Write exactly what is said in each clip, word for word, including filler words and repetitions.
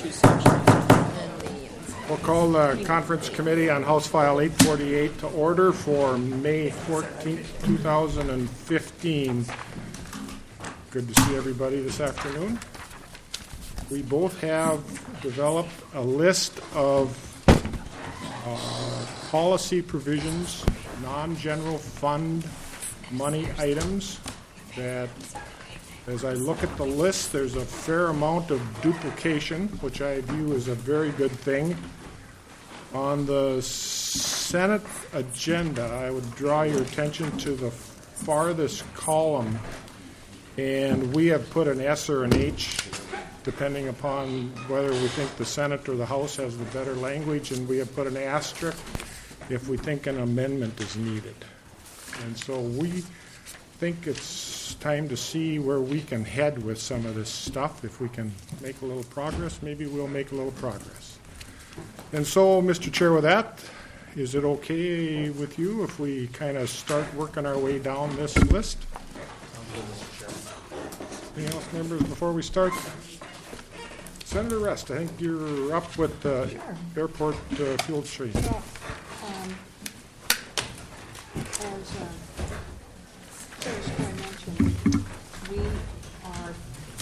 two sections. And the, We'll call the Conference Committee on House File eight forty-eight to order for May fourteenth, two thousand fifteen. Good to see everybody this afternoon. We both have developed a list of uh, policy provisions, non-general fund money items that, as I look at the list, there's a fair amount of duplication, which I view as a very good thing. On the Senate agenda, I would draw your attention to the farthest column, and we have put an S or an H, depending upon whether we think the Senate or the House has the better language, and we have put an asterisk if we think an amendment is needed. And so we think it's time to see where we can head with some of this stuff. If we can make a little progress, maybe we'll make a little progress. And so, Mister Chair, with that, is it okay with you if we kind of start working our way down this list? Anything else, members, before we start? Senator Rest, I think you're up with the sure. airport uh, fuel change. Well, um, as uh, First I mentioned, we are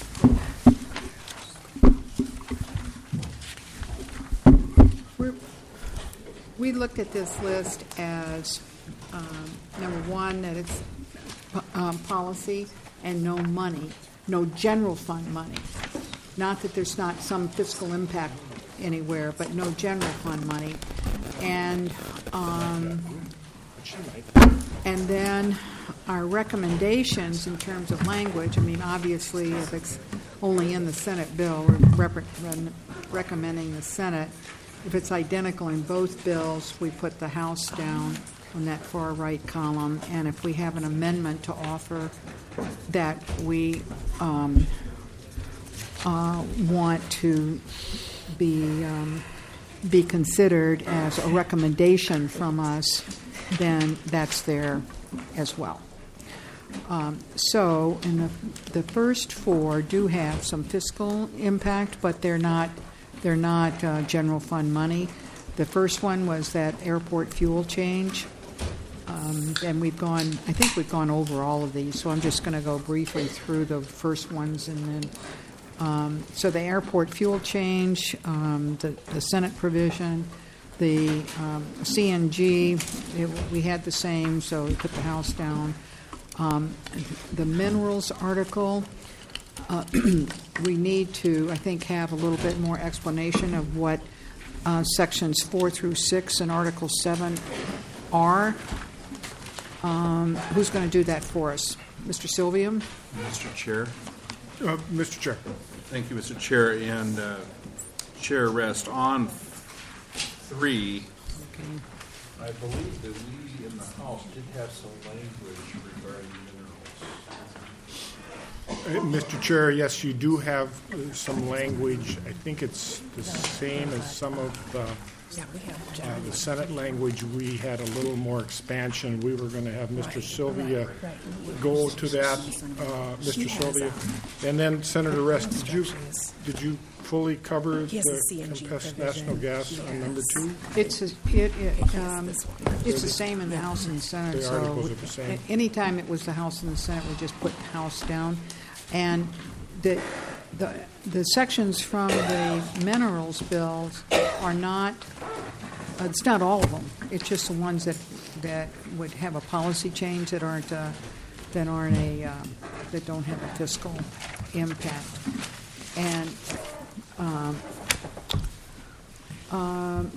we're, we look at this list as um, number one, that it's um, policy and no money, no general fund money. Not that there's not some fiscal impact anywhere, but no general fund money. And um, and then our recommendations in terms of language, I mean, obviously, if it's only in the Senate bill, we're rep- recommending the Senate. If it's identical in both bills, we put the House down on that far right column. And if we have an amendment to offer that we um, uh, want to be um, be considered as a recommendation from us, then that's there as well. Um, so, in the the first four do have some fiscal impact, but they're not they're not uh, general fund money. The first one was that airport fuel change, um, and we've gone. I think we've gone over all of these. So I'm just going to go briefly through the first ones, and then. Um, so the airport fuel change, um, the, the Senate provision, the um, C N G, it, we had the same, so we put the House down. Um, the minerals article, uh, we need to, I think, have a little bit more explanation of what uh, sections four through six and Article seven are. Um, who's going to do that for us? Mister Sylvium? Mister Chair. Uh, Mister Chair. Thank you, Mister Chair. And uh, Chair Rest, on three, okay. I believe that we in the House did have some language regarding minerals. Uh, Mister Chair, yes, you do have uh, some language. I think it's the same as some of the, uh, the Senate language. We had a little more expansion. We were going to have Mister Sylvia go to that, uh, Mister Sylvia. And then, Senator Rest, did you, did you fully cover the compressed natural gas on number two? It's a, it, it, um, it's the same in the House and the Senate. The so articles are the same. Anytime it was the House and the Senate, we just put the House down. And the the the sections from the minerals bills are not. Uh, it's not all of them. It's just the ones that that would have a policy change that aren't uh, that aren't a uh, that don't have a fiscal impact. And um, um,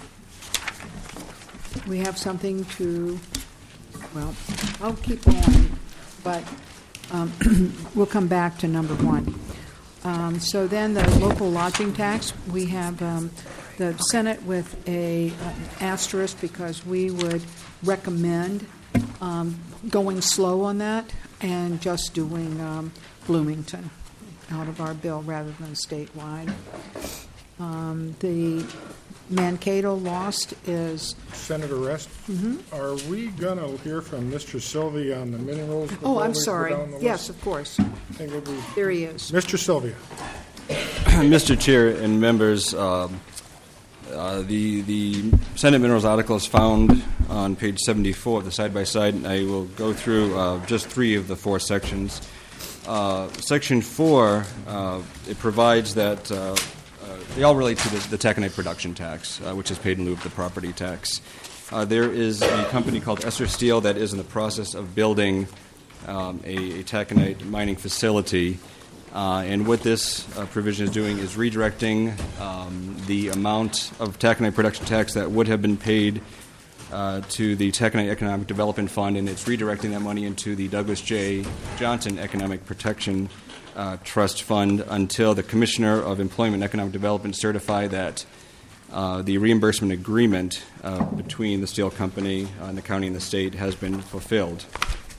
we have something to. Well, I'll keep going, but um, we'll come back to number one. Um, so then the local lodging tax, we have um, the Senate with a uh, asterisk because we would recommend um, going slow on that and just doing um, Bloomington out of our bill rather than statewide. Um, the Mankato lost is... Senator Rest, mm-hmm. Are we going to hear from Mister Sylvia on the minerals? Oh, I'm sorry. Yes, of course. I think we'll be... There he is. Mister Sylvia. Mister Chair and members, um, uh, the the Senate Minerals article is found on page seventy-four of the side-by-side. I will go through uh, just three of the four sections. Uh, section four, uh, it provides that uh, uh, they all relate to the, the taconite production tax, uh, which is paid in lieu of the property tax. Uh, there is a company called Esser Steel that is in the process of building um, a, a taconite mining facility. Uh, and what this uh, provision is doing is redirecting um, the amount of taconite production tax that would have been paid uh, to the Taconite Economic Development Fund, and it's redirecting that money into the Douglas J. Johnson Economic Protection uh, Trust Fund until the Commissioner of Employment and Economic Development certify that uh, the reimbursement agreement uh, between the steel company uh, and the county and the state has been fulfilled.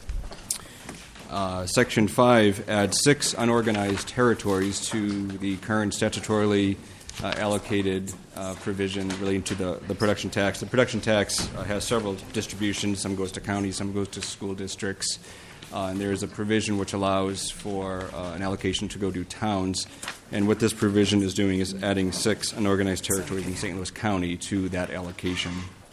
Uh, Section five adds six unorganized territories to the current statutorily uh, allocated uh, provision relating to the, the production tax. The production tax uh, has several distributions. Some goes to counties, some goes to school districts. Uh, and there is a provision which allows for uh, an allocation to go to towns. And what this provision is doing is adding six unorganized territories in Saint Louis County to that allocation.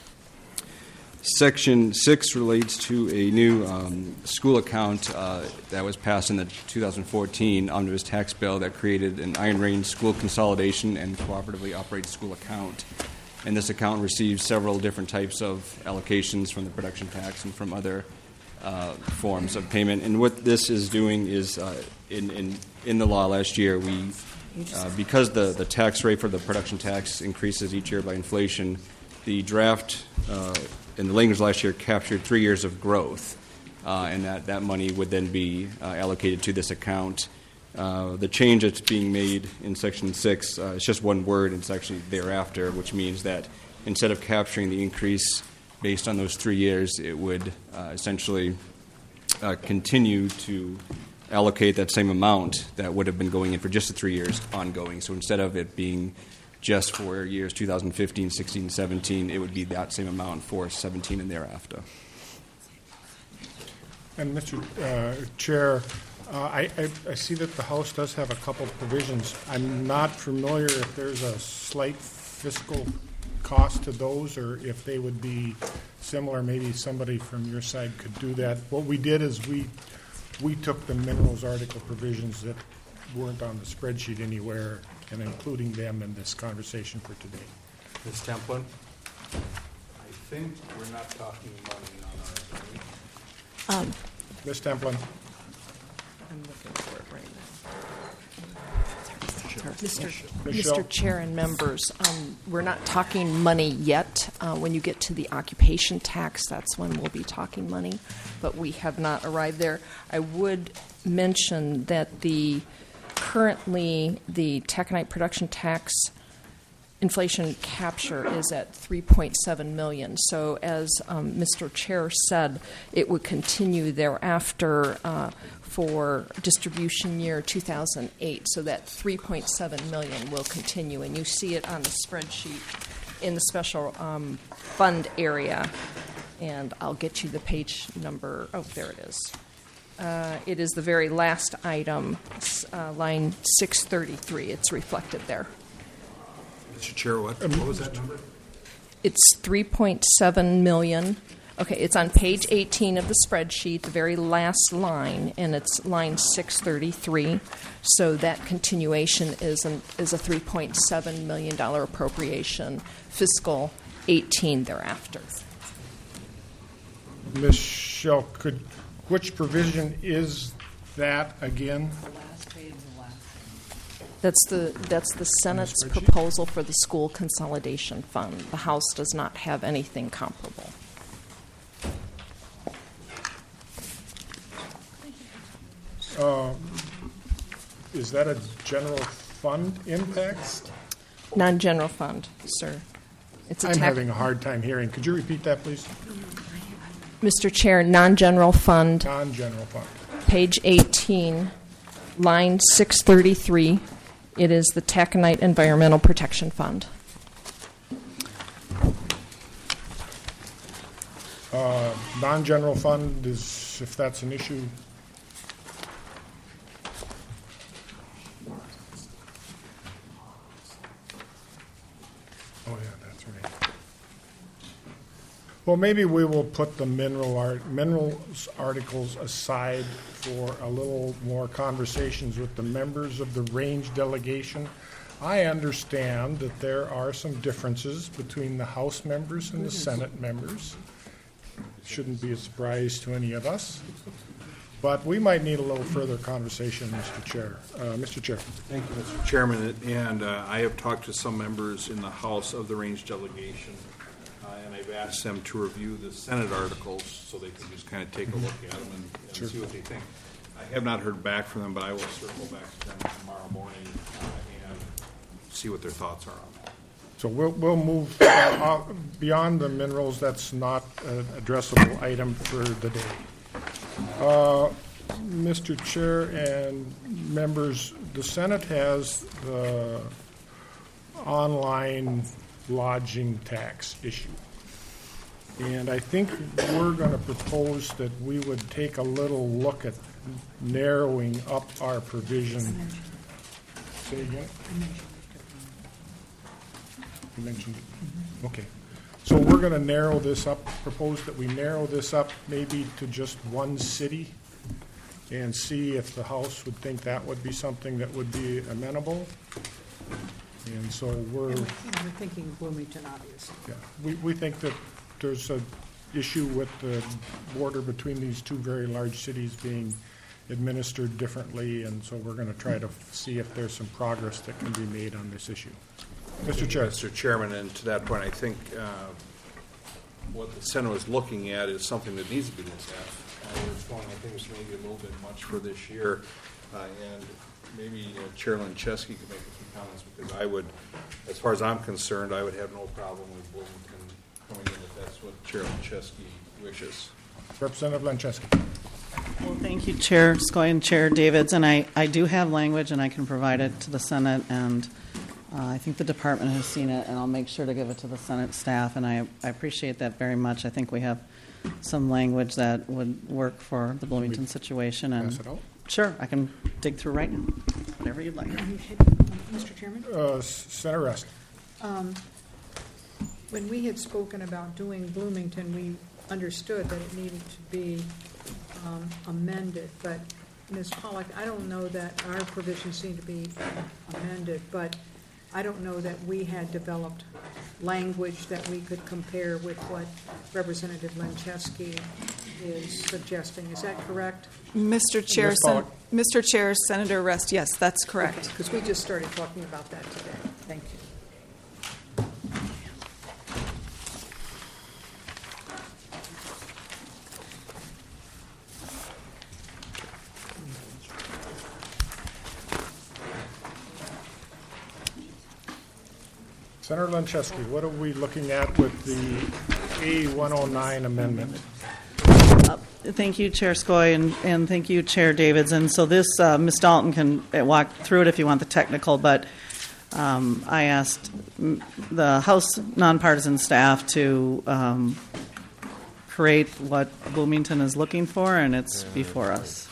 Section six relates to a new um, school account uh, that was passed in the two thousand fourteen omnibus tax bill that created an Iron Range school consolidation and cooperatively operated school account. And this account receives several different types of allocations from the production tax and from other uh, forms of payment. And what this is doing is, uh, in, in, in the law last year, we, uh, because the, the tax rate for the production tax increases each year by inflation, the draft uh, in the language last year captured three years of growth, uh, and that, that money would then be uh, allocated to this account. Uh, the change that's being made in Section six, uh, it's just one word, it's actually thereafter, which means that instead of capturing the increase based on those three years, it would uh, essentially uh, continue to allocate that same amount that would have been going in for just the three years ongoing. So instead of it being just for years two thousand fifteen, sixteen, seventeen, it would be that same amount for seventeen and thereafter. And Mister Uh, Chair, uh, I, I, I see that the House does have a couple provisions. I'm not familiar if there's a slight fiscal cost to those or if they would be similar. Maybe somebody from your side could do that. What we did is we we took the minerals article provisions that weren't on the spreadsheet anywhere and including them in this conversation for today. Miz Templin? I think we're not talking money on our Um, Miz Templin? I'm looking for it right now. Mister Michelle? Mister Chair and members, um, we're not talking money yet. Uh, when you get to the occupation tax, that's when we'll be talking money, but we have not arrived there. I would mention that the currently the taconite production tax inflation capture is at three point seven million dollars. So as um, Mister Chair said, it would continue thereafter uh, for distribution year two thousand eight. So that three point seven million dollars will continue. And you see it on the spreadsheet in the special um, fund area. And I'll get you the page number. Oh, there it is. Uh, it is the very last item, uh, line six thirty-three. It's reflected there. Mister Chair, what, what was that number? It's three point seven million dollars. Okay, it's on page eighteen of the spreadsheet, the very last line, and it's line six thirty-three. So that continuation is, an, is a three point seven million dollars appropriation, fiscal eighteen thereafter. Michelle, could, which provision is that again? That's the that's the Senate's spreadsheet? proposal for the school consolidation fund. The House does not have anything comparable. Uh, is that a general fund impact? Non-general fund, sir. It's a I'm tax- having a hard time hearing. Could you repeat that, please? Mister Chair, non-general fund, Non-general fund. page eighteen, line six thirty-three. It is the Taconite Environmental Protection Fund. Uh, non-general fund is, if that's an issue, Well, maybe we will put the mineral art, minerals articles aside for a little more conversations with the members of the range delegation. I understand that there are some differences between the House members and the Senate members. Shouldn't be a surprise to any of us. But we might need a little further conversation, Mister Chair. Uh, Mister Chair. Thank you, Mister Chairman. And uh, I have talked to some members in the House of the range delegation, uh, and I've asked them to review the Senate articles so they can just kind of take a look at them and, and Sure. see what they think. I have not heard back from them, but I will circle back to them tomorrow morning uh, and see what their thoughts are on that. So we'll, we'll move uh, uh, beyond the minerals. That's not an addressable item for the day. Uh, Mister Chair and members, the Senate has the online lodging tax issue. And I think we're going to propose that we would take a little look at narrowing up our provision. Say again? You mentioned it. Okay. So we're going to narrow this up, propose that we narrow this up maybe to just one city and see if the House would think that would be something that would be amenable. And so we're, And we're thinking Bloomington, obviously. yeah, we, we think that there's a issue with the border between these two very large cities being administered differently, and so we're going to try to see if there's some progress that can be made on this issue. Mister Chair. Mister Chairman, and to that point, I think uh, what the Senate was looking at is something that needs to be looked at. Uh, It's one I think was maybe a little bit much for this year, uh, and maybe uh, Chair Lancheski could make a few comments, because I would, as far as I'm concerned, I would have no problem with Bloomington coming in if that's what Chair Lancheski wishes. Representative Lancheski. Well, thank you, Chair Skoye and Chair Davids. And I, I do have language, and I can provide it to the Senate. And uh, I think the department has seen it, and I'll make sure to give it to the Senate staff. And I, I appreciate that very much. I think we have some language that would work for the Bloomington situation. And Pass it out. sure, I can dig through right now, whatever you'd like. Mister Chairman? Uh, Senator Rest. Um, When we had spoken about doing Bloomington, we understood that it needed to be um, amended, but Miz Pollack, I don't know that our provisions seem to be amended, but I don't know that we had developed language that we could compare with what Representative Lancheski is suggesting. Is that correct? Mister Chair, Miz Sen- Pollack. Mister Chair, Senator Rest, yes, that's correct. Because we just started talking about that today. Thank you. Senator Lancheski, what are we looking at with the A one oh nine amendment? Uh, Thank you, Chair Skoye, and, and thank you, Chair Davids. And so this, uh, Miz Dalton can uh, walk through it if you want the technical, but um, I asked mm, the House nonpartisan staff to um, create what Bloomington is looking for, and it's before us.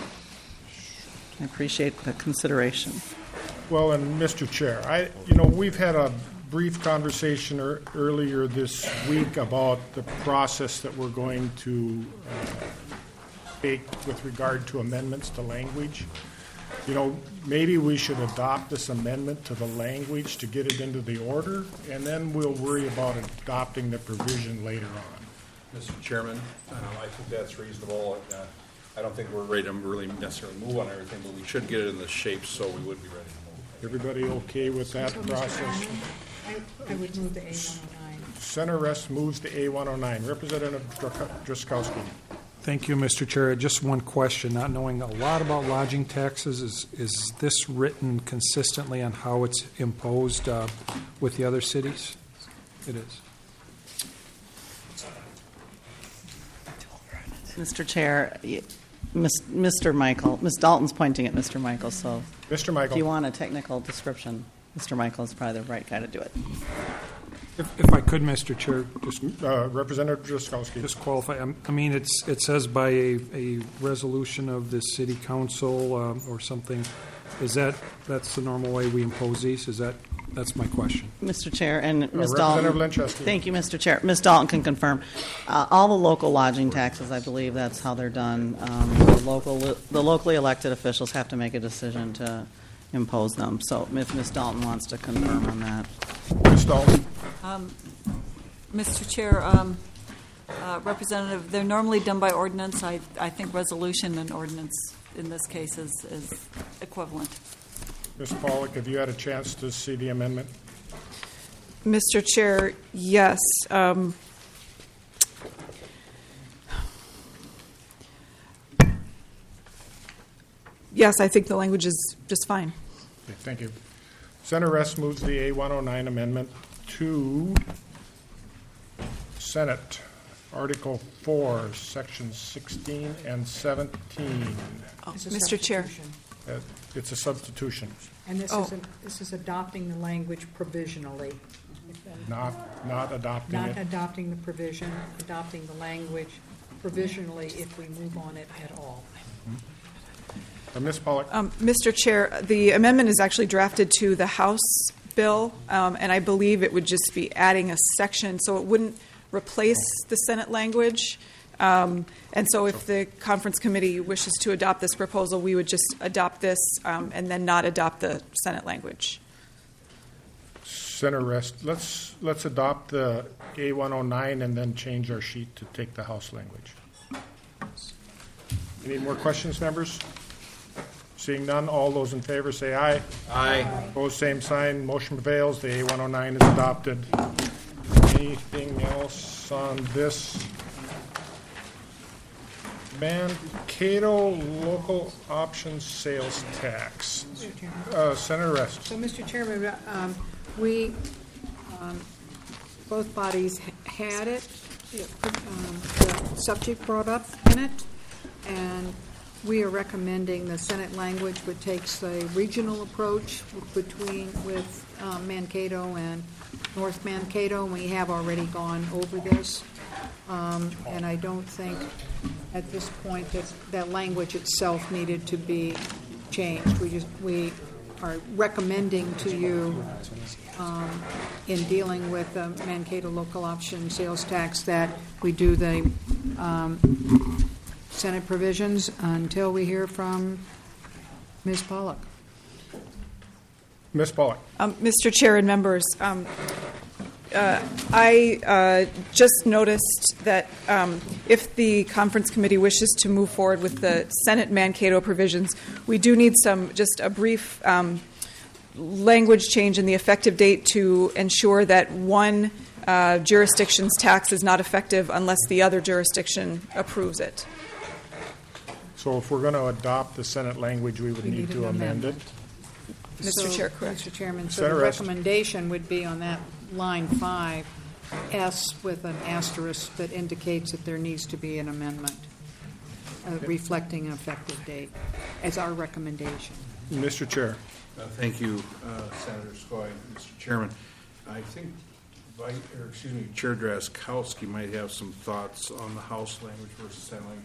I appreciate the consideration. Well, and Mister Chair, I, you know, we've had a brief conversation er, earlier this week about the process that we're going to uh, take with regard to amendments to language. You know, maybe we should adopt this amendment to the language to get it into the order, and then we'll worry about adopting the provision later on. Mister Chairman, uh, I think that's reasonable. Uh, I don't think we're ready to really necessarily move on everything, but we should get it in the shape so we would be ready to move. Everybody okay with that process? I, I would move the A one oh nine. Senator Rest moves to A one oh nine. Representative Drazkowski. Thank you, Mister Chair. Just one question. Not knowing a lot about lodging taxes, is, is this written consistently on how it's imposed uh, with the other cities? It is. Mister Chair, y- Miz- Mister Michael, Miz Dalton's pointing at Mister Michael, so Mister if Michael. you want a technical description, Mister Michael is probably the right guy to do it. If, if I could, Mister Chair, just Uh, Representative Drazkowski. just qualify. I'm- I mean, it's it says by a, a resolution of the city council um, or something. Is that that's the normal way we impose these? Is that That's my question. Mister Chair, and Miz Representative Dalton. Linchester. Thank you, Mister Chair. Miz Dalton can confirm. Uh, all the local lodging taxes, I believe that's how they're done. Um, the local, the locally elected officials have to make a decision to impose them. So if Miz Dalton wants to confirm on that. Miz Dalton? Mister Chair, um, uh, Representative, they're normally done by ordinance. I, I think resolution and ordinance in this case is, is equivalent. Miz Pollack, have you had a chance to see the amendment? Mister Chair, yes. Um, yes, I think the language is just fine. Okay, thank you. Senator Rest moves the A one oh nine amendment to Senate, Article four, Sections sixteen and seventeen. Oh, Mister Chair. Uh, It's a substitution, And this Oh. is, this is adopting the language provisionally, not, not adopting not it. adopting the provision, adopting the language provisionally if we move on it at all. Uh, Miz Pollack? Um, Mister Chair, the amendment is actually drafted to the House bill, um, and I believe it would just be adding a section, so it wouldn't replace the Senate language. Um, and so if the conference committee wishes to adopt this proposal, we would just adopt this um, and then not adopt the Senate language. Senator Rest, let's, let's adopt the A one oh nine and then change our sheet to take the House language. Any more questions, members? Seeing none, all those in favor say aye. Aye. Opposed, same sign. Motion prevails. The A one oh nine is adopted. Anything else on this? Mankato local options sales tax. Uh, Senator Rest. So, Mister Chairman, um, we, um, both bodies ha- had it, it, um, the subject brought up in it, and we are recommending the Senate language, which takes the regional approach between, with um, Mankato and North Mankato, and we have already gone over this. Um, and I don't think at this point that that language itself needed to be changed. We just, we are recommending to you um, in dealing with the Mankato local option sales tax that we do the um, Senate provisions until we hear from Miz Pollack. Miz Pollack. Um, Mister Chair and members, um, uh, I uh, just noticed that um, if the conference committee wishes to move forward with the Senate Mankato provisions, we do need some, just a brief um, language change in the effective date to ensure that one uh, jurisdiction's tax is not effective unless the other jurisdiction approves it. So if we're going to adopt the Senate language, we would We need need to an amend it. amendment. Mister So, Chair, correct. Mister Chairman, so Senator the Rest. recommendation would be on that line five, S with an asterisk that indicates that there needs to be an amendment uh, reflecting an effective date as our recommendation. Mister Chair. Uh, Thank you, uh, Senator Skoye. Mister Chairman, I think, Vice, or excuse me, Chair Drazkowski might have some thoughts on the House language versus Senate language.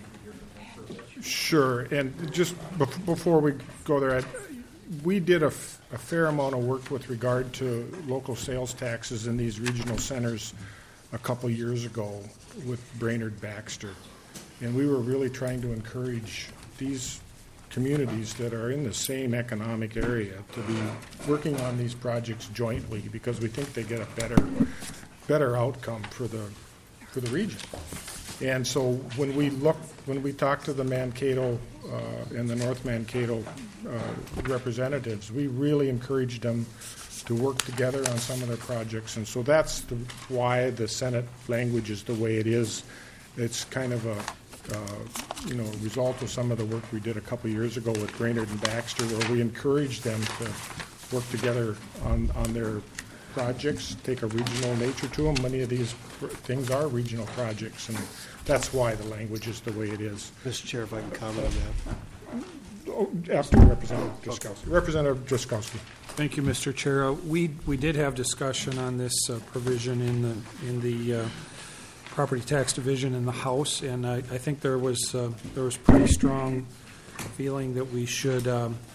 Sure, and just bef- before we go there, I- we did a, f- a fair amount of work with regard to local sales taxes in these regional centers a couple years ago with Brainerd Baxter. And we were really trying to encourage these communities that are in the same economic area to be working on these projects jointly because we think they get a better, better outcome for the, for the region. And so when we look, when we talk to the Mankato uh, and the North Mankato uh, representatives, we really encourage them to work together on some of their projects. And so that's the, why the Senate language is the way it is. It's kind of a, uh, you know, result of some of the work we did a couple years ago with Brainerd and Baxter, where we encouraged them to work together on, on their projects, take a regional nature to them. Many of these pr- things are regional projects, and that's why the language is the way it is. Mister Chair, if I can comment on that. Oh, after Representative Drazkowski. Representative Drazkowski. Thank you, Mister Chair. Uh, We, we did have discussion on this uh, provision in the, in the uh, Property Tax Division in the House, and I, I think there was, uh, there was pretty strong feeling that we should um,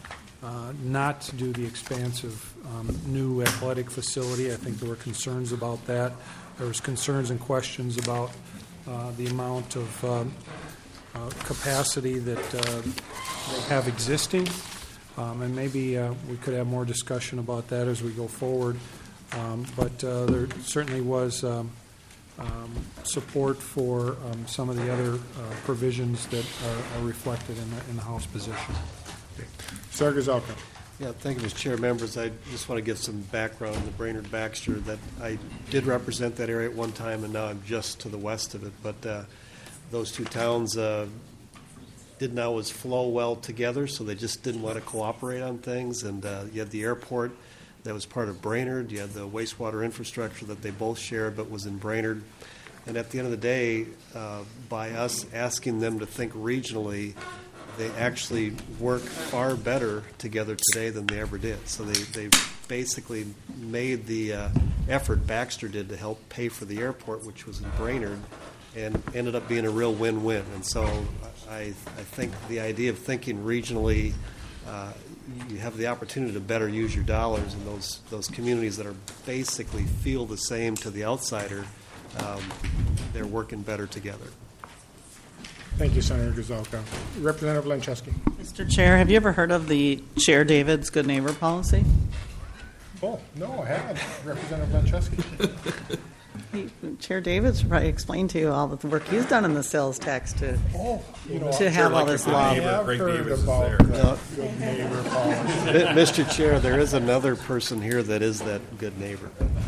uh, not to do the expansive um, new athletic facility. I think there were concerns about that. There was concerns and questions about uh, the amount of um, uh, capacity that uh, they have existing. Um, and maybe uh, we could have more discussion about that as we go forward. Um, but uh, there certainly was um, um, support for um, some of the other uh, provisions that are, are reflected in the, in the House position. Senator Gazelka. Yeah, thank you, Mister Chair. Members, I just want to give some background on the Brainerd Baxter, that I did represent that area at one time, and now I'm just to the west of it. But uh, those two towns uh, didn't always flow well together, so they just didn't want to cooperate on things. And uh, you had the airport that was part of Brainerd. You had the wastewater infrastructure that they both shared but was in Brainerd. And at the end of the day, uh, by us asking them to think regionally, they actually work far better together today than they ever did. So they, they basically made the uh, effort Baxter did to help pay for the airport, which was in Brainerd, and ended up being a real win-win. And so I, I think the idea of thinking regionally, uh, you have the opportunity to better use your dollars in those those communities that are basically feel the same to the outsider. Um, they're working better together. Thank you, Senator Gazelka. Representative Lancheski. Mister Chair, have you ever heard of the Chair David's Good Neighbor policy? Oh, no, I haven't. Representative Lancheski. He, Chair David should probably explain to you all the work he's done in the sales tax to Oh, you know, to have all this law. I have Greg heard Davis is about there. the good neighbor policy. Mi- Mister Chair, there is another person here that is that good neighbor.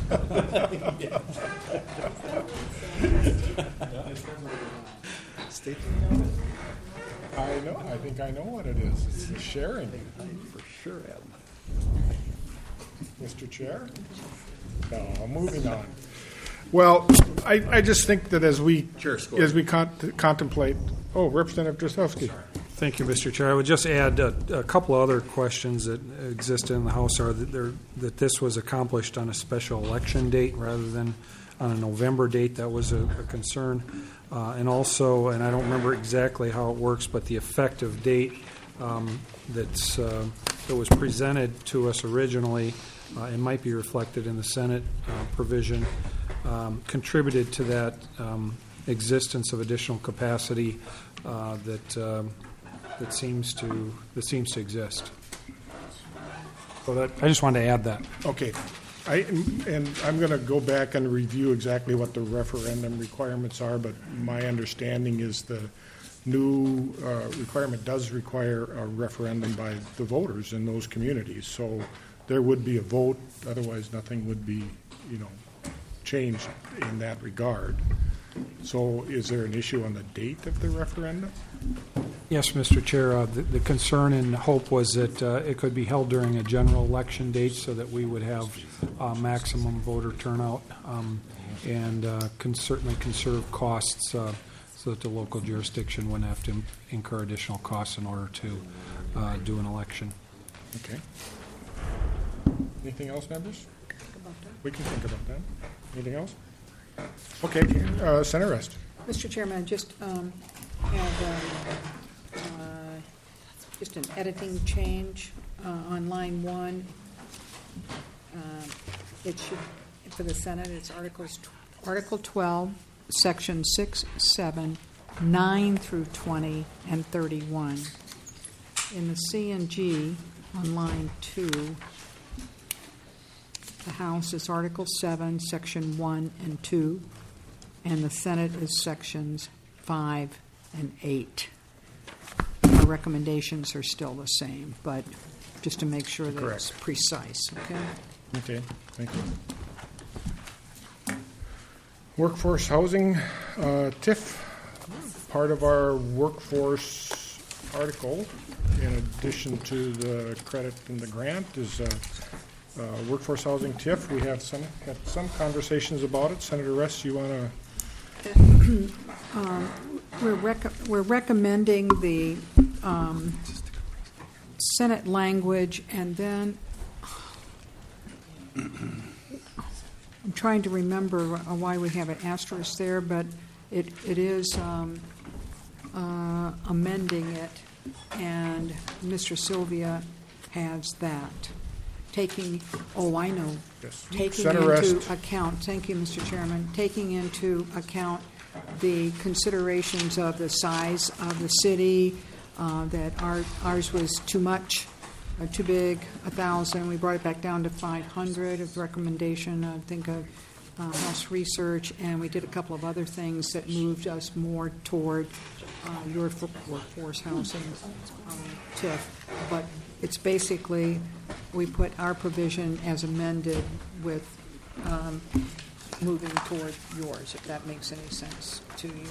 Steve? I know, I think I know what it is. It's the sharing. For sure am. Mister Chair? No, moving on. Well, I, I just think that as we, Chair Scott. as we con- contemplate, oh, Representative Drisowski. Thank you, Mister Chair. I would just add a, a couple other questions that exist in the House are that, there, that this was accomplished on a special election date rather than on a November date. That was a, a concern. Uh, and also, and I don't remember exactly how it works, but the effective date um, that's, uh, that was presented to us originally, uh, it might be reflected in the Senate uh, provision, um, contributed to that um, existence of additional capacity uh, that um, that seems to that seems to exist. So that I just wanted to add that. Okay. I, and I'm going to go back and review exactly what the referendum requirements are, but my understanding is the new uh, requirement does require a referendum by the voters in those communities. So there would be a vote, otherwise nothing would be, you know, changed in that regard. So is there an issue on the date of the referendum? Yes, Mister Chair. Uh, the, the concern and hope was that uh, it could be held during a general election date so that we would have uh, maximum voter turnout um, and uh, can certainly conserve costs uh, so that the local jurisdiction wouldn't have to incur additional costs in order to uh, do an election. Okay. Anything else, members? We can think about that. Anything else? Okay, uh, Senator Rest. Mister Chairman, I just um, have um, uh, just an editing change uh, on line one. Uh, it should, for the Senate, it's Articles, Article twelve, Section six, seven, nine through twenty, and thirty-one. In the C and G on line two, the House is Article seven, Section one and two, and the Senate is Sections five and eight. Our recommendations are still the same, but just to make sure that it's Correct. precise, okay? Okay, thank you. Workforce housing, uh, T I F, part of our workforce article, in addition to the credit and the grant, is uh, uh, workforce housing T I F. We have some had some conversations about it. Senator Rest, you want to? Um, we're, rec- we're recommending the um, Senate language, and then I'm trying to remember why we have an asterisk there, but it, it is um, uh, amending it, and Mister Sylvia as that, taking, oh, I know, Yes. taking Center into rest. account, thank you, Mister Chairman, taking into account the considerations of the size of the city, uh, that our, ours was too much, or too big, a thousand, we brought it back down to five hundred of recommendation, I think of uh, House Research, and we did a couple of other things that moved us more toward uh, your fo- workforce housing, um, T I F. But it's basically, we put our provision as amended with um, moving toward yours, if that makes any sense to you.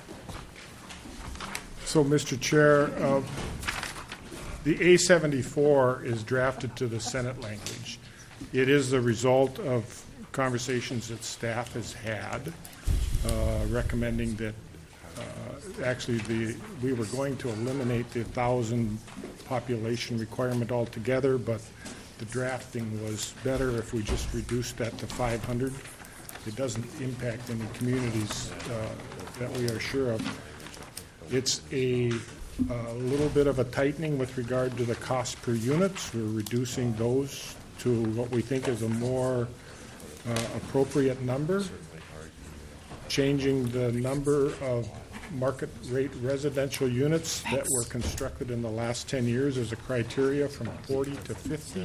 So, Mister Chair, uh, the A seventy-four is drafted to the Senate language. It is the result of conversations that staff has had, uh, recommending that uh, actually the we were going to eliminate the thousand population requirement altogether, but the drafting was better if we just reduced that to five hundred. It doesn't impact any communities uh, that we are sure of. It's a, a little bit of a tightening with regard to the cost per units. We're reducing those to what we think is a more uh, appropriate number, changing the number of market rate residential units that were constructed in the last ten years as a criteria from forty to fifty.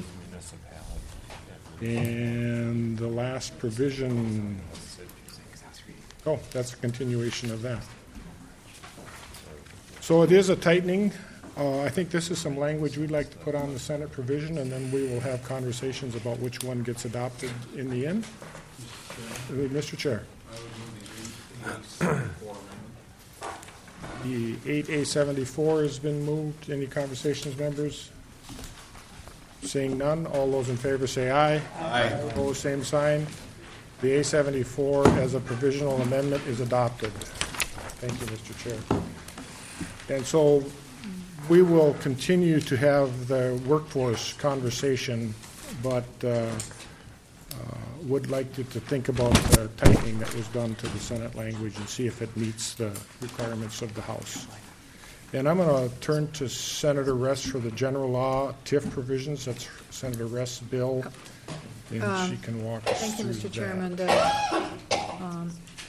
And the last provision, oh, that's a continuation of that. So it is a tightening. Uh, I think this is some language we'd like to put on the Senate provision, and then we will have conversations about which one gets adopted in the end. Uh, Mister Chair. The eight A seventy-four has been moved. Any conversations, members? Seeing none, all those in favor say aye. Aye. Opposed, same sign. The A seventy-four as a provisional amendment is adopted. Thank you, Mister Chair. And so we will continue to have the workforce conversation, but uh, uh, would like you to think about the tightening that was done to the Senate language and see if it meets the requirements of the House. And I'm going to turn to Senator Rest for the general law T I F provisions. That's Senator Rest's bill, and Um, she can walk us Thank you, through Mister that. Chairman. The, um,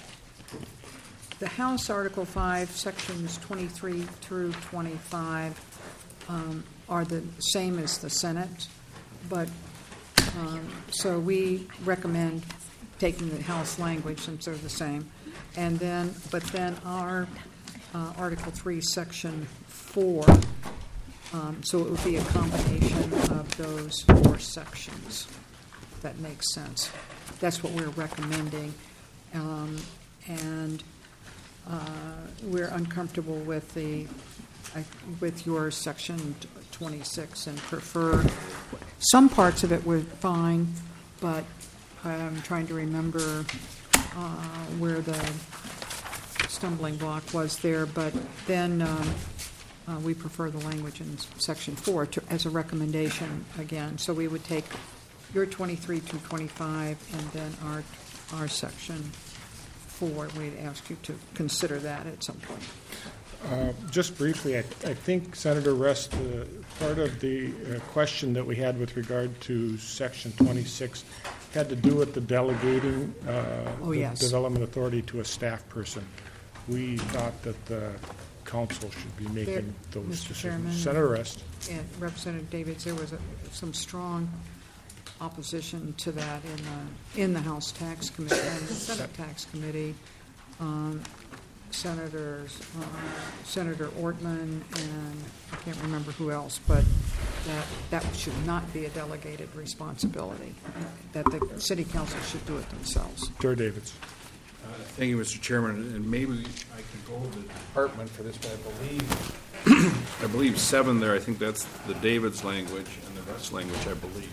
the House Article five, Sections twenty-three through twenty-five um, are the same as the Senate, but um, so we recommend taking the House language since they're the same. And then, but then our uh, Article three, Section four, um, so it would be a combination of those four sections. If that makes sense. That's what we're recommending. Um, and uh, we're uncomfortable with the uh, with your section twenty-six and prefer some parts of it were fine, but I'm trying to remember uh, where the stumbling block was there. But then um, uh, we prefer the language in section four to, as a recommendation again. So we would take your twenty-three to twenty-five, and then our our section four. We'd ask you to consider that at some point. Uh, Just briefly, I, I think Senator Rest, uh, part of the uh, question that we had with regard to Section twenty-six had to do with the delegating uh, Oh, the yes. development authority to a staff person. We thought that the council should be There- making those Mister decisions. Chairman. Senator Rest. And Representative Davids, there was a, some strong opposition to that in the in the House Tax Committee and the Senate Tax Committee. Um, Senators, uh, Senator Ortman, and I can't remember who else, but that that should not be a delegated responsibility. That the city council should do it themselves. Chair Davids. Thank you, Mister Chairman, and maybe I could go to the department for this, but I believe, I believe seven there, I think that's the David's language and the Rest language, I believe.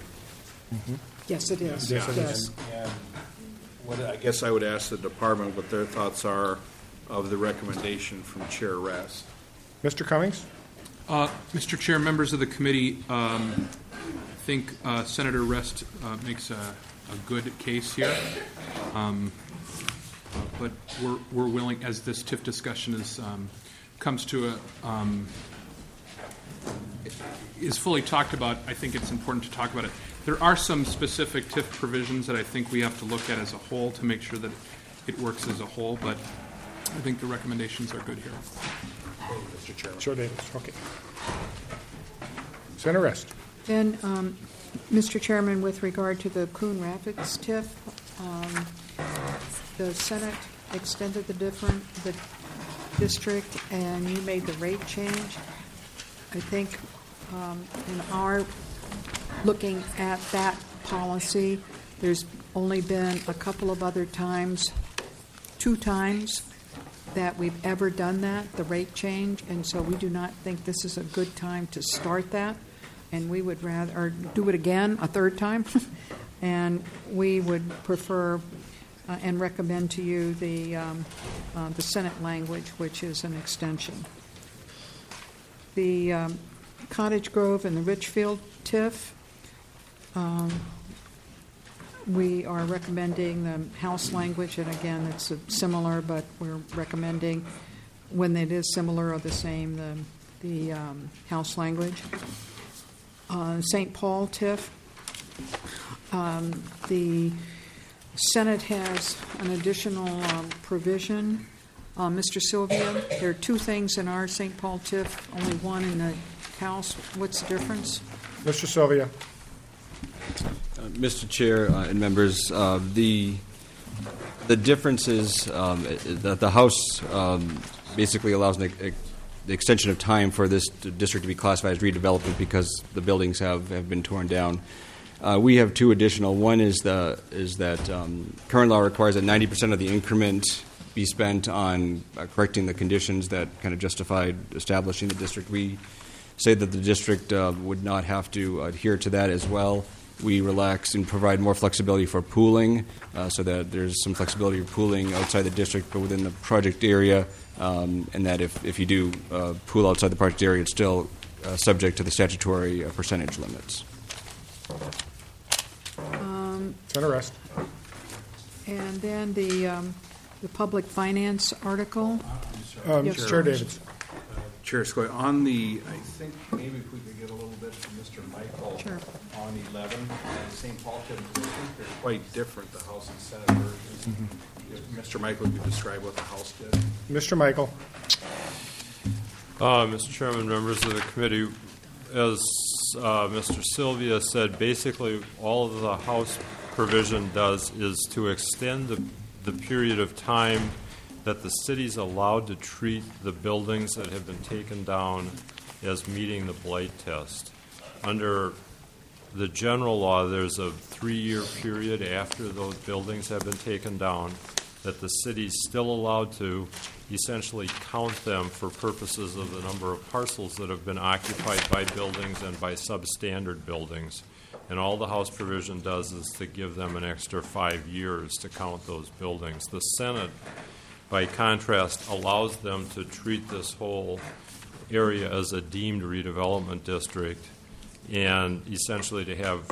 Yes, it is. Yes, it Yes. is. And what, I guess I would ask the department what their thoughts are of the recommendation from Chair Rest. Mister Cummings? Uh, Mister Chair, members of the committee, um, I think uh, Senator Rest uh, makes a, a good case here. Um, uh, but we're, we're willing, as this T I F discussion is, um, comes to a, um, is fully talked about, I think it's important to talk about it. There are some specific T I F provisions that I think we have to look at as a whole to make sure that it works as a whole, but I think the recommendations are good here. Mister Chairman. Chair Davis, okay. Senator Rest. Then, um, Mister Chairman, with regard to the Coon Rapids T I F, um, the Senate extended the different, the district, and you made the rate change. I think um, in our looking at that policy, there's only been a couple of other times, two times, that we've ever done that, the rate change, and so we do not think this is a good time to start that, and we would rather, or do it again a third time, and we would prefer uh, and recommend to you the um, uh, the Senate language, which is an extension. The um, Cottage Grove and the Richfield T I F, um, we are recommending the House language, and again, it's a similar, but we're recommending when it is similar or the same, the, the um, House language. Uh, Saint Paul T I F, um, the Senate has an additional um, provision. Uh, Mister Sylvia, there are two things in our Saint Paul T I F, only one in the House. What's the difference? Mister Sylvia. Uh, Mister Chair uh, and members, uh, the the difference is um, that the House um, basically allows an, a, the extension of time for this district to be classified as redevelopment because the buildings have, have been torn down. Uh, we have two additional. One is the is that um, current law requires that ninety percent of the increment be spent on uh, correcting the conditions that kind of justified establishing the district. We say that the district uh, would not have to adhere to that as well. We relax and provide more flexibility for pooling, uh, so that there's some flexibility for pooling outside the district but within the project area, um, and that if, if you do uh, pool outside the project area, it's still uh, subject to the statutory uh, percentage limits. Um, Senator Rest. and then the um, the public finance article. Um, Yes. Chair Davis. Chair Scoy, on the, I think maybe if we could get a little bit from Mister Michael Sure. on eleven, and Saint Paul T I F, I think they're quite different, the House and Senate versions. If Mister Michael could describe what the House did. Mister Michael. Uh, Mister Chairman, members of the committee, as uh, Mister Sylvia said, basically all of the House provision does is to extend the, the period of time that the city's allowed to treat the buildings that have been taken down as meeting the blight test. Under the general law, there's a three-year period after those buildings have been taken down that the city's still allowed to essentially count them for purposes of the number of parcels that have been occupied by buildings and by substandard buildings. And all the House provision does is to give them an extra five years to count those buildings. The Senate, by contrast, allows them to treat this whole area as a deemed redevelopment district and essentially to have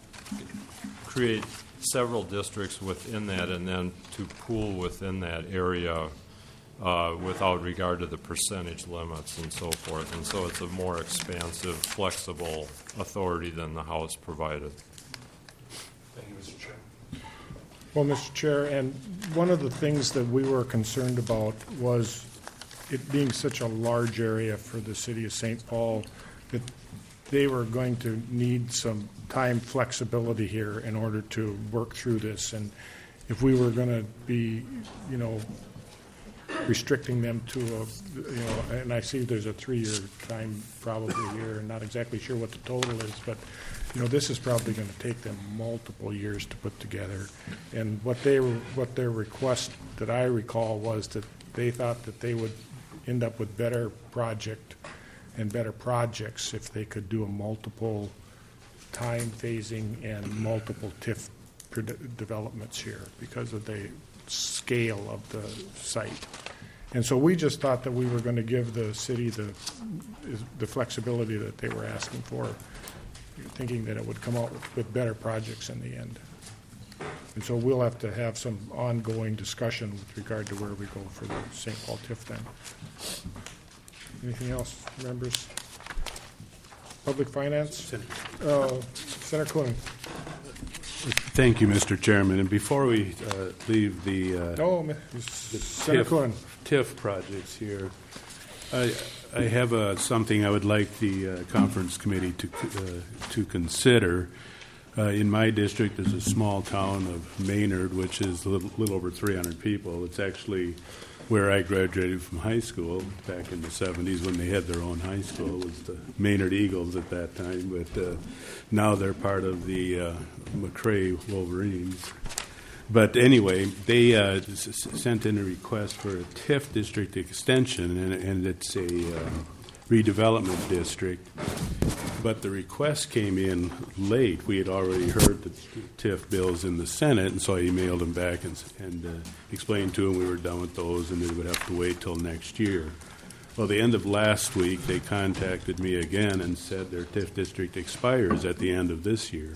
create several districts within that and then to pool within that area uh, without regard to the percentage limits and so forth. And so it's a more expansive, flexible authority than the House provided. Thank you, Mister Chair. Well, Mister Chair, and one of the things that we were concerned about was it being such a large area for the city of Saint Paul that they were going to need some time flexibility here in order to work through this. And if we were going to be, you know, restricting them to a, you know, and I see there's a three-year time probably here, and not exactly sure what the total is, but you know, this is probably going to take them multiple years to put together. And what they were, what their request that I recall was that they thought that they would end up with better project and better projects if they could do a multiple time phasing and multiple T I F pred- developments here because of the scale of the site. And so we just thought that we were going to give the city the the flexibility that they were asking for, thinking that it would come out with, with better projects in the end. And so we'll have to have some ongoing discussion with regard to where we go for the Saint Paul T I F then. Anything else, members? Public Finance? Uh, Senator Coonan. Thank you, Mister Chairman. And before we uh, leave the, uh, No, the Senator Coonan. TIF projects here, I, I have uh, something I would like the uh, conference committee to uh, to consider. Uh, in my district, there's a small town of Maynard, which is a little, little over three hundred people. It's actually where I graduated from high school back in the seventies when they had their own high school. It was the Maynard Eagles at that time, but uh, now they're part of the uh, McRae Wolverines. But anyway, they uh, s- sent in a request for a TIF district extension, and, and it's a uh, redevelopment district. But the request came in late. We had already heard the TIF bills in the Senate, and so I emailed them back and, and uh, explained to them we were done with those and they would have to wait till next year. Well, the end of last week, they contacted me again and said their TIF district expires at the end of this year.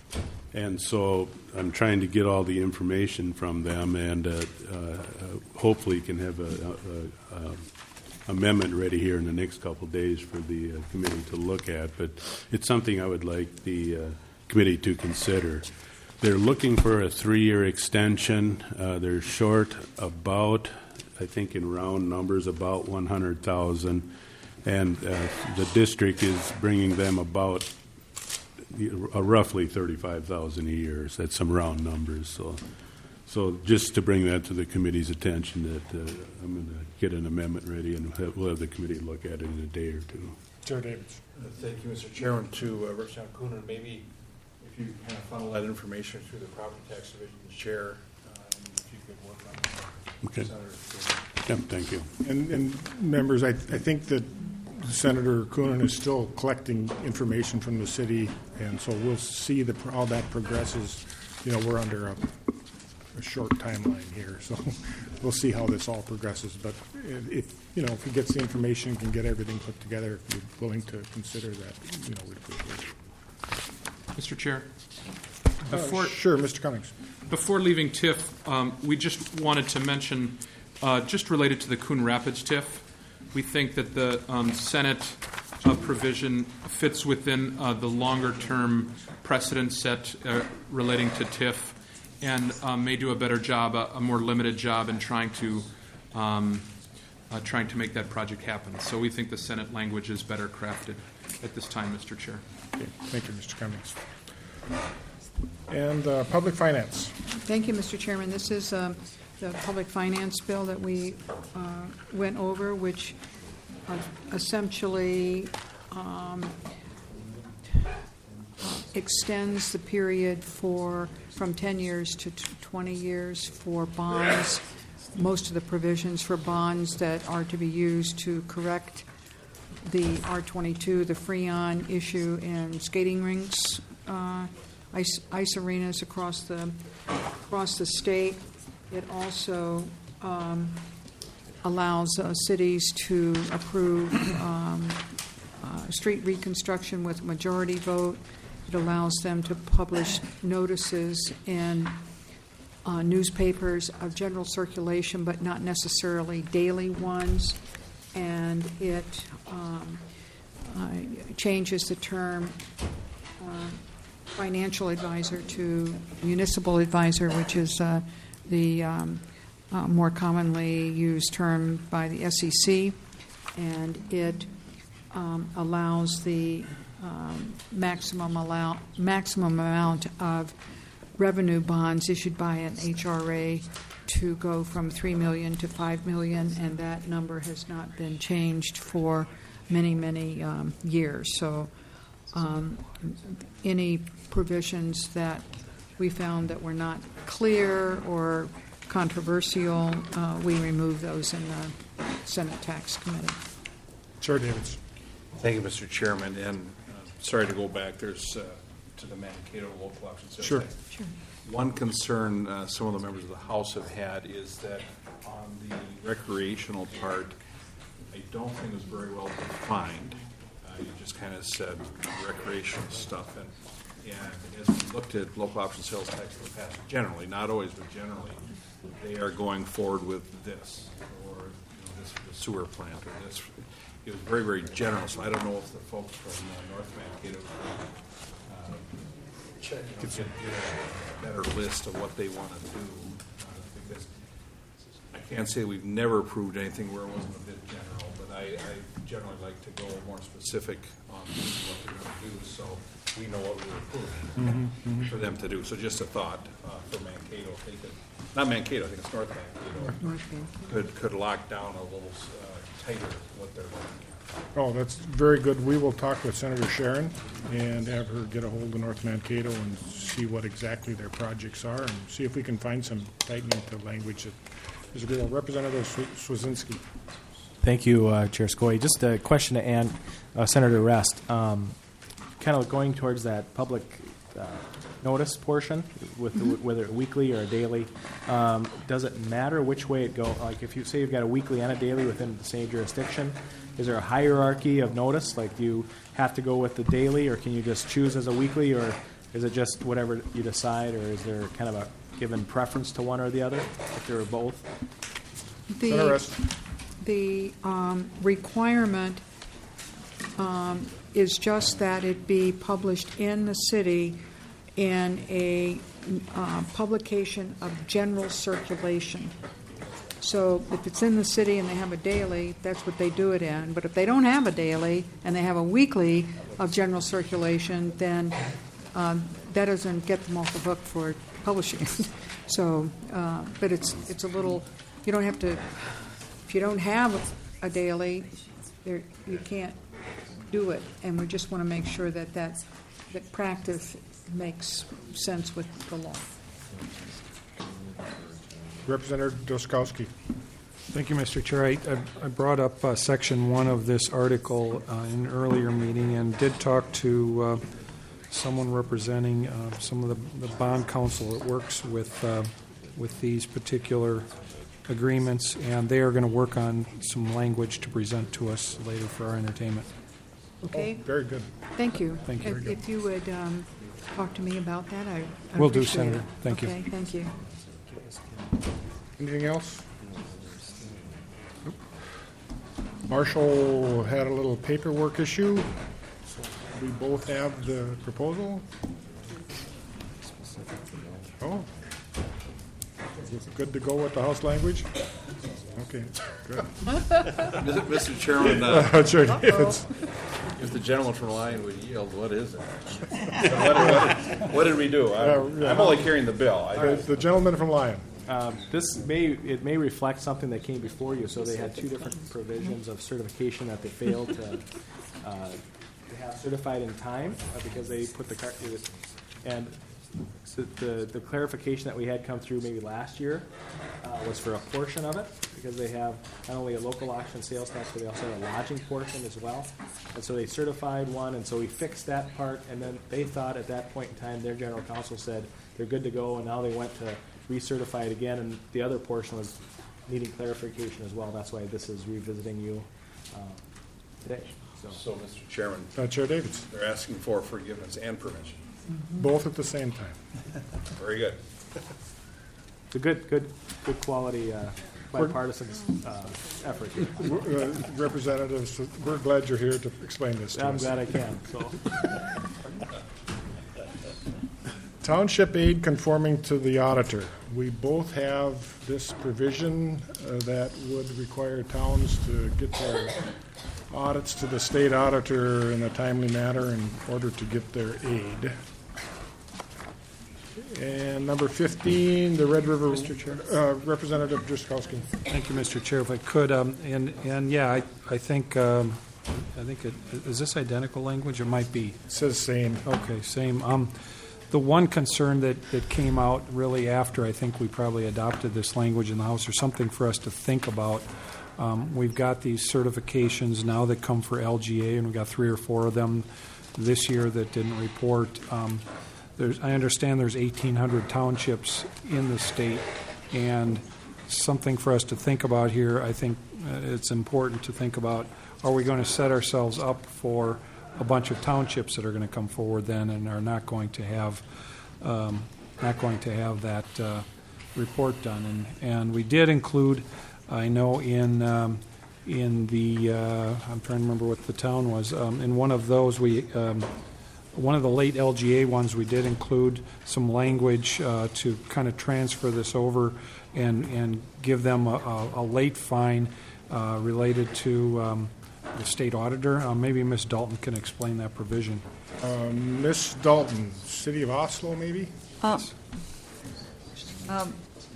And so I'm trying to get all the information from them and uh, uh, hopefully can have a, a, a amendment ready here in the next couple of days for the uh, committee to look at. But it's something I would like the uh, committee to consider. They're looking for a three-year extension. Uh, they're short about, I think in round numbers, about one hundred thousand. And uh, the district is bringing them about uh, roughly thirty-five thousand a year. So that's some round numbers. So, so just to bring that to the committee's attention, that uh, I'm going to get an amendment ready, and have, we'll have the committee look at it in a day or two. Chair Davis. Uh, thank you, Mister Chairman. To uh, Representative Coonan, maybe if you kind of funnel that information through the Property Tax Division Chair, uh, if you could work on that. Okay. Senator. Yep, thank you. And, and members, I, I think that Senator Coonan is still collecting information from the city, and so we'll see the, how that progresses. You know, we're under a, a short timeline here, so we'll see how this all progresses. But if, you know, if he gets the information, can get everything put together, if you're willing to consider that, you know, we'd appreciate it. Mister Chair, Uh, before, sure, Mister Cummings. before leaving TIF, um, we just wanted to mention, uh, just related to the Coon Rapids TIF, we think that the um, Senate uh, provision fits within uh, the longer-term precedent set uh, relating to TIF, and um, may do a better job, a, a more limited job in trying to um, uh, trying to make that project happen. So we think the Senate language is better crafted at this time, Mister Chair. Okay, thank you, Mister Cummings. And uh, public finance. Thank you, Mister Chairman. This is um, the public finance bill that we uh, went over, which uh, essentially um, extends the period for from ten years to twenty years for bonds. Most of the provisions for bonds that are to be used to correct the R twenty-two, the Freon issue, and skating rinks, uh, ice, ice arenas across the across the state. It also um, allows uh, cities to approve um, uh, street reconstruction with a majority vote. It allows them to publish notices in uh, newspapers of general circulation, but not necessarily daily ones. And it um, uh, changes the term uh, financial advisor to municipal advisor, which is uh, the um, uh, more commonly used term by the S E C. And it um, allows the um, maximum, allow, maximum amount of revenue bonds issued by an H R A to go from three million dollars to five million dollars, and that number has not been changed for many, many um, years. So um, any provisions that we found that were not clear or controversial, uh, we remove those in the Senate Tax Committee. Chair Davis. Thank you, Mister Chairman. And uh, sorry to go back. There's uh, to the Mankato local option sales Sure. tax. Sure. One concern uh, some of the members of the House have had is that on the recreational part, I don't think it was very well defined. Uh, you just kind of said recreational stuff. And, and as we looked at local option sales tax in the past, generally, not always, but generally, they are going forward with this, or you know, this the sewer plant, or this. it was very, very general, so I don't know if the folks from uh, North Mankato uh, check, you know, get, get a better list of what they want to do. Uh, because I can't say we've never approved anything where it wasn't a bit general, but I, I generally like to go more specific on what they're going to do, so we know what we're approving Mm-hmm, for them to do. So just a thought uh, for Mankato, if they could, not Mankato, I think it's North Mankato, could, could lock down a little uh, tighter what they're looking at. Oh, that's very good. We will talk with Senator Sharon and have her get a hold of North Mankato and see what exactly their projects are and see if we can find some tightening to language that is agreeable. Representative Swazinski. Thank you, uh, Chair Scoy. Just a question to Ann, uh, Senator Rest. Um, kind of going towards that public uh, notice portion, with the, whether weekly or daily. Um, does it matter which way it goes? Like if you say you've got a weekly and a daily within the same jurisdiction, is there a hierarchy of notice? Like do you have to go with the daily, or can you just choose as a weekly, or is it just whatever you decide, or is there kind of a given preference to one or the other if there are both? Senator The, Rest. the um, requirement um, is just that it be published in the city in a uh, publication of general circulation. So if it's in the city and they have a daily, that's what they do it in. But if they don't have a daily and they have a weekly of general circulation, then um, that doesn't get them off the hook for publishing. So, uh, but it's it's a little. You don't have to. If you don't have a daily, there you can't do it. And we just want to make sure that that that practice makes sense with the law. Representative Doskowski. Thank you, Mister Chair. I, I, I brought up uh, section one of this article uh, in an earlier meeting and did talk to uh, someone representing uh, some of the, the bond counsel that works with uh, with these particular agreements, and they are going to work on some language to present to us later for our entertainment. Okay. Oh, very good. Thank you. Thank you. If, if you would um, talk to me about that, I, I Will do, appreciate Senator. it. Thank you. Okay, thank you. Anything else? Nope. Marshall had a little paperwork issue. We both have the proposal. Oh. Good to go with the House language? Okay, good. Mister Chairman, uh, Chair Davids. if the gentleman from Lyon would yield, what is it? what, what, what did we do? I'm, I'm only carrying the bill. I, The, the gentleman from Lyon. Um, this may it may reflect something that came before you. So they had two different provisions of certification that they failed to, uh, to have certified in time uh, because they put the car and the, the the clarification that we had come through maybe last year uh, was for a portion of it because they have not only a local auction sales tax but they also have a lodging portion as well. And so they certified one, and so we fixed that part. And then they thought at that point in time, their general counsel said they're good to go, and now they went to recertify it again, and the other portion was needing clarification as well. That's why this is revisiting you uh, today. So, so, Mister Chairman, Uh, Chair Davids. they're asking for forgiveness and permission. Both at the same time. Very good. it's a good, good, good quality uh, bipartisan uh, effort here. Uh, Representatives, we're glad you're here to explain this to I'm us. glad I can. So. Township aid conforming to the auditor. We both have this provision uh, that would require towns to get their audits to the state auditor in a timely manner in order to get their aid. And number fifteen, the Red River. Mister Chair. Uh, Representative Driscollowski. Thank you, Mister Chair. If I could, um, and and yeah, I I think um, I think it, is this identical language? It might be. It says same. Okay, same. Um, the one concern that, that came out really after I think we probably adopted this language in the House, or something for us to think about. Um, we've got these certifications now that come for L G A, and we've got three or four of them this year that didn't report. Um, there's, I understand there's eighteen hundred townships in the state, and something for us to think about here. I think uh, it's important to think about, are we going to set ourselves up for a bunch of townships that are going to come forward then and are not going to have um, not going to have that uh, report done. And, and we did include, I know in um, in the, uh, I'm trying to remember what the town was, um, in one of those, we, um, one of the late L G A ones, we did include some language uh, to kind of transfer this over and, and give them a, a, a late fine uh, related to um, the state auditor. Uh, maybe Miz Dalton can explain that provision. Um, Miz Dalton, City of Oslo, maybe? Um, um,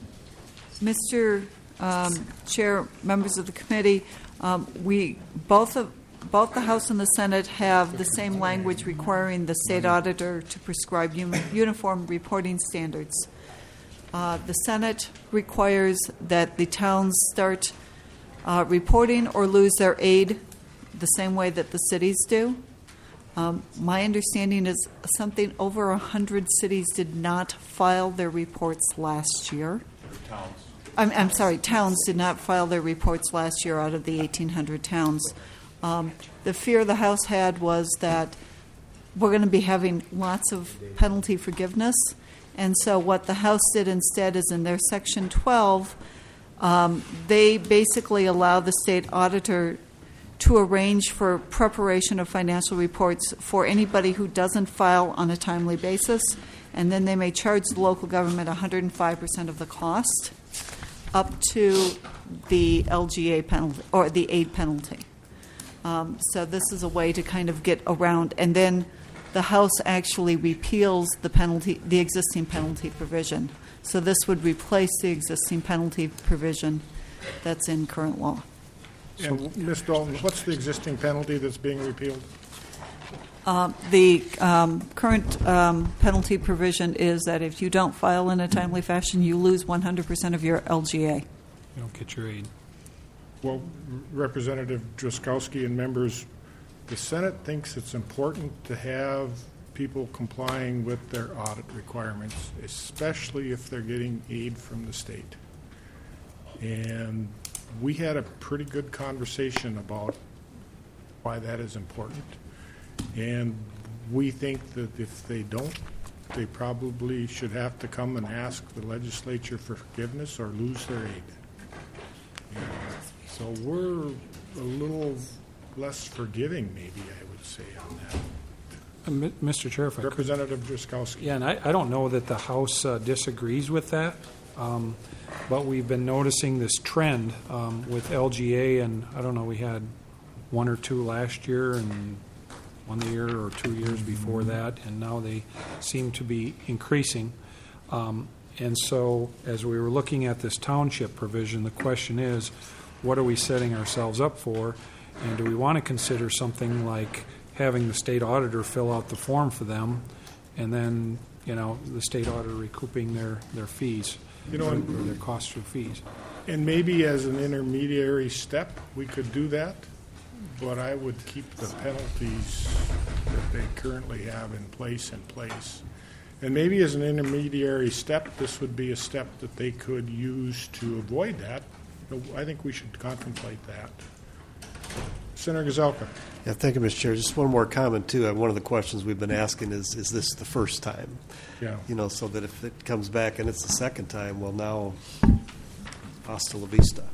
Mister Um, Chair, members of the committee, um, we both of both the House and the Senate have the same language requiring the state auditor to prescribe un- uniform reporting standards. Uh, the Senate requires that the towns start uh, reporting or lose their aid the same way that the cities do. Um, my understanding is something over a hundred cities did not file their reports last year. Towns. I'm, I'm sorry, towns did not file their reports last year out of the eighteen hundred towns. Um, the fear the House had was that we're going to be having lots of penalty forgiveness. And so what the House did instead is in their Section twelve, um, they basically allow the state auditor to arrange for preparation of financial reports for anybody who doesn't file on a timely basis. And then they may charge the local government one hundred five percent of the cost, up to the L G A penalty or the aid penalty. Um, so this is a way to kind of get around, and then the House actually repeals the penalty, the existing penalty provision. So this would replace the existing penalty provision that's in current law. And Miz Dalton, what's the existing penalty that's being repealed? Uh, the um, current um, penalty provision is that if you don't file in a timely fashion, you lose one hundred percent of your L G A. You don't get your aid. Well, Representative Drazkowski and members, the Senate thinks it's important to have people complying with their audit requirements, especially if they're getting aid from the state. And we had a pretty good conversation about why that is important. And we think that if they don't, they probably should have to come and ask the legislature for forgiveness or lose their aid. And so we're a little less forgiving, maybe, I would say, on that. Uh, M- Mister Chair, if I could. Representative Drazkowski. Yeah, and I, I don't know that the House uh, disagrees with that, um, but we've been noticing this trend um, with L G A, and I don't know, we had one or two last year and one year or two years before that, and now they seem to be increasing. Um, and so as we were looking at this township provision, the question is, what are we setting ourselves up for? And do we want to consider something like having the state auditor fill out the form for them, and then, you know, the state auditor recouping their, their fees, You know, or, and- or their costs through fees? And maybe as an intermediary step, we could do that, but I would keep the penalties that they currently have in place in place. And maybe as an intermediary step, this would be a step that they could use to avoid that. I think we should contemplate that. Senator Gazelka. Yeah, thank you, Mister Chair. Just one more comment, too. Uh, One of the questions we've been asking is, is this the first time? Yeah. You know, so that if it comes back and it's the second time, well, now, hasta la vista.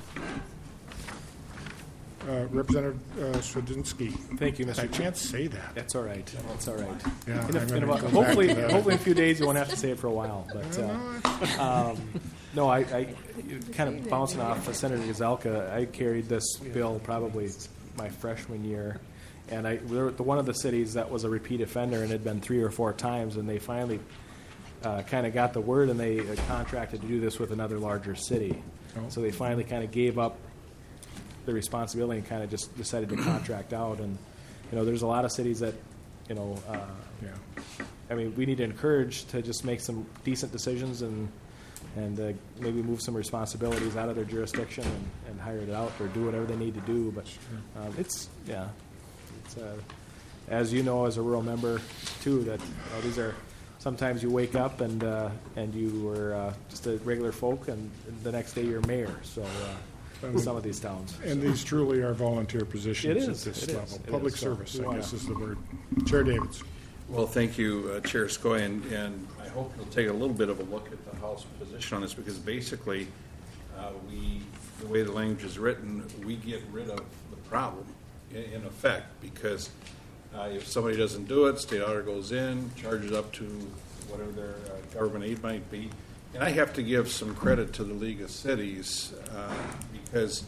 Uh, Representative uh, Swedzinski. Thank you, Mister I can't say that. That's all right. That's all right. Yeah, in a, I'm in gonna about, go back hopefully, to that. hopefully in a few days you won't have to say it for a while. But uh, um, no, I, I kind of bouncing off of Senator Gazelka. I carried this bill probably my freshman year, and I we were the one of the cities that was a repeat offender and had been three or four times, and they finally uh, kind of got the word, and they uh, contracted to do this with another larger city. Oh. So they finally kind of gave up the responsibility and kind of just decided to contract out. And you know, there's a lot of cities that, you know, uh, Yeah. I mean, we need to encourage to just make some decent decisions and and uh, maybe move some responsibilities out of their jurisdiction and, and hire it out or do whatever they need to do. But um, it's yeah, it's uh, as you know, as a rural member too, that you know, these are sometimes you wake up and uh, and you were uh, just a regular folk, and the next day you're mayor. So. Uh, in some of these towns. And these truly are volunteer positions It is. at this It is. level. It Public is. So service, we I wanna- guess is the word. Chair Davids. Well, thank you, uh, Chair Skoye, and, and I hope you'll take a little bit of a look at the House position on this, because basically uh, we, the way the language is written, we get rid of the problem in, in effect, because uh, if somebody doesn't do it, state auditor goes in, charges up to whatever their uh, government aid might be. And I have to give some credit to the League of Cities uh, because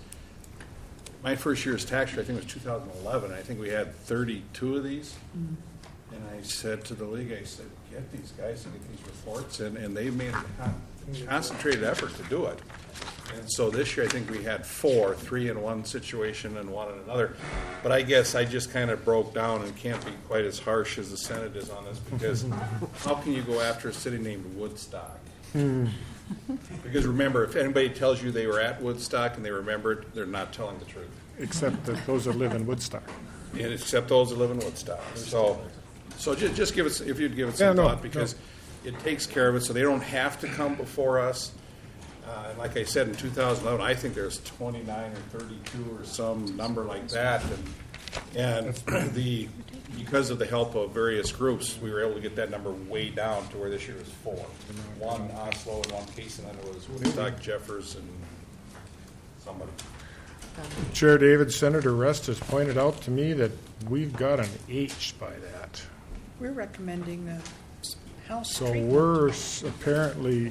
my first year as tax year, I think it was two thousand eleven. I think we had thirty-two of these. Mm. And I said to the League, I said, get these guys to get these reports. And, and they made a con- concentrated effort to do it. And so this year, I think we had four, three in one situation and one in another. But I guess I just kind of broke down and can't be quite as harsh as the Senate is on this, because how can you go after a city named Woodstock? Mm. Because remember, if anybody tells you they were at Woodstock and they remembered, they're not telling the truth. Except that those that live in Woodstock. And except those that live in Woodstock. So, so just, just give it, if you'd give it some yeah, no, thought, because no. it takes care of it, so they don't have to come before us. Uh, and like I said, in two thousand eleven, I think there's twenty-nine or thirty-two or some number like that. And, and the because of the help of various groups, we were able to get that number way down to where this year is four. One Oslo and one case, and then there was Woodstock, Jeffers, and somebody. Chair David, Senator Rest has pointed out to me that we've got an H by that. We're recommending the House So treatment. we're s- apparently...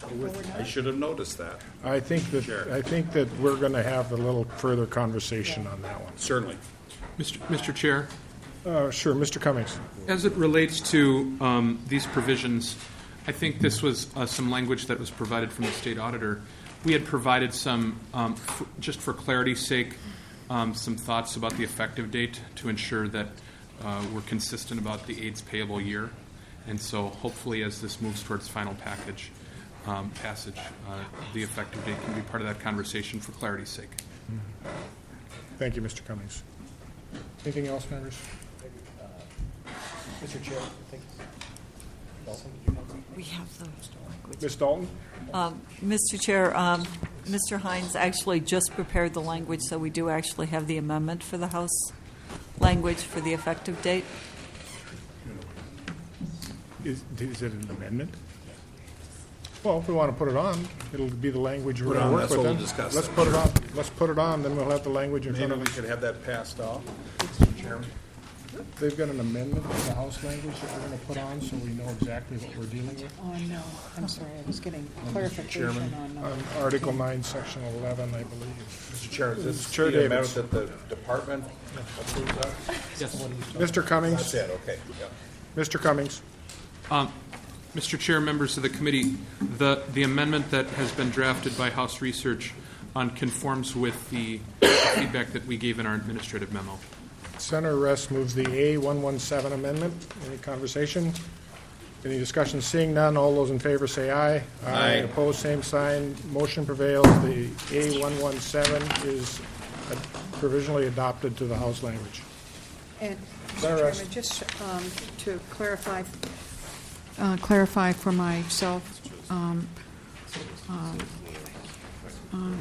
I should have noticed that. I think that Sure. I think that we're going to have a little further conversation on that one. Certainly. Mister Mister Chair, Uh, sure, Mister Cummings. as it relates to um, these provisions, I think this was uh, some language that was provided from the state auditor. We had provided some, um, f- just for clarity's sake, um, some thoughts about the effective date to ensure that uh, we're consistent about the AIDS payable year. And so hopefully as this moves towards final package um, passage, uh, the effective date can be part of that conversation for clarity's sake. Thank you, Mister Cummings. Anything else, members? Mister Chair, thank you. We have the language. Miz Dalton? Um, Mister Chair, um, Mister Hines actually just prepared the language, so we do actually have the amendment for the House language for the effective date. Is, is it an amendment? Well, if we want to put it on, it'll be the language we're Put it going on, to work that's with. what we'll then. discuss. Let's put it on. Let's put it on, then we'll have the language in Maybe front we of us. could have that passed off, Mister Chairman. They've got an amendment to the House language that we're going to put on, so we know exactly what we're dealing with. Oh, no, I'm sorry, I was getting clarification Chairman. on. On Article nine, Section eleven, I believe. Mister Chairman, is this Chair the amendment Davids. that the department approves of? Yes. Mister Cummings? That's it, okay. Yeah. Mister Cummings? Um, Mister Chair, members of the committee, the, the amendment that has been drafted by House Research on conforms with the feedback that we gave in our administrative memo. Senator Rest moves the A one seventeen amendment. Any conversation? Any discussion? Seeing none, all those in favor say aye. Aye. Opposed, same sign. Motion prevails. The A one seventeen is uh, provisionally adopted to the House language. And, Mister Senator Rest. Chairman, just um, to clarify, uh, clarify for myself, um, um, um,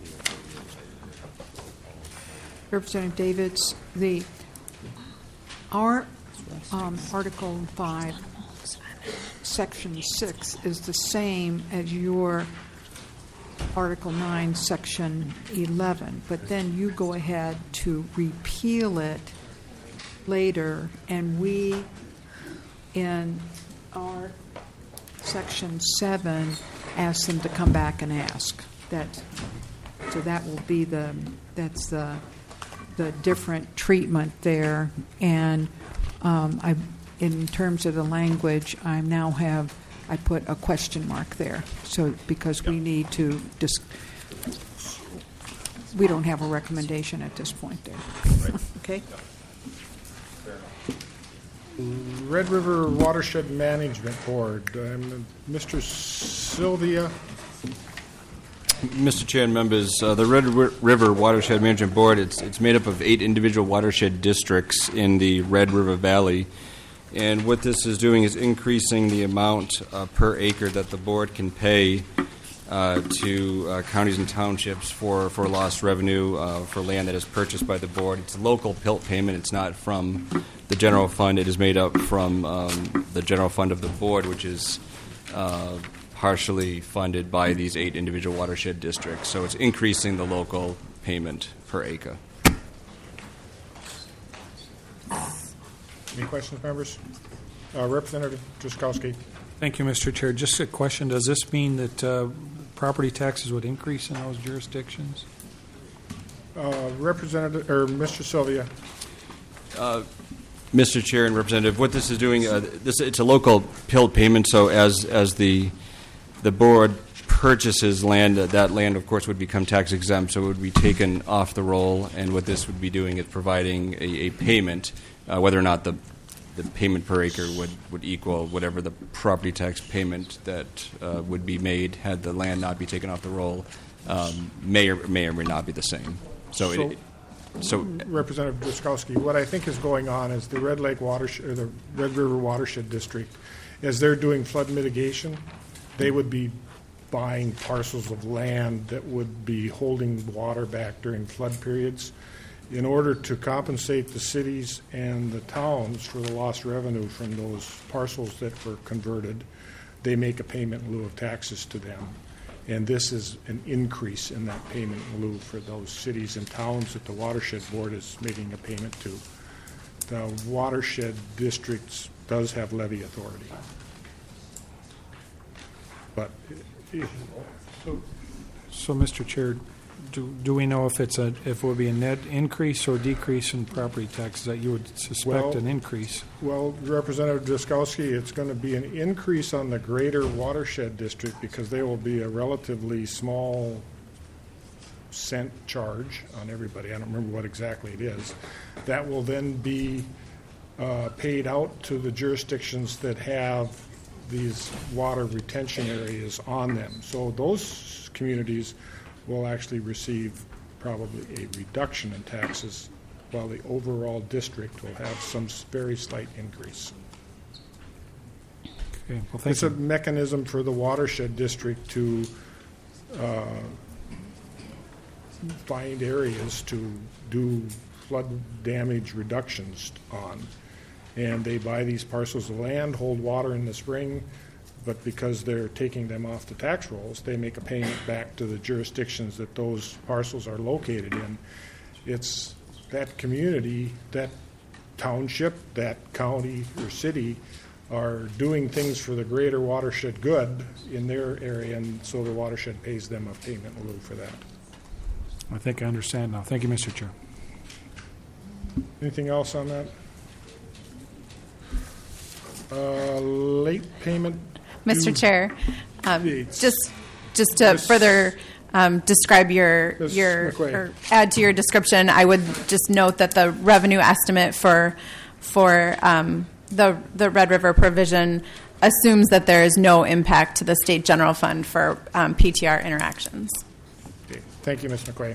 Representative Davids, the, our um, Article five, Section six is the same as your Article nine, Section eleven, but then you go ahead to repeal it later, and we, in our Section seven, ask them to come back and ask. That, so that will be the, that's the, the different treatment there. And um, I, in terms of the language, I now have, I put a question mark there. So, because we need to just, we don't have a recommendation at this point there. Okay? Red River Watershed Management Board. Um, Mister Sylvia. Mister Chair and members, uh, the Red River Watershed Management Board, it's, it's made up of eight individual watershed districts in the Red River Valley. And what this is doing is increasing the amount uh, per acre that the board can pay uh, to uh, counties and townships for, for lost revenue uh, for land that is purchased by the board. It's a local P I L T payment. It's not from the general fund. It is made up from um, the general fund of the board, which is uh, partially funded by these eight individual watershed districts. So it's increasing the local payment per acre. Any questions, members? Uh, Representative Driscollowski. Thank you, Mister Chair. Just a question. Does this mean that uh, property taxes would increase in those jurisdictions? Uh, Representative, or Mister Sylvia. Uh, Mister Chair and Representative, what this is doing, uh, this it's a local P I L payment. So as as the the board purchases land, uh, that land, of course, would become tax exempt. So it would be taken off the roll. And what this would be doing is providing a, a payment, uh, whether or not the the payment per acre would, would equal whatever the property tax payment that uh, would be made had the land not be taken off the roll, um, may or may or may not be the same. So, So- it, so Representative Driscollowski, what I think is going on is the Red Lake watershed, or the Red River Watershed District, as they're doing flood mitigation, they would be buying parcels of land that would be holding water back during flood periods. In order to compensate the cities and the towns for the lost revenue from those parcels that were converted, they make a payment in lieu of taxes to them. And this is an increase in that payment in lieu for those cities and towns that the Watershed Board is making a payment to. The watershed districts does have levy authority. But it, So, so Mister Chair, do, do we know if it's a if it would be a net increase or decrease in property taxes? That you would suspect Well- an increase. Well, Representative Driscollowski, it's going to be an increase on the greater watershed district because there will be a relatively small cent charge on everybody. I don't remember what exactly it is. That will then be uh, paid out to the jurisdictions that have these water retention areas on them. So those communities will actually receive probably a reduction in taxes, while the overall district will have some s- very slight increase. Okay. Well, thank It's a you. mechanism for the watershed district to uh, find areas to do flood damage reductions on. And they buy these parcels of land, hold water in the spring, but because they're taking them off the tax rolls, they make a payment back to the jurisdictions that those parcels are located in. It's that community, that township, that county or city are doing things for the greater watershed good in their area, and so the watershed pays them a payment in lieu for that. I think I understand now. Thank you, Mister Chair. Anything else on that? Uh, late payment. Mister due Chair, um, dates. just just to Miss- further um, describe your Miss your McQuaid. or add to your description, I would just note that the revenue estimate for for um, the the Red River provision assumes that there is no impact to the state general fund for um, P T R interactions. Okay. Thank you, Miz McQuay.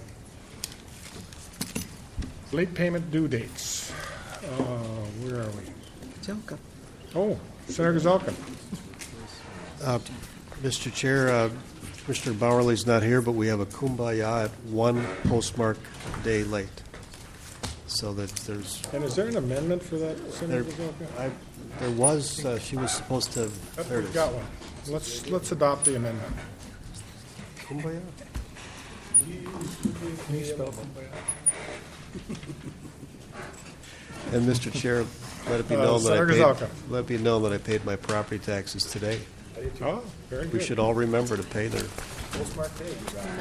Late payment due dates. Uh, where are we? Gazelka. Oh, Senator Gazelka. Uh, Mister Chair, uh, Commissioner Bowerly's not here, but we have a kumbaya at one postmark day late. So that there's, And is there an amendment for that, Senator there, Gazelka? I, there was, uh, she was supposed to, Yep, there it we've is. got one. Let's, let's adopt the amendment. Kumbaya? Can you spell And Mister Chair, let it be Uh, known that I Senator paid, Gazelka. let it be known that I paid my property taxes today. Oh, very We good. should all remember to pay their. Postmark day.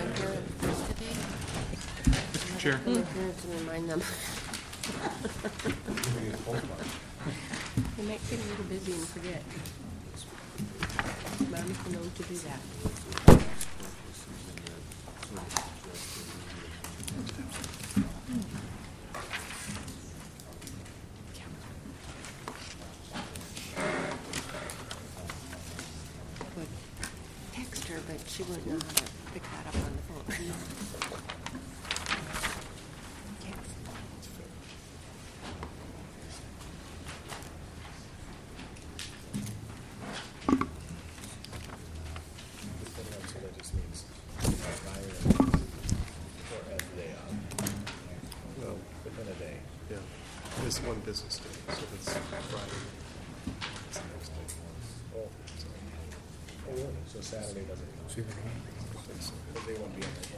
Mister Chair. Remind them. They might get a little busy and forget. Mom can know to do that. Would text her, but she wouldn't know how to pick that up on the phone. Well, within a day. Yeah, it's one business day, so it's Friday. It's the next day. Oh, sorry. So Saturday doesn't count. Because they won't be in there.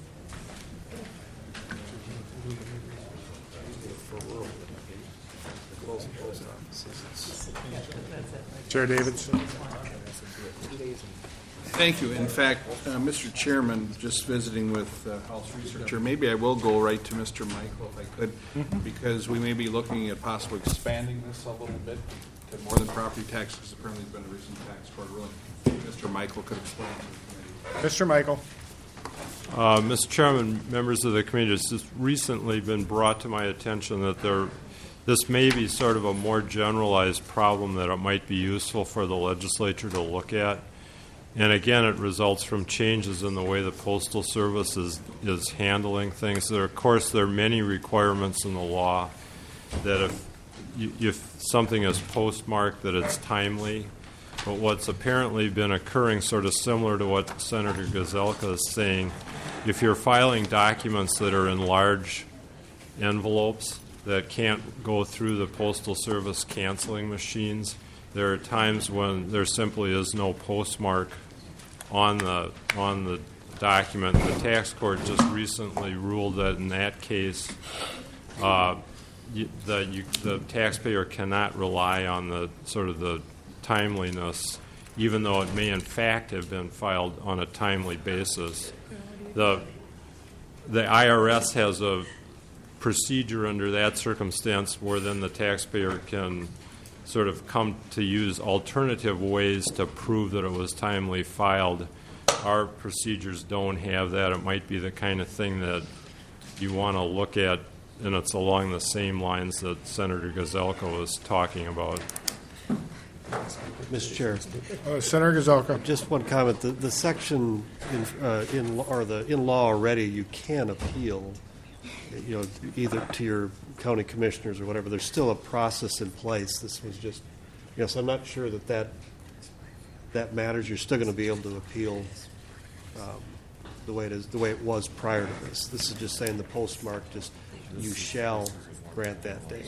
Chair Davidson. Thank you. In fact, uh, Mister Chairman, just visiting with uh, House Researcher, maybe I will go right to Mister Michael if I could, Mm-hmm. because we may be looking at possibly expanding this a little bit to more than property taxes. Apparently, there's been a recent tax court ruling. Mister Michael could explain to the committee. Mister Michael. Uh, Mister Chairman, members of the committee, it's just recently been brought to my attention that there, this may be sort of a more generalized problem that it might be useful for the legislature to look at. And again, it results from changes in the way the Postal Service is, is handling things. There, of course, there are many requirements in the law that if, you, if something is postmarked, that it's timely. But what's apparently been occurring, sort of similar to what Senator Gazelka is saying, if you're filing documents that are in large envelopes that can't go through the Postal Service canceling machines, there are times when there simply is no postmark on the on the document. The tax court just recently ruled that in that case, uh, you, the, you, the taxpayer cannot rely on the sort of the timeliness, even though it may in fact have been filed on a timely basis. The the I R S has a procedure under that circumstance where then the taxpayer can sort of come to use alternative ways to prove that it was timely filed. Our procedures don't have that. It might be the kind of thing that you want to look at, and it's along the same lines that Senator Gazelka was talking about. Mister Chair. Uh, Senator Gazelka. Just one comment. The, the section in, uh, in or the in law already, you can appeal, you know, either to your county commissioners or whatever. There's still a process in place. This was just, you know, so I'm not sure that that, that matters. You're still going to be able to appeal um, the way it is, the way it was prior to this. This is just saying the postmark, just you shall grant that day,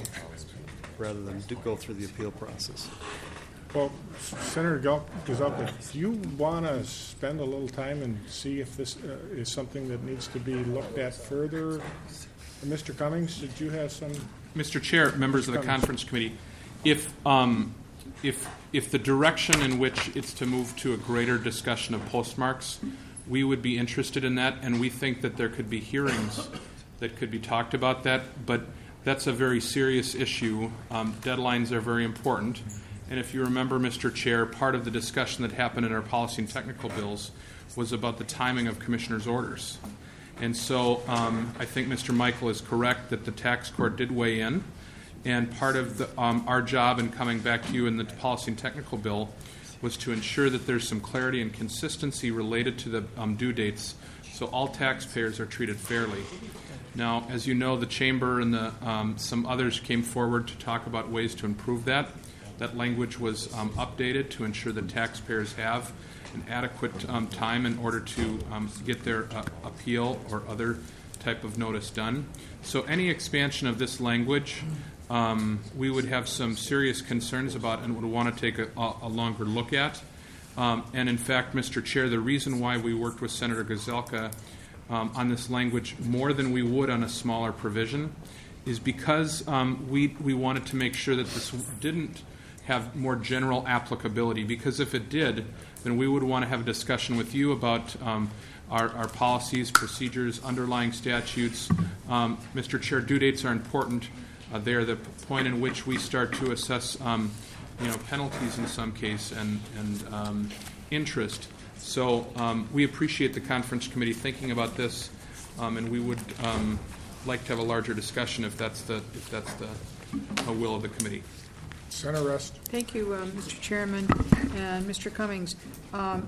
rather than do, go through the appeal process. Well, Senator Gazelka, do you want to spend a little time and see if this uh, is something that needs to be looked at further? Mister Cummings, did you have some? Mister Chair, members of the conference committee, if um, if if the direction in which it's to move to a greater discussion of postmarks, we would be interested in that, and we think that there could be hearings that could be talked about that. But that's a very serious issue. Um, deadlines are very important. And if you remember, Mister Chair, part of the discussion that happened in our policy and technical bills was about the timing of commissioners' orders. And so um, I think Mister Michael is correct that the tax court did weigh in. And part of the, um, our job in coming back to you in the policy and technical bill was to ensure that there's some clarity and consistency related to the um, due dates so all taxpayers are treated fairly. Now, as you know, the Chamber and the, um, some others came forward to talk about ways to improve that. That language was um, updated to ensure that taxpayers have an adequate um, time in order to um, get their uh, appeal or other type of notice done. So any expansion of this language, um, we would have some serious concerns about and would want to take a, a longer look at. Um, and in fact, Mister Chair, the reason why we worked with Senator Gazelka um, on this language more than we would on a smaller provision is because um, we, we wanted to make sure that this didn't have more general applicability, because if it did, then we would want to have a discussion with you about um, our, our policies, procedures, underlying statutes. Um, Mister Chair, due dates are important. Uh, they are the point in which we start to assess um, you know, penalties in some case and, and um, interest. So um, we appreciate the conference committee thinking about this, um, and we would um, like to have a larger discussion if that's the, if that's the uh, will of the committee. Senator Rest. Thank you, uh, Mister Chairman and Mister Cummings. Um,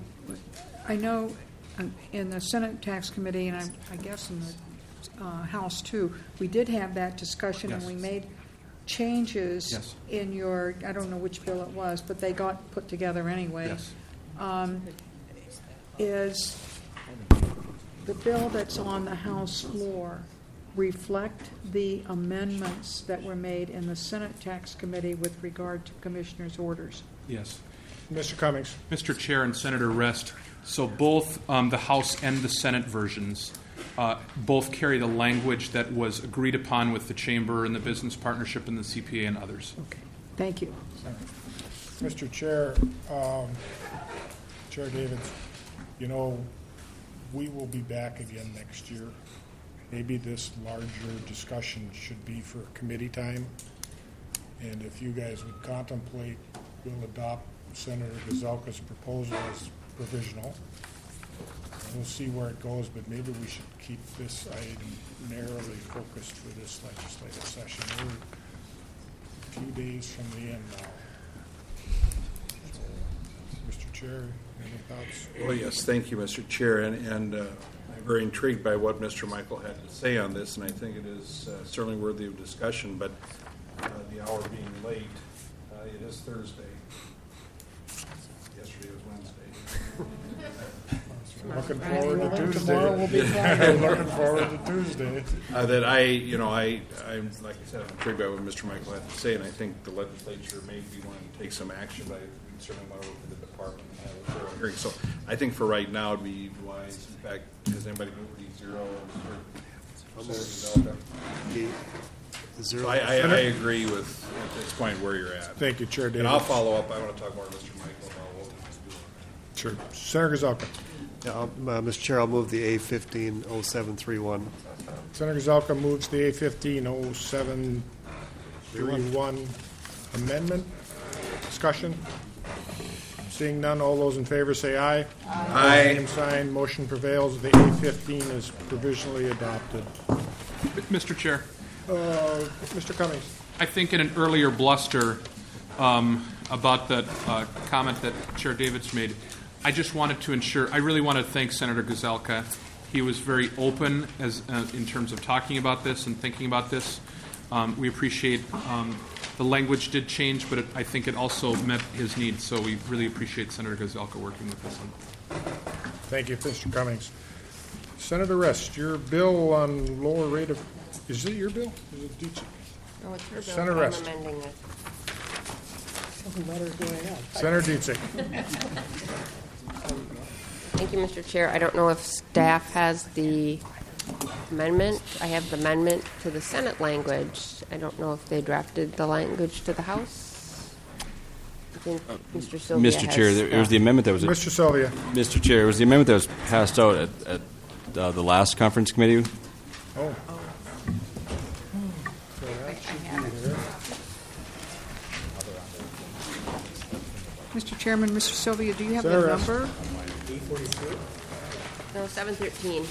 I know in the Senate Tax Committee, and I, I guess in the uh, House too, we did have that discussion, Yes. and we made changes Yes. in your, I don't know which bill it was, but they got put together anyway. Yes. Um, is the bill that's on the House floor reflect the amendments that were made in the Senate Tax Committee with regard to commissioners' orders? Yes. Mister Cummings. Mister Chair and Senator Rest, so both um, the House and the Senate versions uh, both carry the language that was agreed upon with the Chamber and the Business Partnership and the C P A and others. Okay, thank you. Mister Chair, um, Chair Davids, you know, we will be back again next year. Maybe this larger discussion should be for committee time. And if you guys would contemplate, we'll adopt Senator Gazelka's proposal as provisional. And we'll see where it goes, but maybe we should keep this item narrowly focused for this legislative session. We're a few days from the end now. Mister Chair, any thoughts? Well, yes, thank you, Mister Chair, and, and uh, I'm very intrigued by what Mister Michael had to say on this, and I think it is uh, certainly worthy of discussion, but uh, the hour being late, uh, it is Thursday. Yesterday was Wednesday. Looking forward to Tuesday. Tomorrow will be Friday. Looking forward to Tuesday. Uh, that I, you know, I, I'm, like I said, I'm intrigued by what Mister Michael had to say, and I think the legislature may be wanting to take some action, but I we certainly want to work with the department and have a thorough hearing. So I think for right now, it'd be wise. In fact, has anybody moved the zero? Zero. So I, I, I agree with at this point where you're at. Thank you, Chair Davids. And I'll follow up. I want to talk more to Mister Michael about what we can do. Sure. Senator Gazelka. Yeah, I'll- uh, Mister Chair, I'll move the A fifteen oh seven three one. Senator Gazelka moves the A fifteen oh seven three one amendment. Discussion? Seeing none, all those in favor say aye. Aye. Same sign, motion prevails. The A fifteen is provisionally adopted. Mister Chair. Uh, Mister Cummings. I think in an earlier bluster um, about the uh, comment that Chair Davids made, I just wanted to ensure, I really want to thank Senator Gazelka. He was very open as uh, in terms of talking about this and thinking about this. Um, we appreciate um, the language did change, but it, I think it also met his needs, so we really appreciate Senator Gazelka working with us. Thank you, Mister Cummings. Senator Rest, your bill on lower rate of, is it your bill? Is it Dietz? No, it's her bill. Senator I'm Rest. amending it. Letters going out. Senator Dietz. Thank you, Mister Chair. I don't know if staff has the amendment. I have the amendment to the Senate language. I don't know if they drafted the language to the House. I think Mister Sylvia Mister has Chair, there, it was the amendment that was Mister Sylvia. Mister Chair, it was the amendment that was passed out at, at uh, the last conference committee. Oh. So that should be there. Mister Chairman, Mister Sylvia, do you have Senator that Rest. number? No, seven thirteen.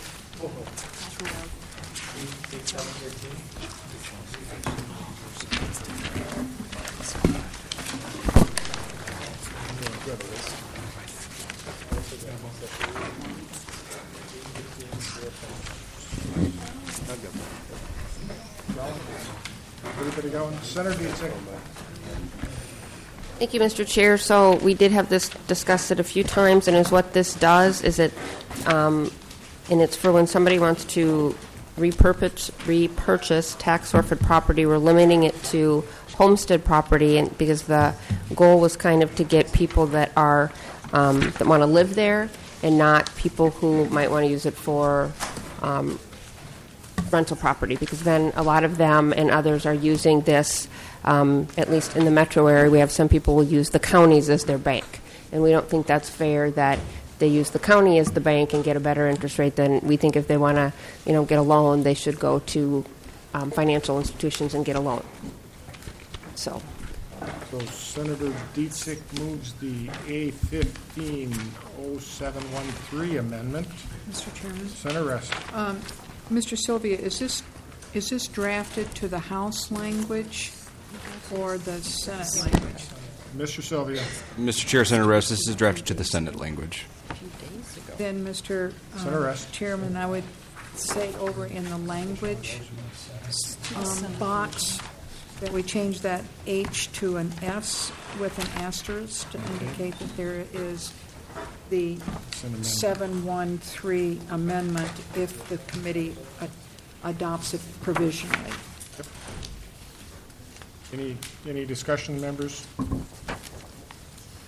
Everybody going? Senator Dietz. Thank you, Mister Chair. So we did have this discussed it a few times, and is what this does is it, um, and it's for when somebody wants to repurpose, repurchase tax forfeit property. We're limiting it to homestead property, and because the goal was kind of to get people that are um, that want to live there, and not people who might want to use it for um, rental property, because then a lot of them and others are using this. Um, at least in the metro area, we have some people will use the counties as their bank, and we don't think that's fair that they use the county as the bank and get a better interest rate. Than we think if they want to, you know, get a loan, they should go to um, financial institutions and get a loan. So, So Senator Dietz moves the A fifteen oh seven one three amendment. Mister Chairman. Senator Rest. Um, Mister Sylvia, is this, is this drafted to the House language or the Senate language? Mister Sylvia. Mister Chair, Senator Rest, this is drafted to the Senate language. Then, Mister Senator um, Rest. Chairman, I would say over in the language um, box that we change that H to an S with an asterisk to indicate that there is the seven one three amendment if the committee uh, adopts it provisionally. Yep. Any any discussion, members?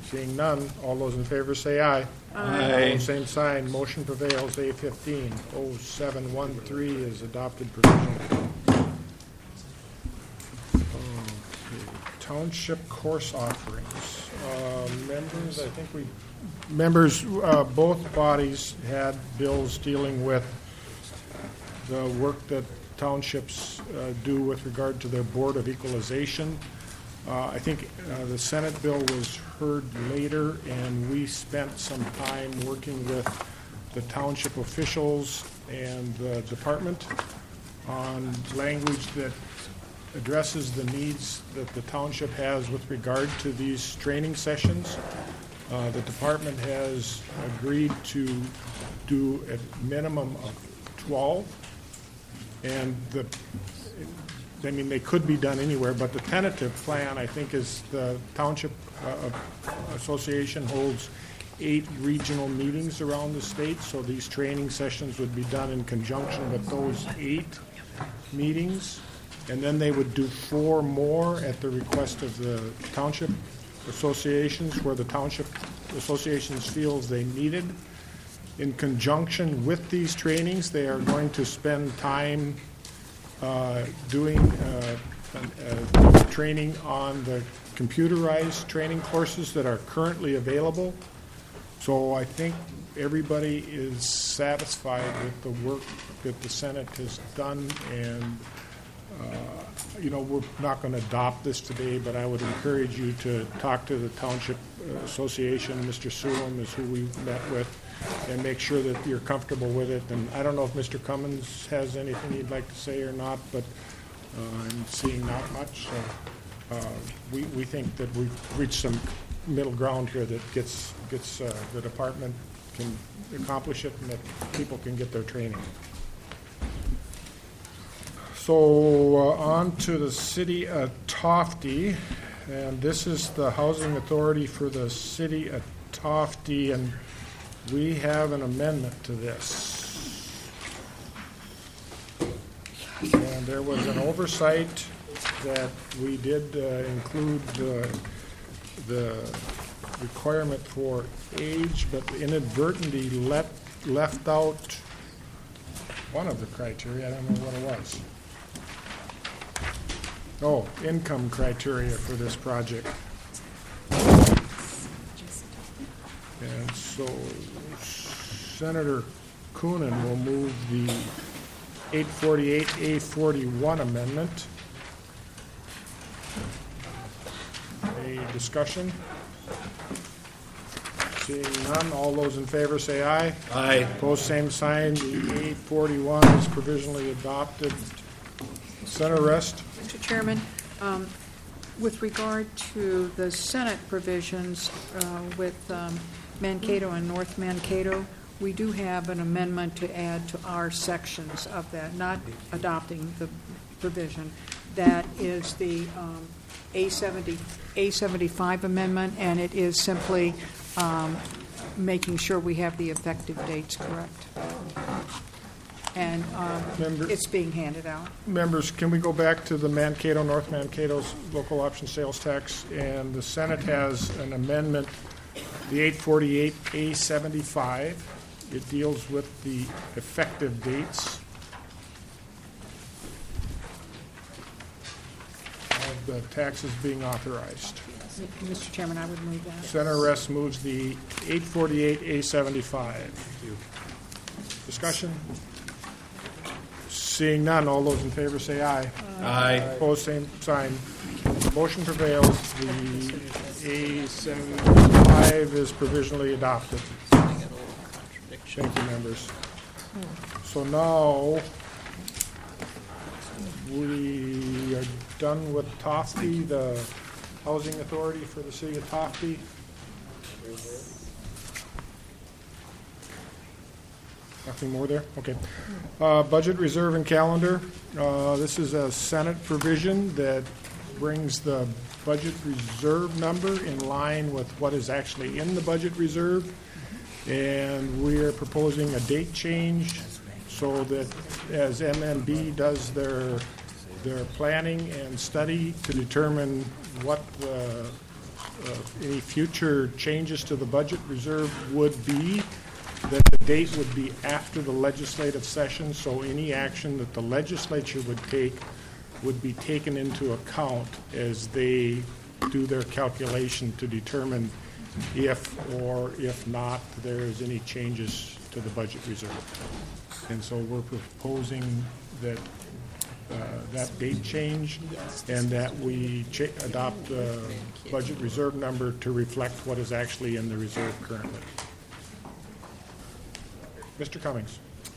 Seeing none, all those in favor say aye. Aye. Opposed, same sign. Motion prevails. A fifteen oh seven one three is adopted provisionally. Okay. Township course offerings. Uh, members, I think we, members, uh, both bodies had bills dealing with the work that townships uh, do with regard to their Board of Equalization. Uh, I think uh, the Senate bill was heard later, and we spent some time working with the township officials and the department on language that addresses the needs that the township has with regard to these training sessions. Uh, the department has agreed to do a minimum of twelve, and the I mean, they could be done anywhere, but the tentative plan, I think, is the Township uh, Association holds eight regional meetings around the state, so these training sessions would be done in conjunction with those eight meetings, and then they would do four more at the request of the Township Associations, where the Township Associations feels they needed. In conjunction with these trainings, they are going to spend time Uh, doing uh, uh, training on the computerized training courses that are currently available. So I think everybody is satisfied with the work that the Senate has done, and uh, you know, we're not going to adopt this today, but I would encourage you to talk to the Township Association. Mister Sulam is who we met with, and make sure that you're comfortable with it. And I don't know if Mister Cummins has anything he'd like to say or not, but uh, I'm seeing not much. So uh, we, we think that we've reached some middle ground here that gets, gets uh, the department can accomplish it, and that people can get their training. So uh, on to the city of Tofty, and this is the housing authority for the city of Tofty, and we have an amendment to this. And there was an oversight that we did uh, include uh, the requirement for age, but inadvertently let, left out one of the criteria. I don't know what it was. Oh, income criteria for this project. And so Senator Coonan will move the eight forty-eight A forty-one amendment. A discussion? Seeing none, all those in favor say aye. Aye. Opposed, same sign. The eight forty-one is provisionally adopted. Senator Rest. Mister Chairman, um, with regard to the Senate provisions uh, with um, Mankato and North Mankato, we do have an amendment to add to our sections of that, not adopting the provision. That is the um, A seventy, A seventy-five amendment, and it is simply um, making sure we have the effective dates correct. And um, it's being handed out. Members, can we go back to the Mankato, North Mankato's local option sales tax? And the Senate has an amendment, the eight forty-eight A seventy-five. It deals with the effective dates of the taxes being authorized. Mister Chairman, I would move that. Senator Rest moves the eight forty-eight A seventy-five. Discussion? Seeing none, all those in favor say aye. Aye. Opposed, same sign. Motion prevails. The A seventy-five is provisionally adopted. Thank you, members. So now we are done with Tofty, the housing authority for the city of Tofty. Nothing more there? Okay. Uh, budget reserve and calendar. Uh, this is a Senate provision that brings the budget reserve number in line with what is actually in the budget reserve. And we are proposing a date change so that as M M B does their, their planning and study to determine what the uh, any future changes to the budget reserve would be that the date would be after the legislative session, so any action that the legislature would take would be taken into account as they do their calculation to determine if or if not there is any changes to the budget reserve. And so we're proposing that uh, that date change and that we cha- adopt the budget reserve number to reflect what is actually in the reserve currently. Mister Cummings.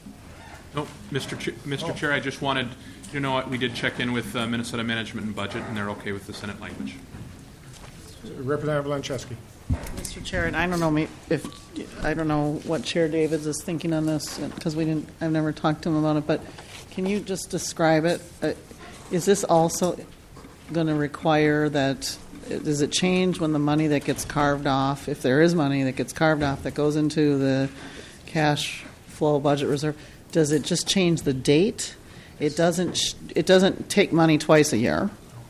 No, Mister Ch- Mister Oh. Chair, I just wanted, you know what, we did check in with uh, Minnesota Management and Budget, and they're okay with the Senate language. Representative Lancheski. Mister Chair, and I don't know me- if, I don't know what Chair Davids is thinking on this, because we didn't, I've never talked to him about it, but can you just describe it? Uh, Is this also going to require that, does it change when the money that gets carved off, if there is money that gets carved off that goes into the cash flow budget reserve, does it just change the date? It doesn't, sh- it doesn't take money twice a year.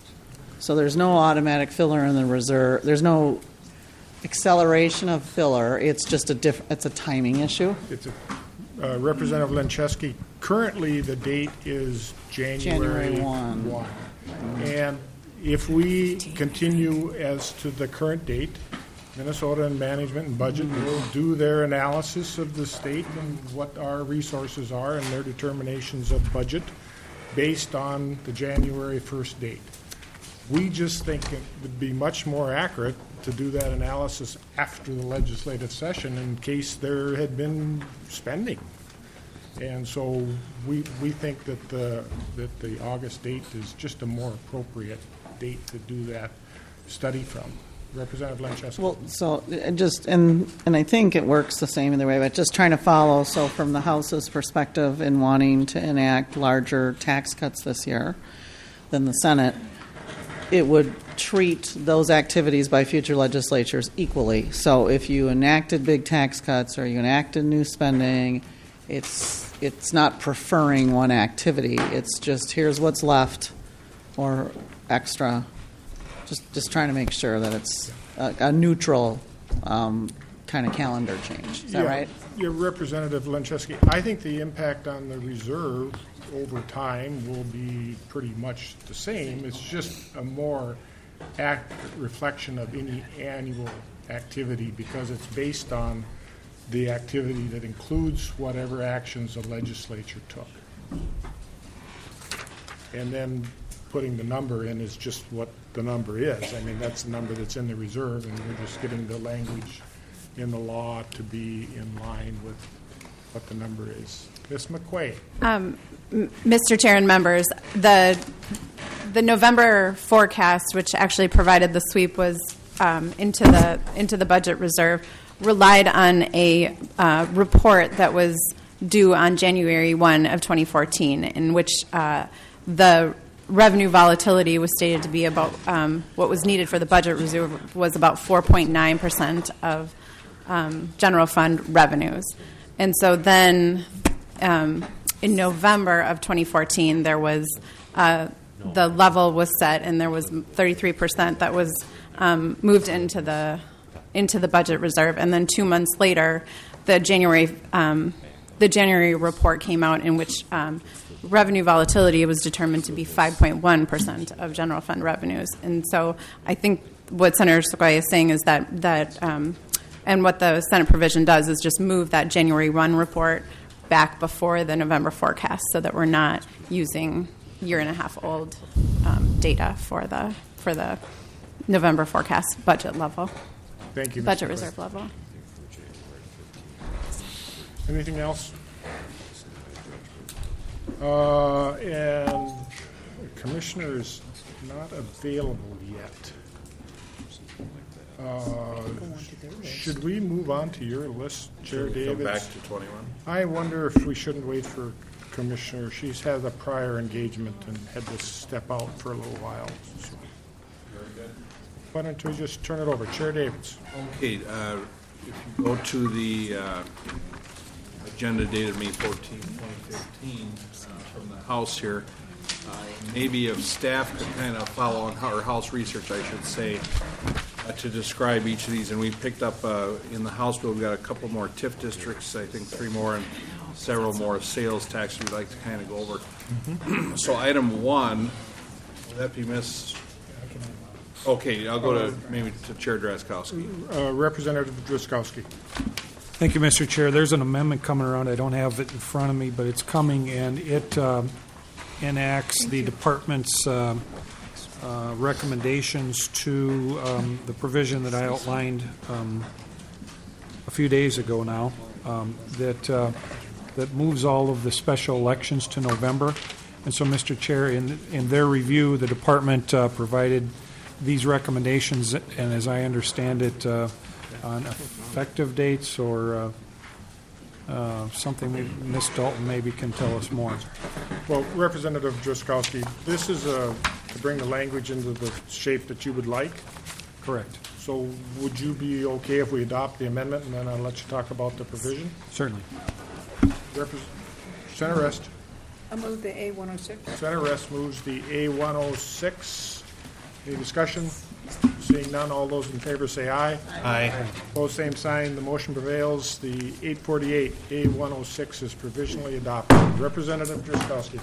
So there's no automatic filler in the reserve. There's no acceleration of filler. It's just a diff- it's a timing issue. It's a, uh, Representative Lancheski, currently the date is January, January one. one. And if we continue as to the current date, Minnesota and Management and Budget will do their analysis of the state and what our resources are and their determinations of budget based on the January first date. We just think it would be much more accurate to do that analysis after the legislative session in case there had been spending. And so we, we think that the, that the August date is just a more appropriate date to do that study from. Representative Lancheski. Well, so uh, just and and I think it works the same either way, but just trying to follow. So from the House's perspective in wanting to enact larger tax cuts this year than the Senate, it would treat those activities by future legislatures equally. So if you enacted big tax cuts or you enacted new spending, it's it's not preferring one activity. It's just here's what's left or extra. Just just trying to make sure that it's a, a neutral um, kind of calendar change. Is that Yeah, right? Your Representative Lancheski, I think the impact on the reserve over time will be pretty much the same. It's just a more accurate reflection of any annual activity because it's based on the activity that includes whatever actions the legislature took. And then putting the number in is just what the number is. I mean, that's the number that's in the reserve, and we're just getting the language in the law to be in line with what the number is. Miz McQuay. Um, M- Mister Chair and members, the the November forecast, which actually provided the sweep, was um, into the into the budget reserve, relied on a uh, report that was due on January first of twenty fourteen, in which uh, the revenue volatility was stated to be about um, what was needed for the budget reserve was about four point nine percent of um, general fund revenues. And so then um, in November of twenty fourteen, there was uh, the level was set, and there was thirty-three percent that was um, moved into the into the budget reserve. And then two months later, the January um, the January report came out, in which um, revenue volatility was determined to be five point one percent of general fund revenues. And so I think what Senator Sequoia is saying is that that um, and what the Senate provision does is just move that January first report back before the November forecast, so that we're not using year and a half old um, data for the for the November forecast budget level. Thank you, Budget Mister reserve level. Anything else? Uh, and the commissioner is not available yet. Uh, should we move on to your list, Chair Should we come Davids? back to twenty-one? I wonder if we shouldn't wait for Commissioner. She's had a prior engagement and had to step out for a little while. So. Why don't we just turn it over? Chair Davids. Okay, uh, if you go to the uh, agenda dated May fourteenth, twenty fifteen, uh, from the House here, uh, maybe if staff could kind of follow on, or House research, I should say, uh, to describe each of these, and we picked up uh, in the House bill, we've got a couple more T I F districts, I think three more, and several more sales tax we'd like to kind of go over. Mm-hmm. So item one, would that be Miss? Okay, I'll go to maybe to Chair Drazkowski. Uh, Representative Drazkowski. Thank you, Mister Chair. There's an amendment coming around. I don't have it in front of me, but it's coming, and it um, enacts the department's uh, uh, recommendations to um, the provision that I outlined um, a few days ago now, um, that uh, that moves all of the special elections to November. And so, Mister Chair, in in their review, the department uh, provided these recommendations, and as I understand it, uh, on effective dates or uh, uh, something maybe Miz Dalton maybe can tell us more. Well, Representative Drazkowski, this is uh, to bring the language into the shape that you would like. Correct. So would you be okay if we adopt the amendment, and then I'll let you talk about the provision? Certainly. Repres- Senator Rest. I move the A one oh six. Senator Rest moves the A one oh six. Any discussion? Seeing none, all those in favor say aye. Aye. Opposed, same sign. The motion prevails. The eight forty-eight, A one oh six is provisionally adopted. Representative Drazkowski.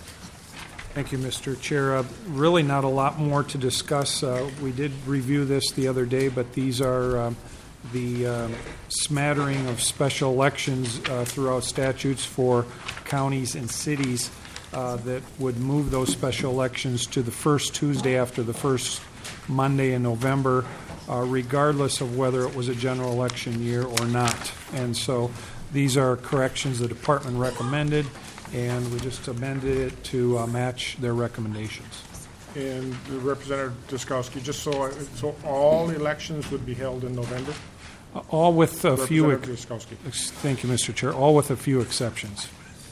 Thank you, Mister Chair. Uh, really not a lot more to discuss. Uh, we did review this the other day, but these are um, the um, smattering of special elections uh, throughout statutes for counties and cities uh, that would move those special elections to the first Tuesday after the first Monday in November, uh, regardless of whether it was a general election year or not. And so these are corrections the department recommended, and we just amended it to uh, match their recommendations. And the Representative Drazkowski, just so I, so all elections would be held in November? Uh, all with a few. Representative Drazkowski. Ex- thank you, Mister Chair. All with a few exceptions.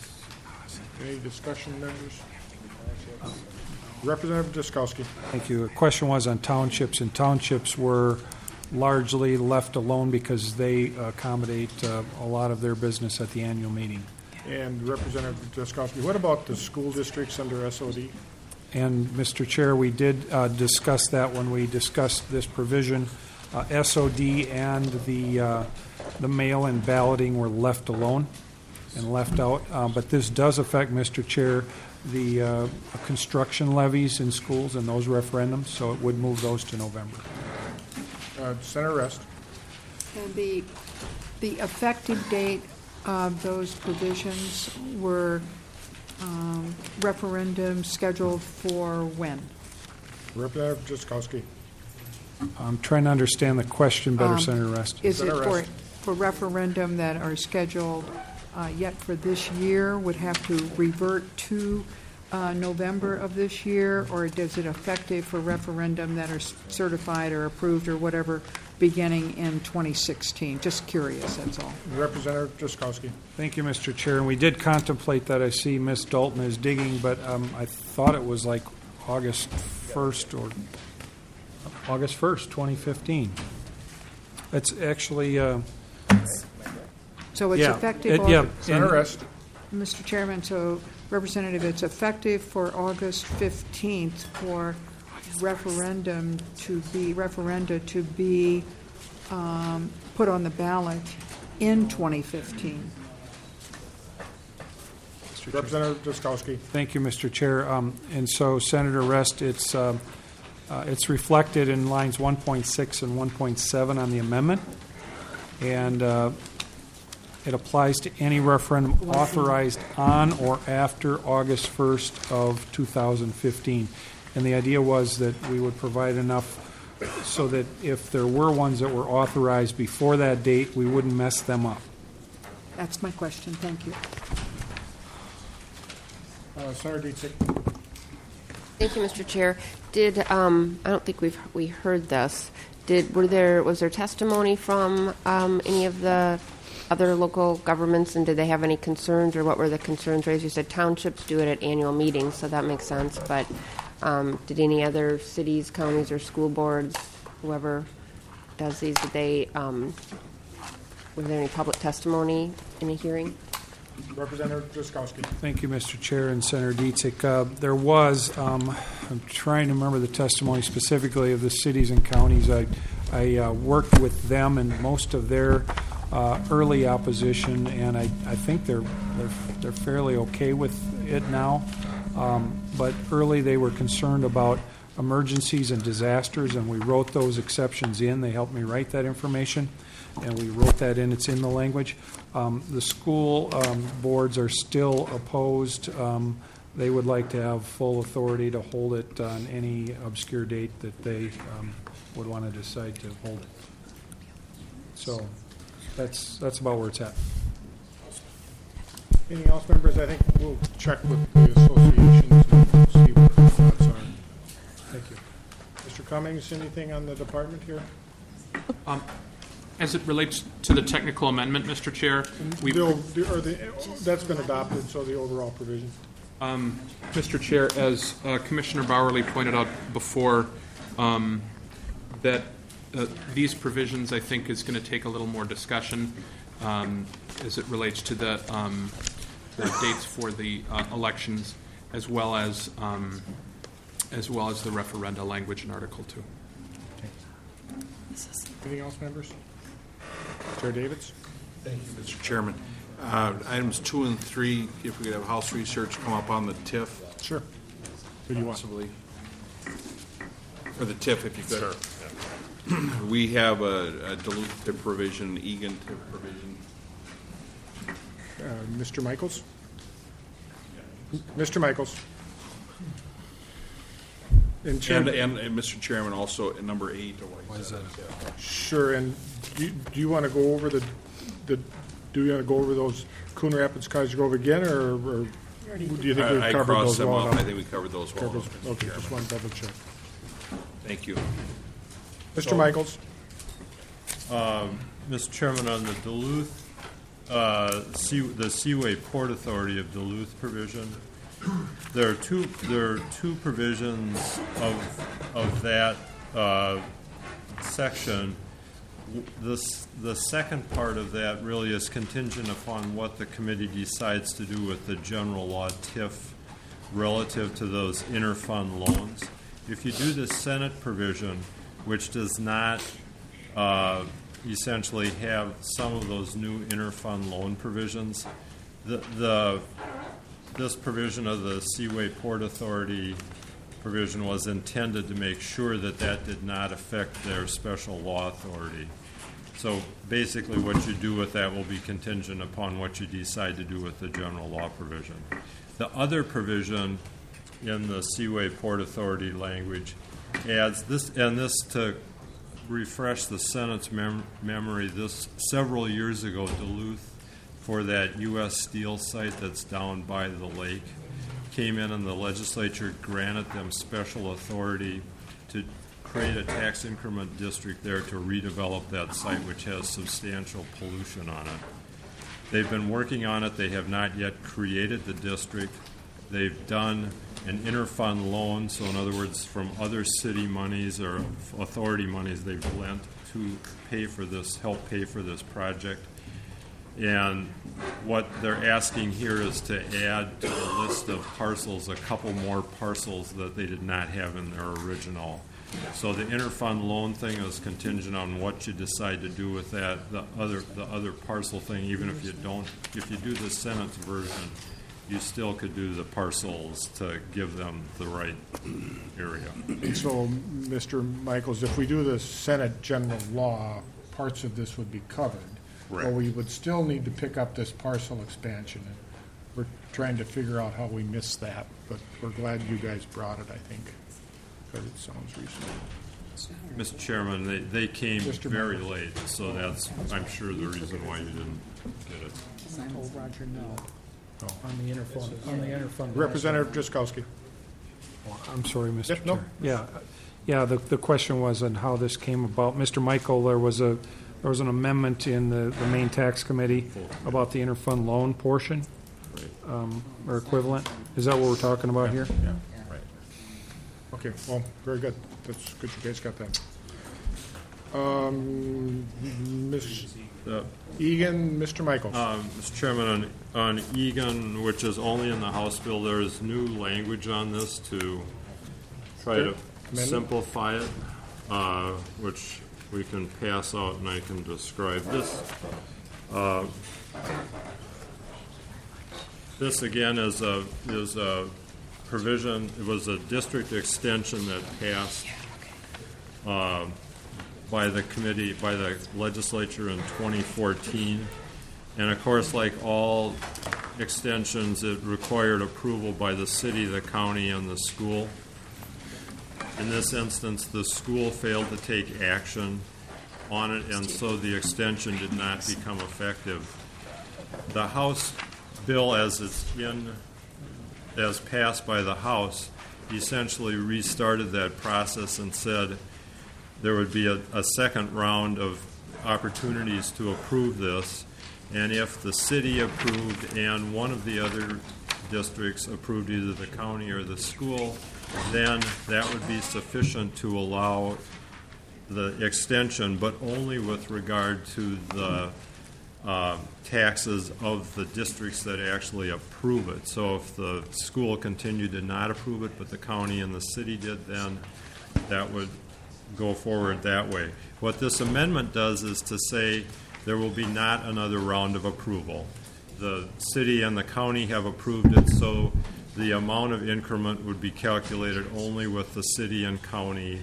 Any discussion, members? Representative Drazkowski. Thank you. The question was on townships, and townships were largely left alone because they accommodate uh, a lot of their business at the annual meeting. And Representative Drazkowski, what about the school districts under S O D? And, Mister Chair, we did uh, discuss that when we discussed this provision. Uh, S O D and the uh, the mail-in balloting were left alone and left out. Uh, but this does affect, Mister Chair, the uh, construction levies in schools and those referendums, so it would move those to November. Uh, Senator Rest. And the, the effective date of those provisions were um, referendums scheduled for when? Representative Drazkowski. I'm trying to understand the question better, Um, Senator Rest. Is it Senator for, Rest. for referendum that are scheduled uh, yet for this year, would have to revert to uh, November of this year, or does it effective for referendum that are s- certified or approved or whatever beginning in twenty sixteen? Just curious, that's all. Representative Drazkowski. Thank you, Mister Chair. And we did contemplate that. I see Miz Dalton is digging, but um, I thought it was like August first or August first, twenty fifteen. It's actually. Uh, So it's yeah, effective. it- yeah, August- Senator and- Rest. Mister Chairman, so Representative, it's effective for August fifteenth for referendum to be, referenda to be um, put on the ballot in twenty fifteen. Representative Drazkowski. Thank you, Mister Chair. Um, and so, Senator Rest, it's um, uh, it's reflected in lines one point six and one point seven on the amendment, and uh, it applies to any referendum authorized on or after August first of two thousand fifteen. And the idea was that we would provide enough so that if there were ones that were authorized before that date, we wouldn't mess them up. That's my question. Thank you. Uh, Senator Dietzig. Thank you, Mister Chair. Did um, I don't think we've we heard this. Did were there was there testimony from um, any of the other local governments, and did they have any concerns, or what were the concerns raised? You said townships do it at annual meetings, so that makes sense. But um, did any other cities, counties, or school boards, whoever does these, did they? Um, was there any public testimony in a hearing? Representative Drazkowski. Thank you, Mister Chair and Senator Dietzig. Uh, there was, um, I'm trying to remember the testimony specifically of the cities and counties. I, I uh, worked with them in most of their uh, early opposition, and I, I think they're, they're they're fairly okay with it now. Um, but early they were concerned about emergencies and disasters, and we wrote those exceptions in. They helped me write that information, and we wrote that in. It's in the language. Um, the school um, boards are still opposed. Um, they would like to have full authority to hold it on any obscure date that they um, would want to decide to hold it. So that's that's about where it's at. Anything else, members? I think we'll check with the associations and see what their thoughts are. Thank you. Mister Cummings, anything on the department here? Um, As it relates to the technical amendment, Mister Chair, we Bill, or the, that's been adopted, so the overall provision. Um, Mister Chair, as uh, Commissioner Bowerly pointed out before, um, that uh, these provisions, I think, is going to take a little more discussion um, as it relates to the, um, the dates for the uh, elections, as well as um, as well as the referenda language in Article Two. Anything else, members? Chair Davids? Thank you, Mister Chairman. Uh, items two and three, if we could have House Research come up on the T I F. Sure. Who do you want? Possibly. For the T I F, if you could. Sure. Yeah. We have a, a Duluth T I F provision, Egan T I F provision. Uh, Mister Michaels? Mister Michaels? And, and, and, and Mister Chairman, also at number eight. Why is that? Sure. And do you, do you want to go over the, the do you want to go over those Coon Rapids, Kaiser Grove again, or, or do you think we've I, I covered crossed those them well off. enough? I think we covered those well Covered, enough, Mister okay, Chairman. just one double check. Thank you. Mister So, Michaels? Um, Mister Chairman, on the Duluth, uh, sea, the Seaway Port Authority of Duluth provision, there are two. There are two provisions of of that uh, section. This the second part of that really is contingent upon what the committee decides to do with the general law T I F relative to those interfund loans. If you do the Senate provision, which does not uh, essentially have some of those new interfund loan provisions, the the this provision of the Seaway Port Authority provision was intended to make sure that that did not affect their special law authority. So basically what you do with that will be contingent upon what you decide to do with the general law provision. The other provision in the Seaway Port Authority language adds this, and this to refresh the Senate's mem- memory, this several years ago, Duluth, for that U S Steel site that's down by the lake, came in and the legislature granted them special authority to create a tax increment district there to redevelop that site, which has substantial pollution on it. They've been working on it. They have not yet created the district. They've done an interfund loan, so in other words, from other city monies or authority monies they've lent to pay for this, help pay for this project. And what they're asking here is to add to the list of parcels a couple more parcels that they did not have in their original. So the interfund loan thing is contingent on what you decide to do with that. The other, the other parcel thing, even if you don't, if you do the Senate's version, you still could do the parcels to give them the right area. So, Mister Michaels, if we do the Senate general law, parts of this would be covered. Correct. But we would still need to pick up this parcel expansion. And we're trying to figure out how we missed that, but we're glad you guys brought it, I think, because it sounds reasonable. Mister Chairman, they, they came Mister very Michaels. late, so that's, I'm sure, the reason why you didn't get it. I told Roger no on the interfund. On the interfund. Representative Driscollowski. I'm sorry, Mister Yes, no. Chair. Yeah, yeah. The the question was on how this came about. Mister Michael, there was a there was an amendment in the, the main tax committee about the interfund loan portion, um, or equivalent. Is that what we're talking about here? Yeah. Right. Okay. Well, very good. That's good. You guys got that. Um, Miz Uh, Egan, Mister Michaels. Um, Mister Chairman, on, on Egan, which is only in the House bill, there is new language on this to try to Amendment? simplify it, uh, which we can pass out and I can describe this. Uh, this again is a is a provision. It was a district extension that passed uh, by the committee, by the legislature in twenty fourteen. And of course, like all extensions, it required approval by the city, the county, and the school. In this instance, the school failed to take action on it, and so the extension did not become effective. The House bill, as it's in, as passed by the House, essentially restarted that process and said there would be a, a second round of opportunities to approve this, and if the city approved and one of the other districts approved, either the county or the school, then that would be sufficient to allow the extension, but only with regard to the uh, taxes of the districts that actually approve it. So if the school continued to not approve it, but the county and the city did, then that would go forward that way. What this amendment does is to say there will be not another round of approval. The city and the county have approved it, so the amount of increment would be calculated only with the city and county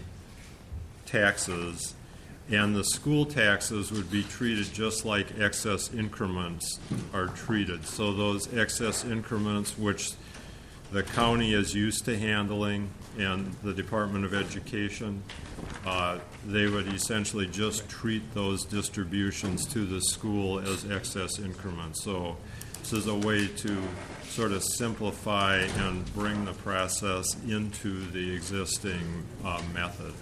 taxes, and the school taxes would be treated just like excess increments are treated. So those excess increments, which the county is used to handling and the Department of Education, uh, they would essentially just treat those distributions to the school as excess increments. So this is a way to sort of simplify and bring the process into the existing uh, method.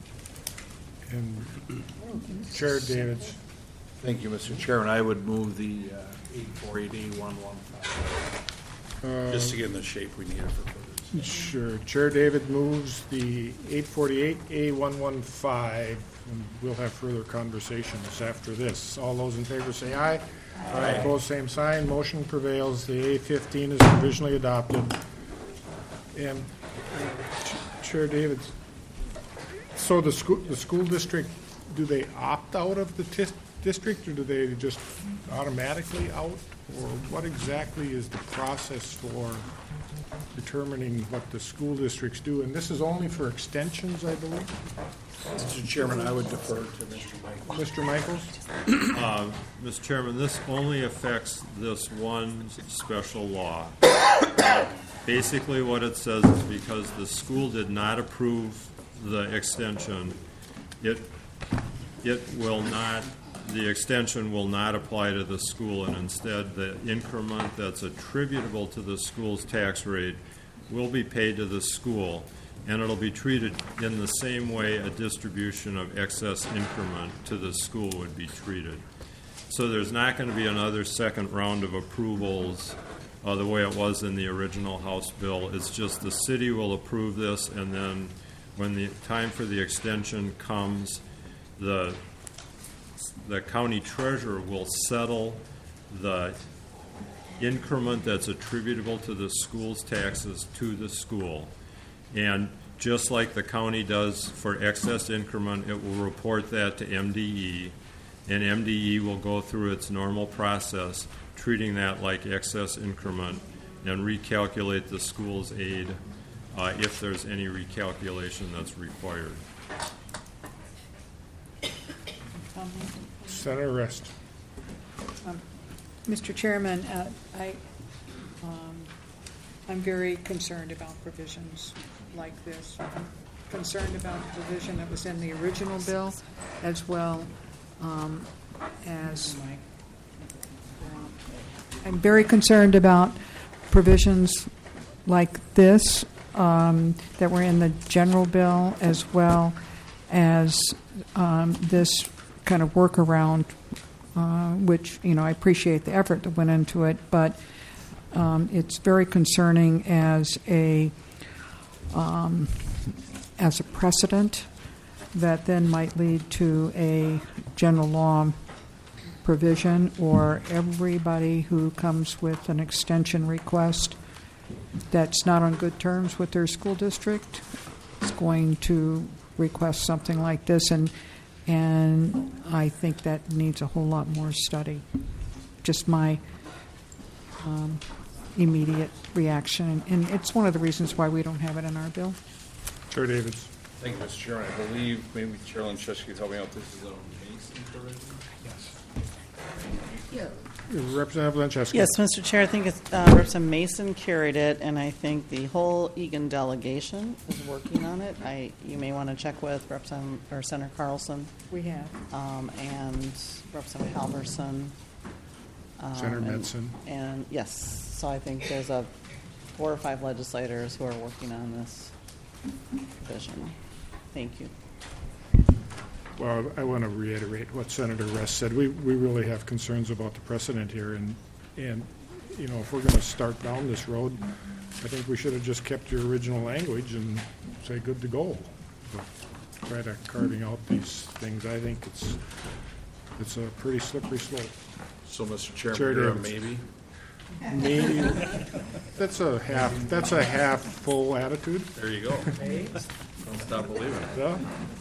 And Chair Davids. Thank you, Mister Chairman. I would move the uh, eight forty-eight A one fifteen, just to get in the shape we need it for further. Sure. Chair David moves the eight forty-eight A one fifteen, and we'll have further conversations after this. All those in favor say aye. Aye. Opposed, same sign. Motion prevails. The A fifteen is provisionally adopted. And uh, Ch- Chair David, so the school, the school district, do they opt out of the tis- district, or do they just automatically out? Or what exactly is the process for determining what the school districts do? And this is only for extensions, I believe? Mister Chairman, I would defer to Mister Michaels. Mister Michaels? Uh, Mister Chairman, this only affects this one special law. Uh, basically what it says is because the school did not approve the extension, it it will not, the extension will not apply to the school, and instead the increment that's attributable to the school's tax rate will be paid to the school, and it'll be treated in the same way a distribution of excess increment to the school would be treated. So there's not going to be another second round of approvals uh, the way it was in the original House bill. It's just the city will approve this, and then when the time for the extension comes, the the county treasurer will settle the increment that's attributable to the school's taxes to the school. And just like the county does for excess increment, it will report that to M D E, and M D E will go through its normal process, treating that like excess increment, and recalculate the school's aid uh, if there's any recalculation that's required. Senator Rest. Um, Mister Chairman, uh, I, um, I'm very concerned about provisions like this. I'm concerned about the provision that was in the original bill, as well um, as I'm very concerned about provisions like this um, that were in the general bill, as well as um, this kind of workaround, uh, which, you know, I appreciate the effort that went into it, but um, it's very concerning as a um, as a precedent that then might lead to a general law provision, or everybody who comes with an extension request that's not on good terms with their school district is going to request something like this. And and I think that needs a whole lot more study. Just my um, immediate reaction, and it's one of the reasons why we don't have it in our bill. Chair Davids. Thank you, Mister Chairman. I believe maybe Chair Lanchewski could help me out. This is a Mason provision? Yes. Representative Lanchewski. Yes, Mister Chair, I think it's, uh, Representative Mason carried it, and I think the whole Egan delegation is working on it. I, you may want to check with Representative, or Senator Carlson. We have. Um, and Representative Halverson. Um, Senator and- Metzen. And, yes, so I think there's a four or five legislators who are working on this provision. Thank you. Well, I want to reiterate what Senator Rest said. We, we really have concerns about the precedent here, and, and, you know, if we're going to start down this road, I think we should have just kept your original language and say good to go. But try to carving out these things, I think it's, it's a pretty slippery slope. So, Mister Chairman, Chair you're a Davids. maybe? Maybe, that's a half, that's a half full attitude. There you go. Don't stop believing it. Yeah.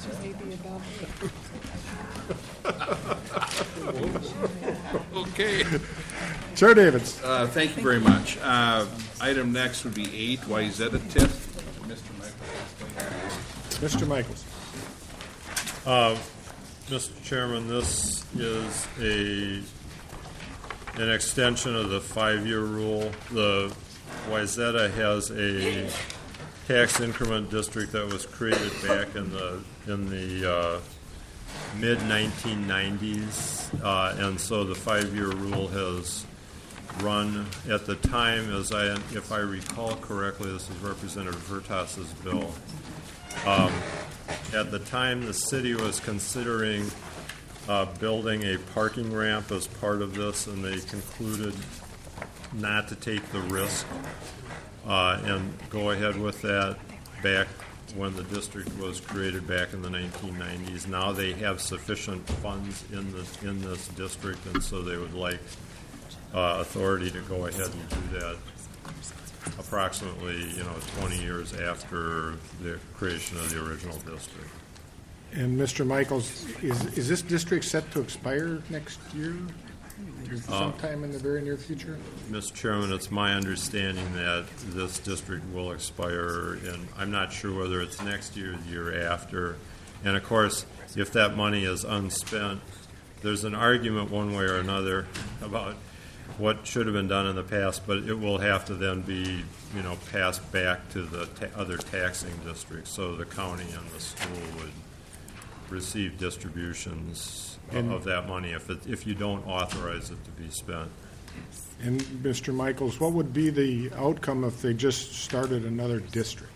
Okay. Chair Davids. Uh, thank you very much. Uh, item next would be eight, Wayzata TIF. Mister Michael. Mister Michaels. Uh, Mister Chairman, this is a, an extension of the five-year rule. The Wayzata has a tax increment district that was created back in the in the uh, mid nineteen nineties, uh, and so the five-year rule has run. At the time, as I, if I recall correctly, this is Representative Vertas's bill. Um, at the time, the city was considering uh, building a parking ramp as part of this, and they concluded not to take the risk uh, and go ahead with that back when the district was created back in the nineteen nineties. Now they have sufficient funds in the in this district, and so they would like uh, authority to go ahead and do that. Approximately, you know, twenty years after the creation of the original district. And Mister Michaels, is, is this district set to expire next year? Or sometime in the very near future? Mister Chairman, it's my understanding that this district will expire, and I'm not sure whether it's next year or the year after. And of course, if that money is unspent, there's an argument one way or another about what should have been done in the past, but it will have to then be, you know, passed back to the ta- other taxing districts, so the county and the school would receive distributions of, of that money if it, if you don't authorize it to be spent. And Mister Michaels, what would be the outcome if they just started another district?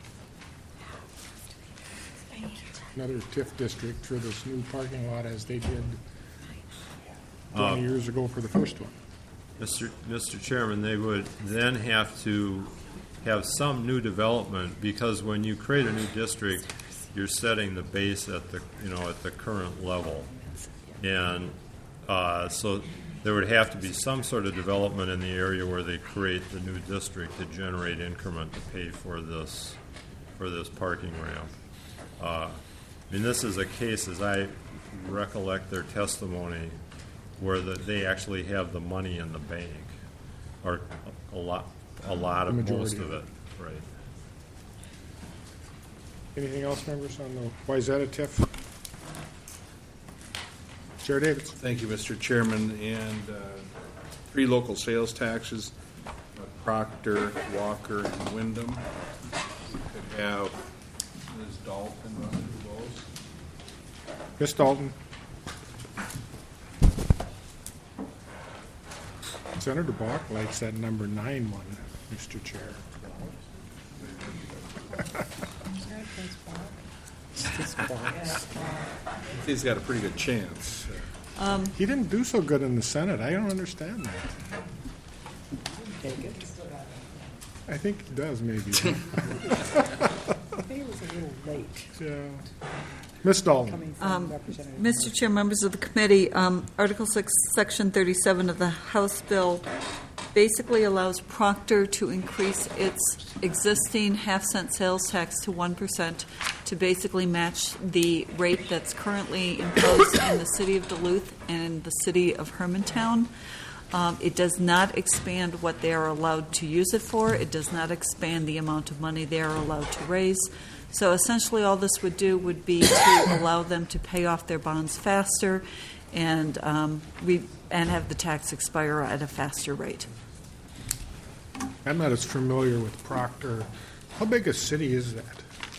Another TIF district for this new parking lot as they did twenty Uh, years ago for the first one? Mister Mister Chairman, they would then have to have some new development, because when you create a new district, you're setting the base at the, you know, at the current level. And uh, so there would have to be some sort of development in the area where they create the new district to generate increment to pay for this, for this parking ramp. Uh, I mean, this is a case, as I recollect their testimony, where the, they actually have the money in the bank, or a lot, a lot of The most majority of of it, right? Anything else, members, on the Wayzata TIF? Chair Davids. Thank you, Mister Chairman. And uh, three local sales taxes, uh, Proctor, Walker, and Wyndham. We could have Miz Dalton run through those. Miz Dalton. Senator Bach likes that number nine one, Mister Chair. He's got a pretty good chance. Um, he didn't do so good in the Senate. I don't understand that. Take it. I think he does, maybe. I think it was a little late. Yeah. Miz Dalton. Um, Mister Chair, members of the committee, um, Article six, Section thirty-seven of the House Bill basically allows Proctor to increase its existing half-cent sales tax to one percent to basically match the rate that's currently imposed in the city of Duluth and in the city of Hermantown. Um, it does not expand what they are allowed to use it for. It does not expand the amount of money they are allowed to raise. So essentially all this would do would be to allow them to pay off their bonds faster and um, re- and have the tax expire at a faster rate. I'm not as familiar with Proctor. How big a city is that?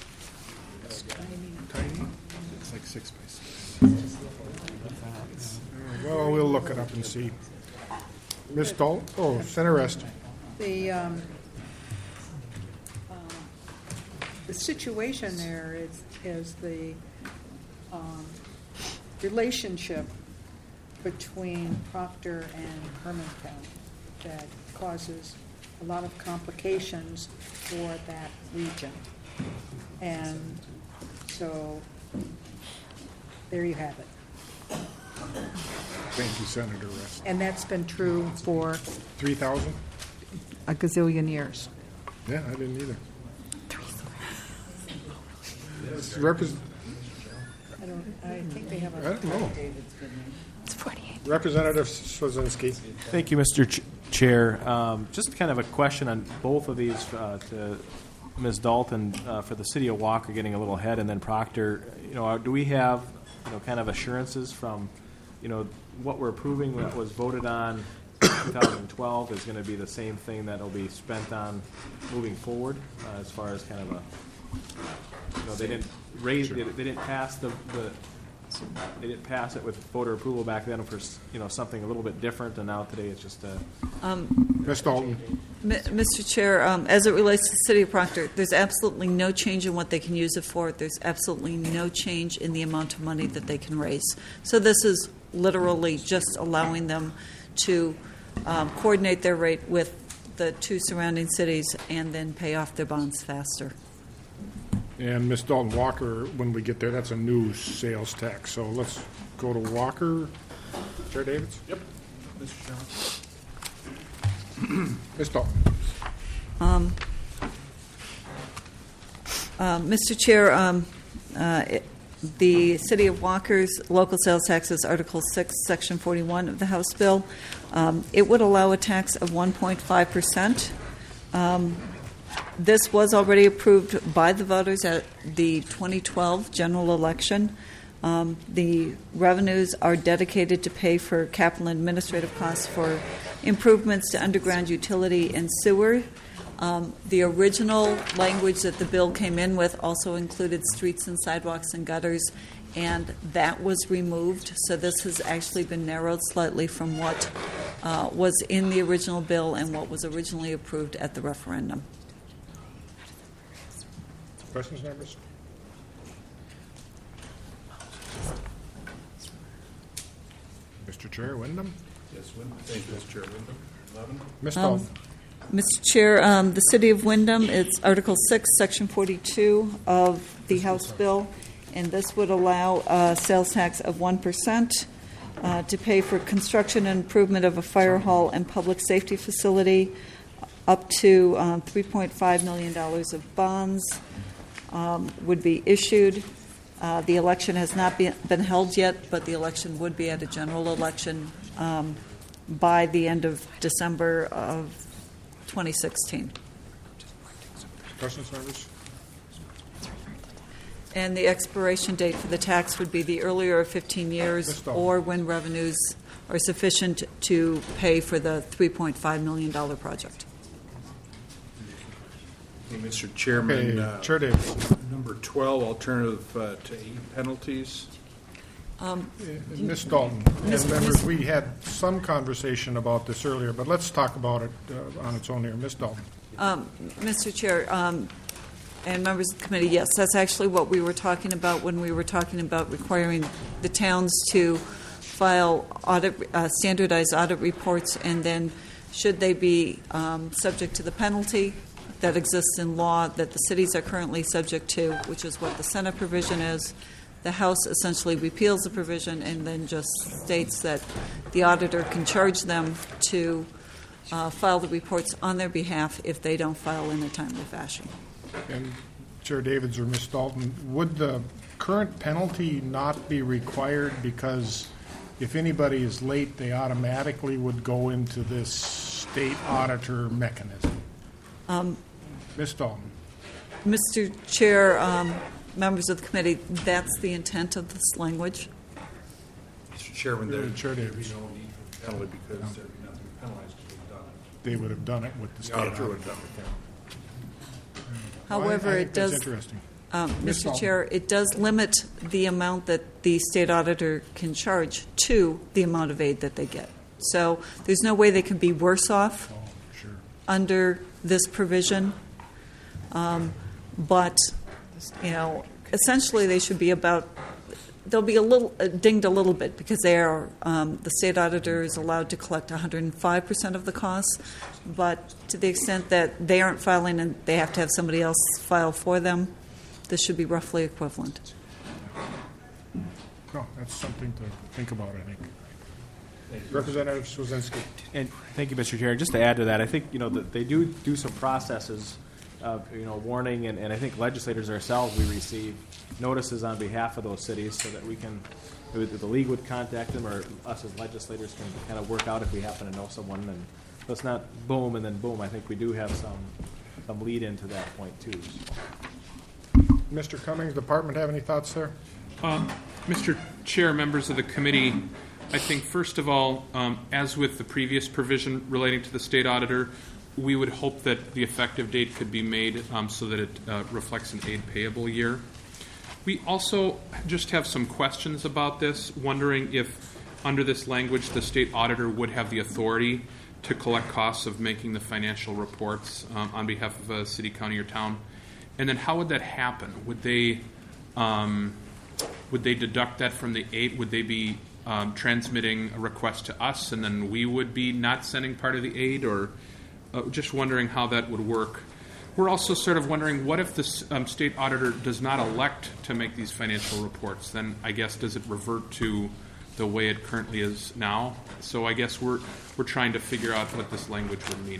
Tiny? It's like six by six. Well, we'll look it up and see. Miz Dalton? Oh, Center Rest. The, um, uh, the situation there is, is the um, relationship between Proctor and Hermantown that causes a lot of complications for that region. And so there you have it. Thank you, Senator Rest. And that's been true for three thousand? a gazillion years. Yeah, I didn't either. Repres- I don't, I think they have a. I don't know. It's forty-eight. Representative Swazinski. Thank you, Mister Ch- Chair. Um, just kind of a question on both of these uh, to Miz Dalton uh, for the city of Walker getting a little ahead, and then Proctor. You know, do we have you know kind of assurances from you know what we're approving that was voted on in twenty twelve is going to be the same thing that will be spent on moving forward uh, as far as kind of a you know they didn't raise they, they didn't pass the, the they didn't pass it with voter approval back then for you know something a little bit different, and now today it's just a. Um, Miz Dalton. M- Mister Chair, um, as it relates to the City of Proctor, there's absolutely no change in what they can use it for. There's absolutely no change in the amount of money that they can raise. So this is literally just allowing them to um, coordinate their rate with the two surrounding cities and then pay off their bonds faster. And Miz Dalton Walker, when we get there, that's a new sales tax. So let's go to Walker. Chair Davids? Yep. Mister Chairman. Miz Dalton. Um, uh, Mister Chair, um, uh, it, the City of Walker's local sales tax is Article six, Section forty-one of the House bill. Um, it would allow a tax of one point five percent. Um, this was already approved by the voters at the twenty twelve general election. Um, the revenues are dedicated to pay for capital and administrative costs for improvements to underground utility and sewer. Um, the original language that the bill came in with also included streets and sidewalks and gutters, and that was removed. So this has actually been narrowed slightly from what uh, was in the original bill and what was originally approved at the referendum. Questions, members? Mister Chair, Wyndham? Yes, Wyndham. Thank you, Mister Chair. Wyndham. eleven. Miz Um, Dalton. Mister Chair, um, the City of Wyndham, it's Article six, Section forty-two of the House bill, and this would allow a sales tax of one percent uh, to pay for construction and improvement of a fire hall and public safety facility, up to um, three point five million dollars of bonds um, would be issued. Uh, the election has not been, been held yet, but the election would be at a general election um, by the end of December of twenty sixteen. Questions, members? And the expiration date for the tax would be the earlier of fifteen years or when revenues are sufficient to pay for the three point five million dollars project. Hey, Mister Chairman, Okay, uh, Chair Davis. number twelve, alternative uh, to eight penalties. Um, Miz Dalton, Miz- and members, Miz- we had some conversation about this earlier, but let's talk about it uh, on its own here. Miz Dalton. Um, Mister Chair, um, and members of the committee, yes, that's actually what we were talking about when we were talking about requiring the towns to file audit, uh, standardized audit reports, and then should they be um, subject to the penalty that exists in law that the cities are currently subject to, which is what the Senate provision is. The House essentially repeals the provision and then just states that the auditor can charge them to uh, file the reports on their behalf if they don't file in a timely fashion. And Chair Davids or Miz Dalton, would the current penalty not be required because if anybody is late, they automatically would go into this state auditor mechanism? Um, Miz Dalton. Mister Chair, um, members of the committee, that's the intent of this language. Mister Chairman, Yeah, there Chair would be Davies. no need for penalty because there would be nothing penalized because they've done it. They would have done it with the The state auditor auditor. would have done it. Well, I- However, I it think that's does, interesting. um, Miz Mister Dalton. Chair, it does limit the amount that the state auditor can charge to the amount of aid that they get. So there's no way they can be worse off Oh, sure. under this provision. Um, but, you know, essentially they should be about, they'll be a little uh, dinged a little bit because they are, um, the state auditor is allowed to collect one hundred five percent of the costs, but to the extent that they aren't filing and they have to have somebody else file for them, this should be roughly equivalent. No, that's something to think about, I think. Representative Swazinski. And thank you, Mister Chair. Just to add to that, I think you know that they do do some processes of you know warning, and, and I think legislators ourselves we receive notices on behalf of those cities so that we can, the league would contact them, or us as legislators can kind of work out if we happen to know someone, and let's not boom and then boom. I think we do have some some lead into that point too. Mister Cummings, Department, have any thoughts there? Um, Mister Chair, members of the committee, I think first of all, um, as with the previous provision relating to the state auditor, we would hope that the effective date could be made um, so that it uh, reflects an aid payable year. We also just have some questions about this, wondering if under this language the state auditor would have the authority to collect costs of making the financial reports um, on behalf of a city, county, or town. And then how would that happen? Would they um, would they deduct that from the aid? Would they be um, transmitting a request to us, and then we would be not sending part of the aid? Or uh, just wondering how that would work. We're also sort of wondering, what if the um, state auditor does not elect to make these financial reports? Then I guess does it revert to the way it currently is now? So I guess we're we're trying to figure out what this language would mean.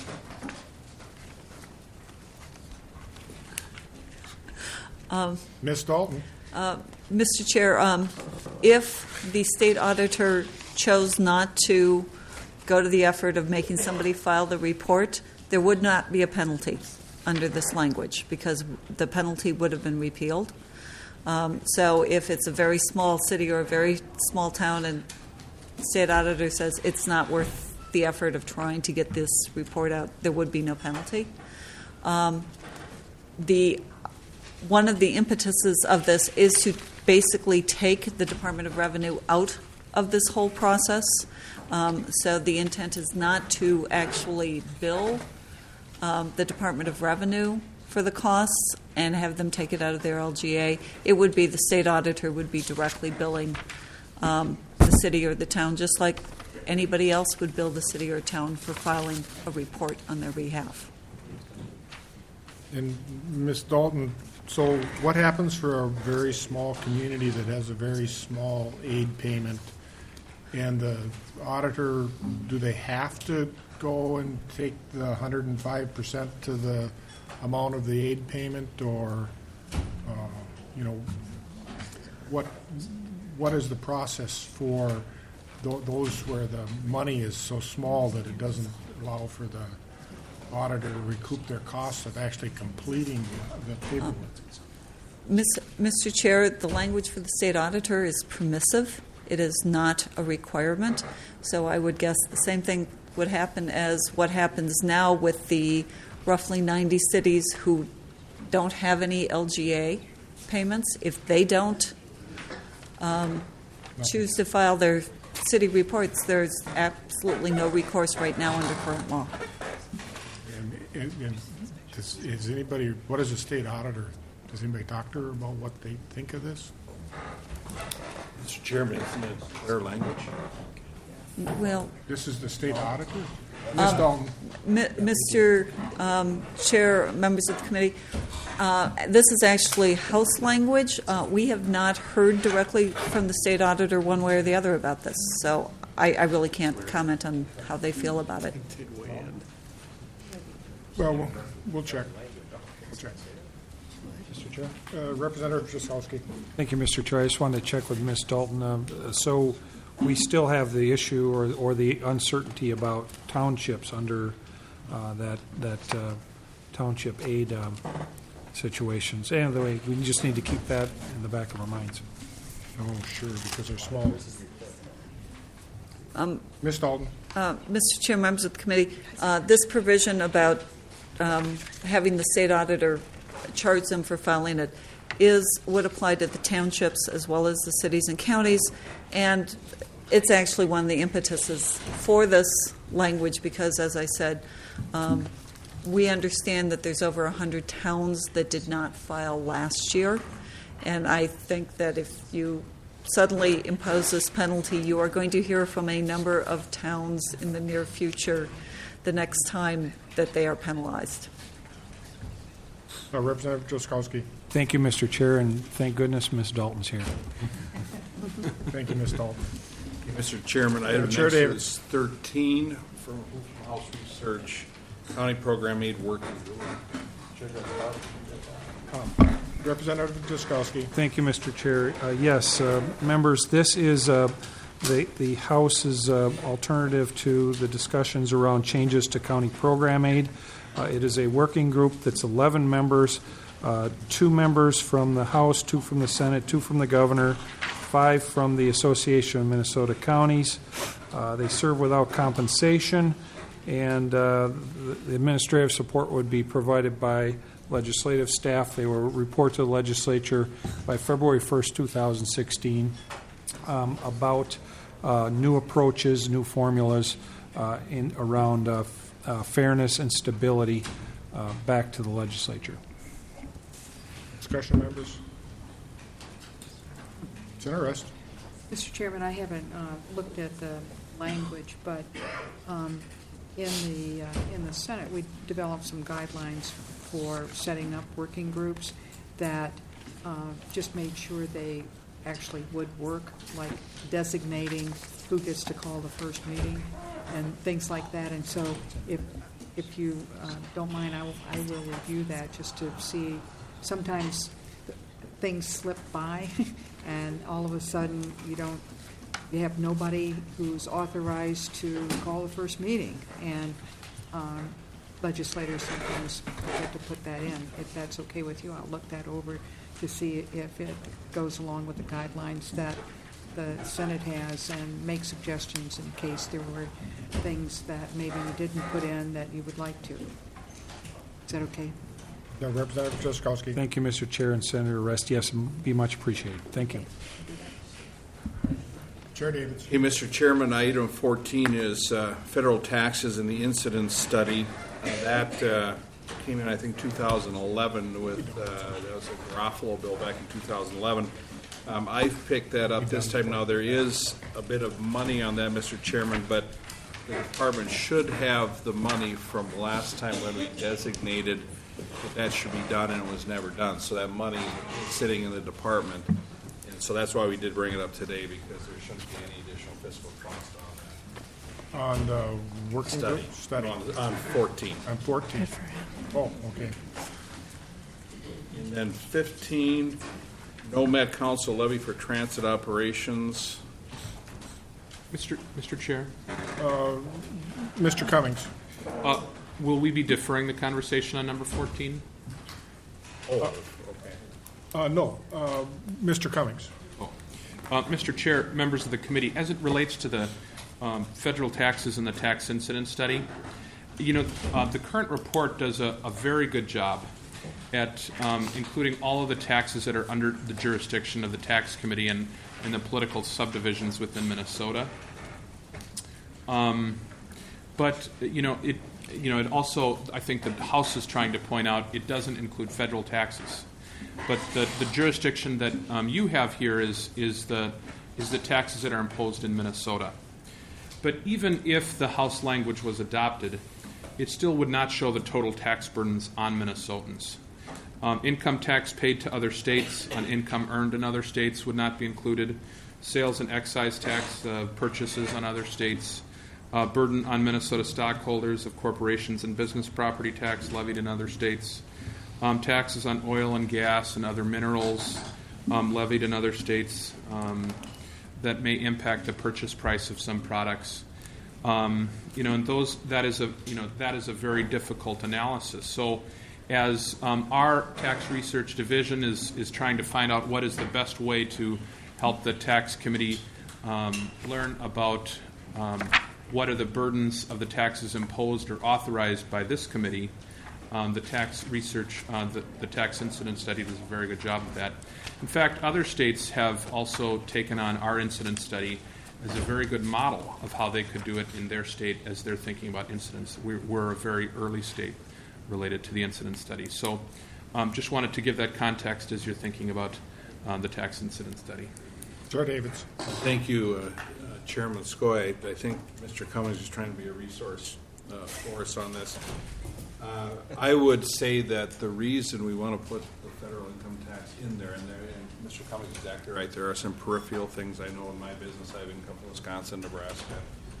Um, Miz Dalton. Uh, Mister Chair, um, if the state auditor chose not to go to the effort of making somebody file the report, there would not be a penalty under this language because the penalty would have been repealed. Um, so if it's a very small city or a very small town and the state auditor says it's not worth the effort of trying to get this report out, there would be no penalty. Um, the One of the impetuses of this is to basically take the Department of Revenue out of this whole process. Um, so the intent is not to actually bill um, the Department of Revenue for the costs and have them take it out of their L G A. It would be the state auditor would be directly billing um, the city or the town, just like anybody else would bill the city or town for filing a report on their behalf. And Miz Dalton, so what happens for a very small community that has a very small aid payment? And the auditor, do they have to go and take the one hundred five percent to the amount of the aid payment, or, uh, you know, what what is the process for th- those where the money is so small that it doesn't allow for the auditor to recoup their costs of actually completing the, the paperwork? Mister Chair, the language for the state auditor is permissive. It is not a requirement. So I would guess the same thing would happen as what happens now with the roughly ninety cities who don't have any L G A payments. If they don't um, choose to file their city reports, there's absolutely no recourse right now under current law. And, and, and does, is anybody, what is the state auditor? Does anybody talk to her about what they think of this? Mister Chairman, isn't it clear language? Well, this is the state auditor? Miz Um, Dalton. Mi- Mister Um, Chair, members of the committee, uh, this is actually House language. Uh, we have not heard directly from the state auditor one way or the other about this. So I, I really can't comment on how they feel about it. Well, we'll, we'll check. We'll check. Mister Chair. Uh, Representative Jaskowski. Thank you, Mister Chair. I just wanted to check with Miz Dalton. Uh, so we still have the issue or, or the uncertainty about townships under uh, that that uh, township aid um, situations. And the way we just need to keep that in the back of our minds. Oh, sure, because they're small. Um, Miz Dalton. Uh, Mister Chair, members of the committee, uh, this provision about um, having the state auditor charge them for filing it is would apply to the townships as well as the cities and counties, and it's actually one of the impetuses for this language because, as I said, um, we understand that there's over one hundred towns that did not file last year, and I think that if you suddenly impose this penalty, you are going to hear from a number of towns in the near future the next time that they are penalized. Uh, Representative Jaskowski. Thank you, Mister Chair, and thank goodness Miz Dalton's here. Thank you, Miz Dalton. Mister Chairman, item Chair next Davis. is thirteen from House Research, County Program Aid Working Group. Um, Representative Jaskowski. Thank you, Mister Chair. Uh, yes, uh, members, this is uh, the, the House's uh, alternative to the discussions around changes to county program aid. Uh, it is a working group that's eleven members, uh, two members from the House, two from the Senate, two from the governor, five from the Association of Minnesota Counties. Uh, they serve without compensation, and uh, the administrative support would be provided by legislative staff. They will report to the legislature by February first, two thousand sixteen, um, about uh, new approaches, new formulas uh, in around uh, uh, fairness and stability uh, back to the legislature. Discussion, members. Senator Rest. Mister Chairman, I haven't uh, looked at the language, but um, in the uh, in the Senate, we developed some guidelines for setting up working groups that uh, just made sure they actually would work, like designating who gets to call the first meeting and things like that. And so, if if you uh, don't mind, I will, I will review that just to see. Sometimes things slip by, and all of a sudden you don't. You have nobody who's authorized to call the first meeting, and um, legislators sometimes forget to put that in. If that's okay with you, I'll look that over to see if it goes along with the guidelines that the Senate has and make suggestions in case there were things that maybe you didn't put in that you would like to. Is that okay? Yeah, Representative Jaskowski. Thank you, Mister Chair and Senator Rest. Yes, be much appreciated. Thank you. Chair Davis. Hey, Mister Chairman, item fourteen is uh, federal taxes and the incidence study. Uh, that uh, came in, I think, two thousand eleven with, uh, that was a Garofalo bill back in two thousand eleven. Um, I've picked that up this time. Now, there is a bit of money on that, Mister Chairman, but the department should have the money from last time when we designated that that should be done, and it was never done. So that money is sitting in the department. So that's why we did bring it up today, because there shouldn't be any additional fiscal cost on that. On the working Study. group? Study. On, on fourteen. On fourteen. Oh, okay. And then fifteen, no Met Council levy for transit operations. Mister Mister Chair, Uh, Mister Cummings. uh, will we be deferring the conversation on number fourteen? Oh, okay. Uh, no, uh, Mister Cummings. Oh. Uh, Mister Chair, members of the committee, as it relates to the um, federal taxes and the tax incidence study, you know, uh, the current report does a, a very good job at um, including all of the taxes that are under the jurisdiction of the tax committee and, and the political subdivisions within Minnesota. Um, but you know, it you know it also, I think the House is trying to point out, it doesn't include federal taxes. But the, the jurisdiction that um, you have here is is the is the taxes that are imposed in Minnesota. But even if the House language was adopted, it still would not show the total tax burdens on Minnesotans. Um, income tax paid to other states on income earned in other states would not be included. sales and excise tax uh, purchases on other states, uh, burden on Minnesota stockholders of corporations and business property tax levied in other states, um, taxes on oil and gas and other minerals um, levied in other states um, that may impact the purchase price of some products. Um, you know, and those that is a you know that is a very difficult analysis. So, as um, our tax research division is is trying to find out what is the best way to help the tax committee um, learn about um, what are the burdens of the taxes imposed or authorized by this committee. Um, the tax research, uh, the, the tax incident study does a very good job of that. In fact, other states have also taken on our incident study as a very good model of how they could do it in their state as they're thinking about incidents. We're, we're a very early state related to the incident study. So um, just wanted to give that context as you're thinking about uh, the tax incident study. Chair Davids. Thank you, uh, uh, Chairman Skoye. I think Mister Cummings is trying to be a resource uh, for us on this. Uh, I would say that the reason we want to put the federal income tax in there, and, there, and Mister Cummings is exactly right, there are some peripheral things I know in my business. I have income from Wisconsin, Nebraska,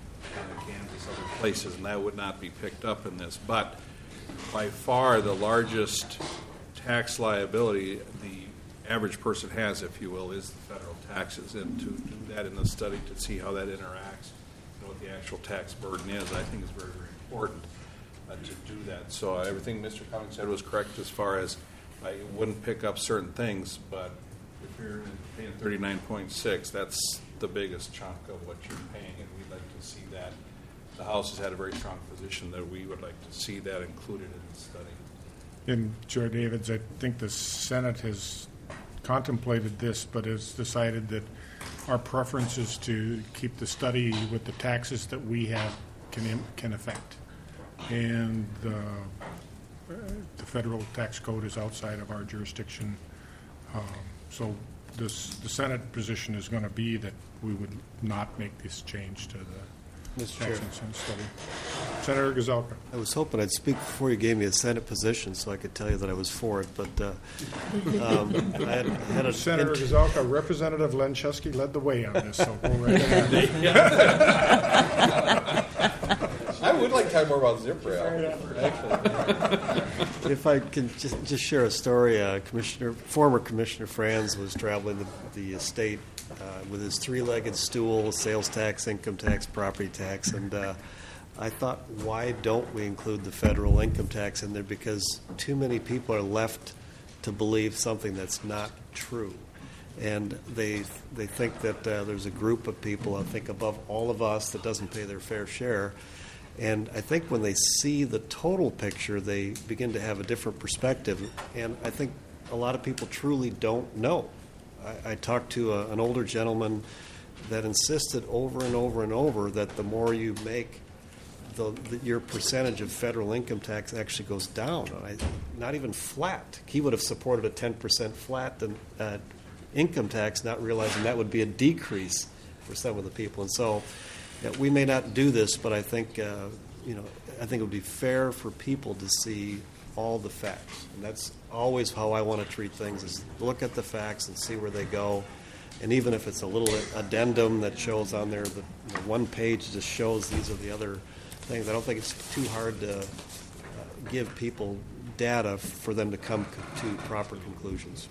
uh, Kansas, other places, and that would not be picked up in this. But by far the largest tax liability the average person has, if you will, is the federal taxes. And to do that in the study to see how that interacts and what the actual tax burden is, I think is very, very important. Uh, to do that. So uh, everything Mister Cummings said was correct as far as I uh, wouldn't pick up certain things, but if you're paying thirty-nine point six, that's the biggest chunk of what you're paying, and we'd like to see that. The House has had a very strong position that we would like to see that included in the study. And Chair Davids, I think the Senate has contemplated this, but has decided that our preference is to keep the study with the taxes that we have can can affect. And the, uh, the federal tax code is outside of our jurisdiction. Um, so this, the Senate position is going to be that we would not make this change to the Mister tax Chair. incentive study. Senator Gazelka. I was hoping I'd speak before you gave me a Senate position so I could tell you that I was for it, but uh, um, I had, had a... Senator int- Gazelka, Representative Lenchesky led the way on this, so go right ahead. I would like to talk more about zip rail, actually. If I can just, just share a story, uh, Commissioner, former Commissioner Franz was traveling the, the estate uh, with his three-legged stool, sales tax, income tax, property tax, and uh, I thought, why don't we include the federal income tax in there? Because too many people are left to believe something that's not true. And they they think that uh, there's a group of people, I think above all of us, that doesn't pay their fair share. And I think when they see the total picture, they begin to have a different perspective. And I think a lot of people truly don't know. I, I talked to a, an older gentleman that insisted over and over and over that the more you make, the, the, your percentage of federal income tax actually goes down. I, not even flat. He would have supported a ten percent flat uh, income tax, not realizing that would be a decrease for some of the people. And so... Yeah, we may not do this, but I think uh, you know I think it would be fair for people to see all the facts, and that's always how I want to treat things: is look at the facts and see where they go. And even if it's a little addendum that shows on there, the you know, one page just shows these are the other things. I don't think it's too hard to uh, give people data for them to come to proper conclusions.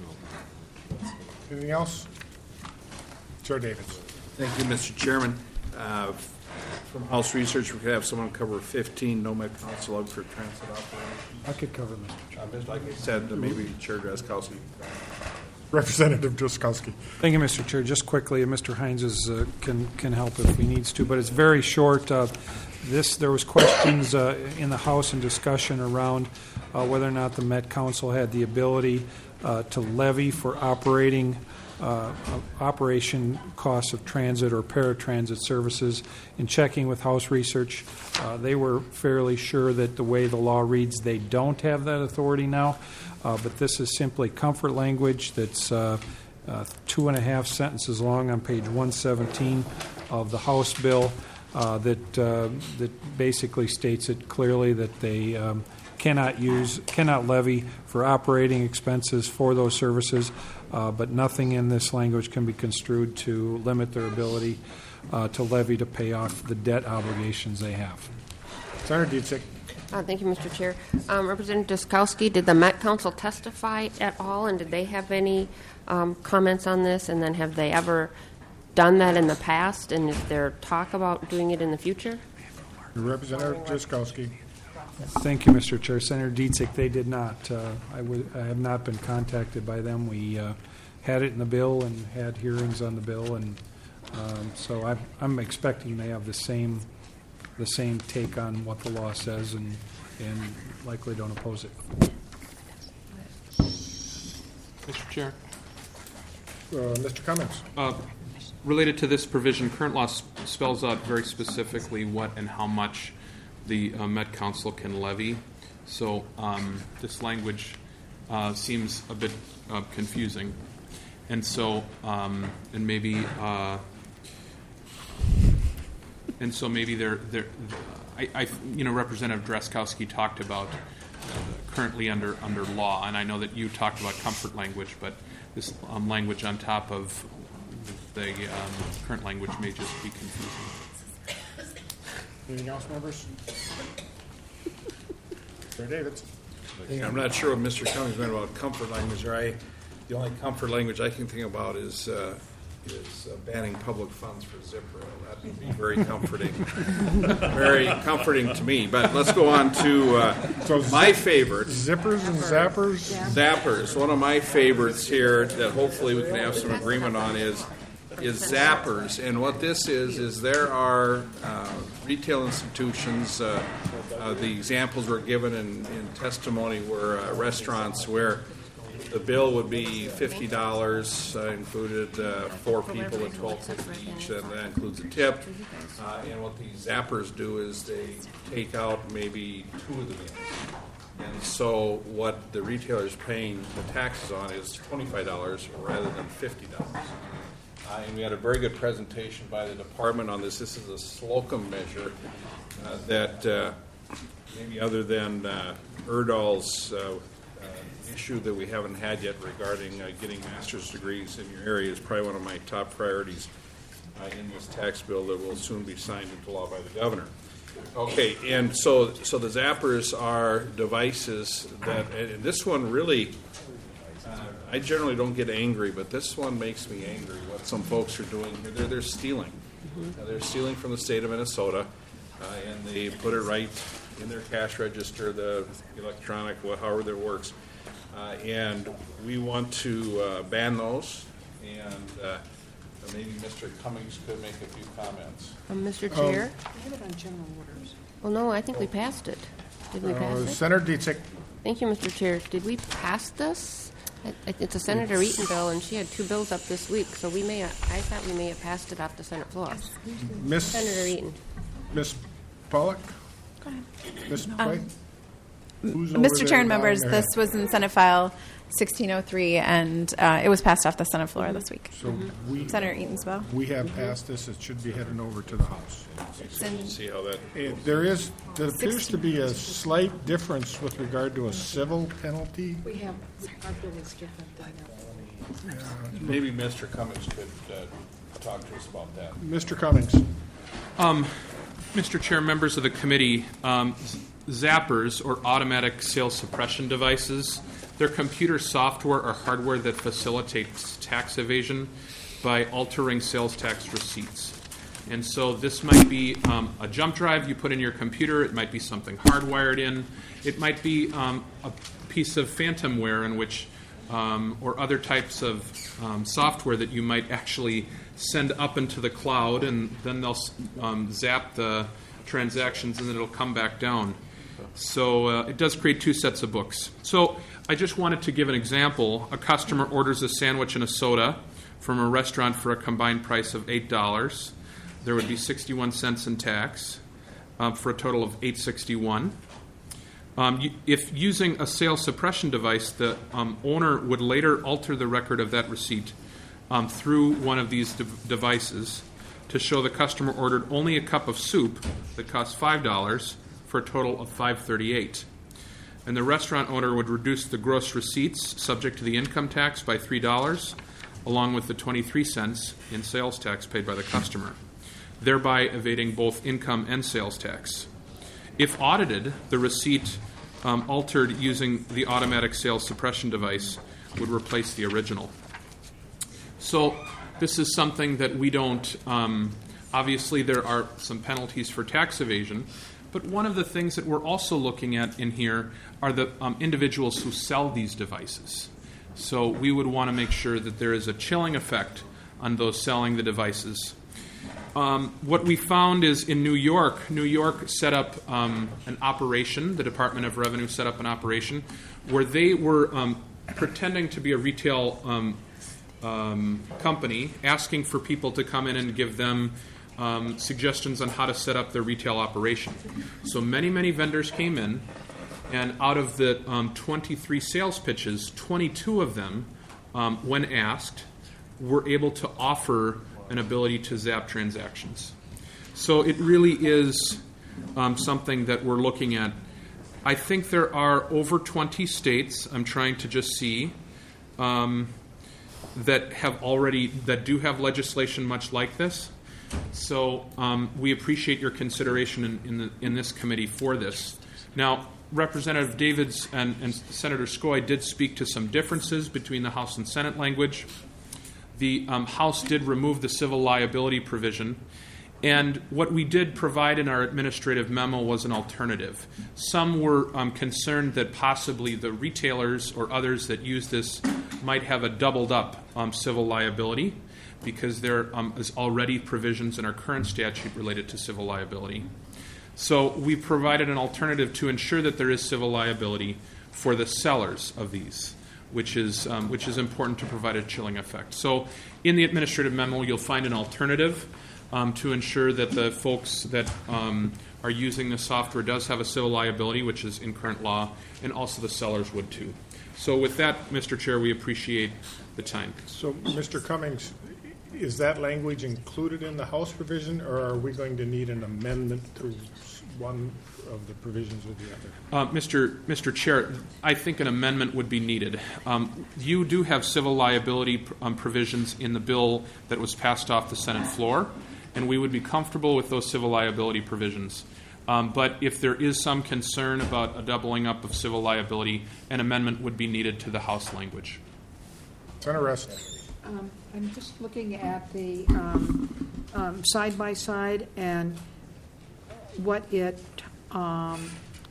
Anything else? Chair Davids. Thank you, Mister Chairman. Uh, from House Research, we could have someone cover fifteen NOMAD Council out for transit operations. I could cover Mister Chairman. Uh, just like I said, uh, maybe Chair Drazkowski. Representative Drazkowski. Thank you, Mister Chair. Just quickly, and Mister Hines is, uh, can can help if he needs to, but it's very short. Uh, this there was questions uh, in the House and discussion around uh, whether or not the Met Council had the ability uh, to levy for operating. Uh, operation costs of transit or paratransit services. In checking with House Research, uh, they were fairly sure that the way the law reads, they don't have that authority now. Uh, but this is simply comfort language that's uh, uh, two and a half sentences long on page one seventeen of the House bill uh, that uh, that basically states it clearly that they um, cannot use, cannot levy for operating expenses for those services. uh, but nothing in this language can be construed to limit their ability uh, to levy to pay off the debt obligations they have. Senator Dietzig. Uh, thank you, Mister Chair. Um, Representative Duskowski, did the Met Council testify at all, and did they have any um, comments on this? And then have they ever done that in the past, and is there talk about doing it in the future? Representative Duskowski. Thank you, Mister Chair. Senator Dietzig, they did not. Uh, I, would, I have not been contacted by them. We uh, had it in the bill and had hearings on the bill, and um, so I'm, I'm expecting they have the same the same take on what the law says, and and likely don't oppose it. Mister Chair. Uh, Mister Cummings. Uh, related to this provision, current law s- spells out very specifically what and how much the uh, Met Council can levy. So um, this language uh, seems a bit uh, confusing, and so um, and maybe uh, and so maybe they're they're. I, I you know Representative Drazkowski talked about uh, currently under under law, and I know that you talked about comfort language, but this um, language on top of the um, current language may just be confusing. Anything else, members? Senator Davids. I'm not sure what Mister Cummings meant about comfort language. Or I, the only comfort language I can think about is uh, is uh, banning public funds for Zipper. That would be very comforting, very comforting to me. But let's go on to uh, So my zip- favorites. Zippers and zappers? Zappers. One of my favorites here that hopefully we can have some agreement on is is zappers. And what this is is there are uh, retail institutions. Uh, uh, the examples were given in, in testimony were uh, restaurants where the bill would be fifty dollars, uh, included uh, four people at twelve fifty each, and that includes a tip. Uh, and what these zappers do is they take out maybe two of the meals. And so what the retailer is paying the taxes on is twenty-five dollars rather than fifty dollars. Uh, and we had a very good presentation by the department on this. This is a Slocum measure uh, that uh, maybe other than uh, Erdahl's uh, uh, issue that we haven't had yet regarding uh, getting master's degrees in your area is probably one of my top priorities uh, in this tax bill that will soon be signed into law by the governor. Okay, and so so the zappers are devices that, and this one really, uh, I generally don't get angry, but this one makes me angry. What some folks are doing here, they're they're stealing. Uh, they're stealing from the state of Minnesota, uh, and they put it right in their cash register, the electronic, however that works. Uh, and we want to uh, ban those, and uh, maybe Mister Cummings could make a few comments. Um, Mister Chair? We have it on general orders. Well, no, I think we passed it. Did we pass Uh, it? Senator Dietzig. Thank you, Mister Chair. Did we pass this? I- I- It's a Senator Eaton bill, and she had two bills up this week, so we may, I thought we may have passed it off the Senate floor. Miss Senator Eaton. Miss Pollock? Go ahead. Miss Um, White? Who's over Mister there Chair and bowing members, their this head? was in Senate File sixteen oh three, and uh, it was passed off the Senate floor this week. So we, Senator Eaton's bill. we have passed this. It should be heading over to the House. in- See how that. Eh, There is, there appears to be a slight difference with regard to a civil penalty. We have, our bill is different than that. Maybe Mister Cummings could uh, talk to us about that. Mister Cummings. Um, Mister Chair, members of the committee, um, z- zappers, or automatic sales suppression devices, they're computer software or hardware that facilitates tax evasion by altering sales tax receipts. And so this might be um, a jump drive you put in your computer. It might be something hardwired in. It might be um, a piece of phantomware in which, um, or other types of um, software that you might actually send up into the cloud, and then they'll um, zap the transactions, and then it'll come back down. So uh, it does create two sets of books. So I just wanted to give an example. A customer orders a sandwich and a soda from a restaurant for a combined price of eight dollars. There would be sixty-one cents in tax um, for a total of eight sixty-one. Um, you, if using a sales suppression device, the um, owner would later alter the record of that receipt um, through one of these de- devices to show the customer ordered only a cup of soup that cost five dollars for a total of five thirty-eight. and the restaurant owner would reduce the gross receipts subject to the income tax by three dollars, along with the twenty-three cents in sales tax paid by the customer, thereby evading both income and sales tax. If audited, the receipt um, altered using the automatic sales suppression device would replace the original. So this is something that we don't, um, obviously there are some penalties for tax evasion, but one of the things that we're also looking at in here are the um, individuals who sell these devices. So we would want to make sure that there is a chilling effect on those selling the devices. Um, what we found is in New York, New York set up um, an operation, the Department of Revenue set up an operation where they were um, pretending to be a retail um, um, company, asking for people to come in and give them um, suggestions on how to set up their retail operation. So many, many vendors came in, and out of the um, twenty-three sales pitches, twenty-two of them, um, when asked, were able to offer an ability to zap transactions. So it really is um, something that we're looking at. I think there are over twenty states, I'm trying to just see, um, that have already, that do have legislation much like this. So um, we appreciate your consideration in, in, the, in this committee for this. Now, Representative Davids and, and Senator Skoye did speak to some differences between the House and Senate language. The um, House did remove the civil liability provision, and what we did provide in our administrative memo was an alternative. Some were um, concerned that possibly the retailers or others that use this might have a doubled up um, civil liability because there um, is already provisions in our current statute related to civil liability. So we provided an alternative to ensure that there is civil liability for the sellers of these, which is um, which is important to provide a chilling effect. So in the administrative memo, you'll find an alternative um, to ensure that the folks that um, are using the software does have a civil liability, which is in current law, and also the sellers would too. So with that, Mister Chair, we appreciate the time. So, Mister Cummings, is that language included in the House provision, or are we going to need an amendment to one of the provisions or the other? Uh, Mister Mister Chair, I think an amendment would be needed. Um, you do have civil liability um, provisions in the bill that was passed off the Senate floor, and we would be comfortable with those civil liability provisions. Um, but if there is some concern about a doubling up of civil liability, an amendment would be needed to the House language. Senator Rest. Um, I'm just looking at the um, um, side-by-side and what it um,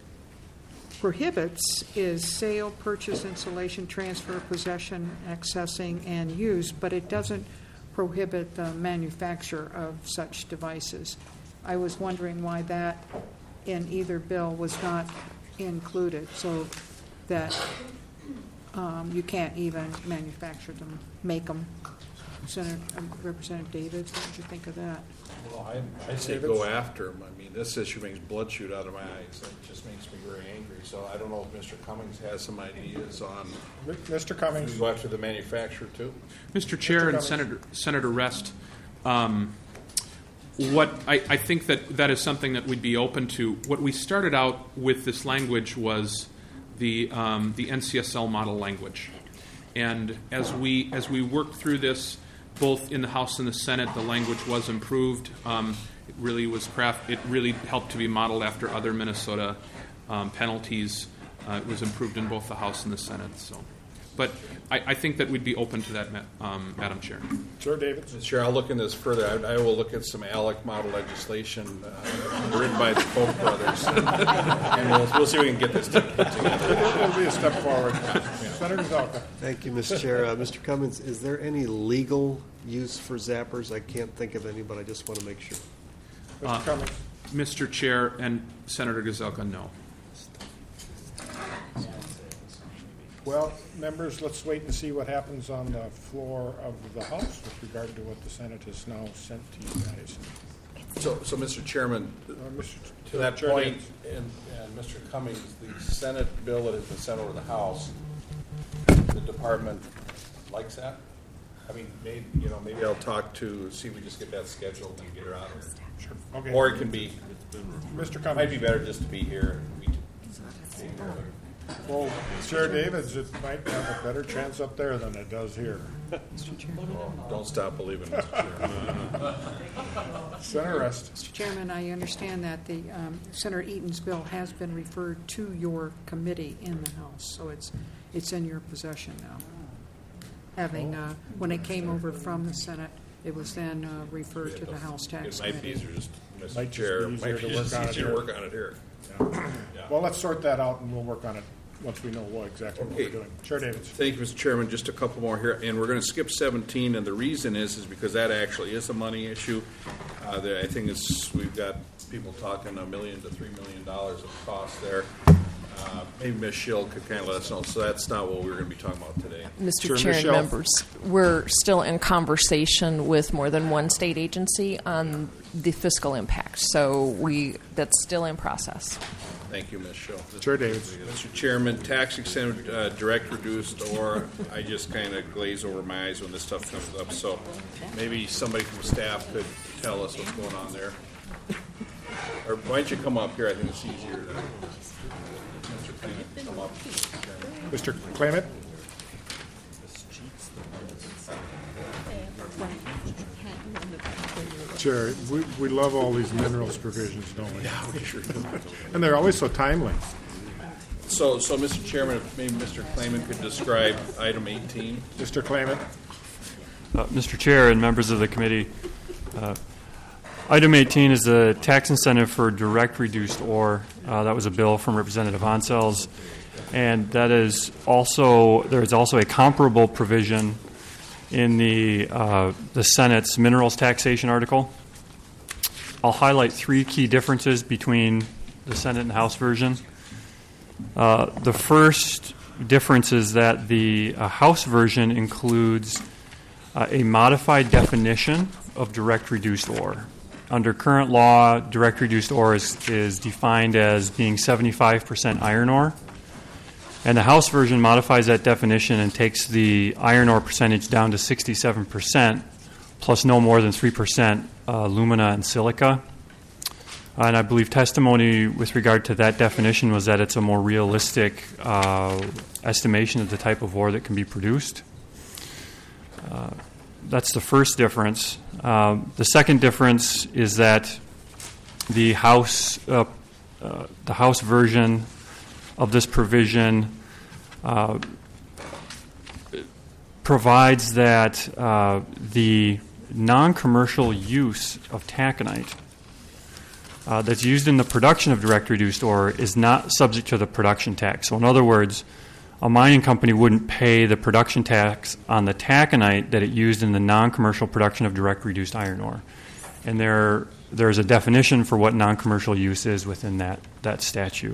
prohibits is sale, purchase, installation, transfer, possession, accessing, and use, but it doesn't prohibit the manufacture of such devices. I was wondering why that in either bill was not included, so that um, you can't even manufacture them, make them. Senator, uh, Representative Davids, what did you think of that? Well, I, I say go after them. I mean, this issue makes blood shoot out of my eyes. It just makes me very angry. So I don't know if Mister Cummings has some ideas on. Mister Cummings. Go after the manufacturer too. Mister Chair and Senator Senator Rest, um, what I, I think that that is something that we'd be open to. What we started out with this language was the um, the N C S L model language, and as we as we worked through this, both in the House and the Senate, the language was improved. Um, it really was craft. It really helped to be modeled after other Minnesota um, penalties. Uh, it was improved in both the House and the Senate. So, but I, I think that we'd be open to that, um, Madam Chair. Sure, David. Chair, I'll look into this further. I, I will look at some ALEC model legislation uh, written by the Koch brothers, and we'll, we'll see if we can get this put together. It'll be a step forward. Senator Zalka. Thank you, Mister Chair. Uh, Mister Cummings, is there any legal use for zappers? I can't think of any, but I just want to make sure. Uh, Mister Cummings. Mister Chair and Senator Gazelka, no. Well, members, let's wait and see what happens on the floor of the House with regard to what the Senate has now sent to you guys. So, so Mister Chairman, Uh, Mister to that Chair point, Davis. and, and Mister Cummings, the Senate bill that has been sent over to the House, the department likes that. I mean, maybe you know, maybe I'll talk to see if we just get that scheduled and get her out of here. Sure. Okay. Or it can be, Mister it Cummings. might be better just to be here. And we take care of it. Well, Chair Davids, it might have a better chance up there than it does here. Don't stop believing, Mister Chairman. Senator Rest. Mister Chairman, I understand that the um, Senator Eaton's bill has been referred to your committee in the House, so it's it's in your possession now. Having uh, when it came over from the Senate, it was then uh, referred to the House Tax It might be Committee. easier, just, Mister Might just Chair, be it easier might be to work just on it easier to here. work on it here. Yeah. Well, let's sort that out, and we'll work on it once we know what exactly what Okay. we're doing. Chair Davids. Thank you, Mister Chairman. Just a couple more here, and we're going to skip seventeen, and the reason is, is because that actually is a money issue. Uh, there, I think it's, we've got people talking a million to three million dollars of cost there. Uh, maybe Miz Schill could kind of let us know. So that's not what we're going to be talking about today. Mister Sure, Chair and Michelle. members, we're still in conversation with more than one state agency on the fiscal impact. So we that's still in process. Thank you, Miz Schill. Chair Davids. Mister Chairman, tax exempt, uh, direct reduced, or I just kind of glaze over my eyes when this stuff comes up. So maybe somebody from staff could tell us what's going on there. Or why don't you come up here? I think it's easier to. Mister Clement, come up. Mister Clement. Chair, we, we love all these minerals provisions, don't we? Yeah, we sure do. And they're always so timely. So, so Mister Chairman, if maybe Mister Clement could describe item eighteen. Mister Clement. Uh, Mister Chair and members of the committee, uh, item eighteen is a tax incentive for direct reduced ore. Uh, that was a bill from Representative Onsels, and that is also there is also a comparable provision in the uh, the Senate's minerals taxation article. I'll highlight three key differences between the Senate and House version. Uh, the first difference is that the uh, House version includes uh, a modified definition of direct reduced ore. Under current law, direct reduced ore is, is defined as being seventy-five percent iron ore. And the House version modifies that definition and takes the iron ore percentage down to sixty-seven percent, plus no more than three percent uh, alumina and silica. Uh, and I believe testimony with regard to that definition was that it's a more realistic uh, estimation of the type of ore that can be produced. Uh, that's the first difference. Uh, the second difference is that the House, uh, uh, the House version of this provision uh, provides that uh, the non-commercial use of taconite uh, that's used in the production of direct reduced ore is not subject to the production tax. So in other words, a mining company wouldn't pay the production tax on the taconite that it used in the non-commercial production of direct reduced iron ore. And there there's a definition for what non-commercial use is within that, that statute.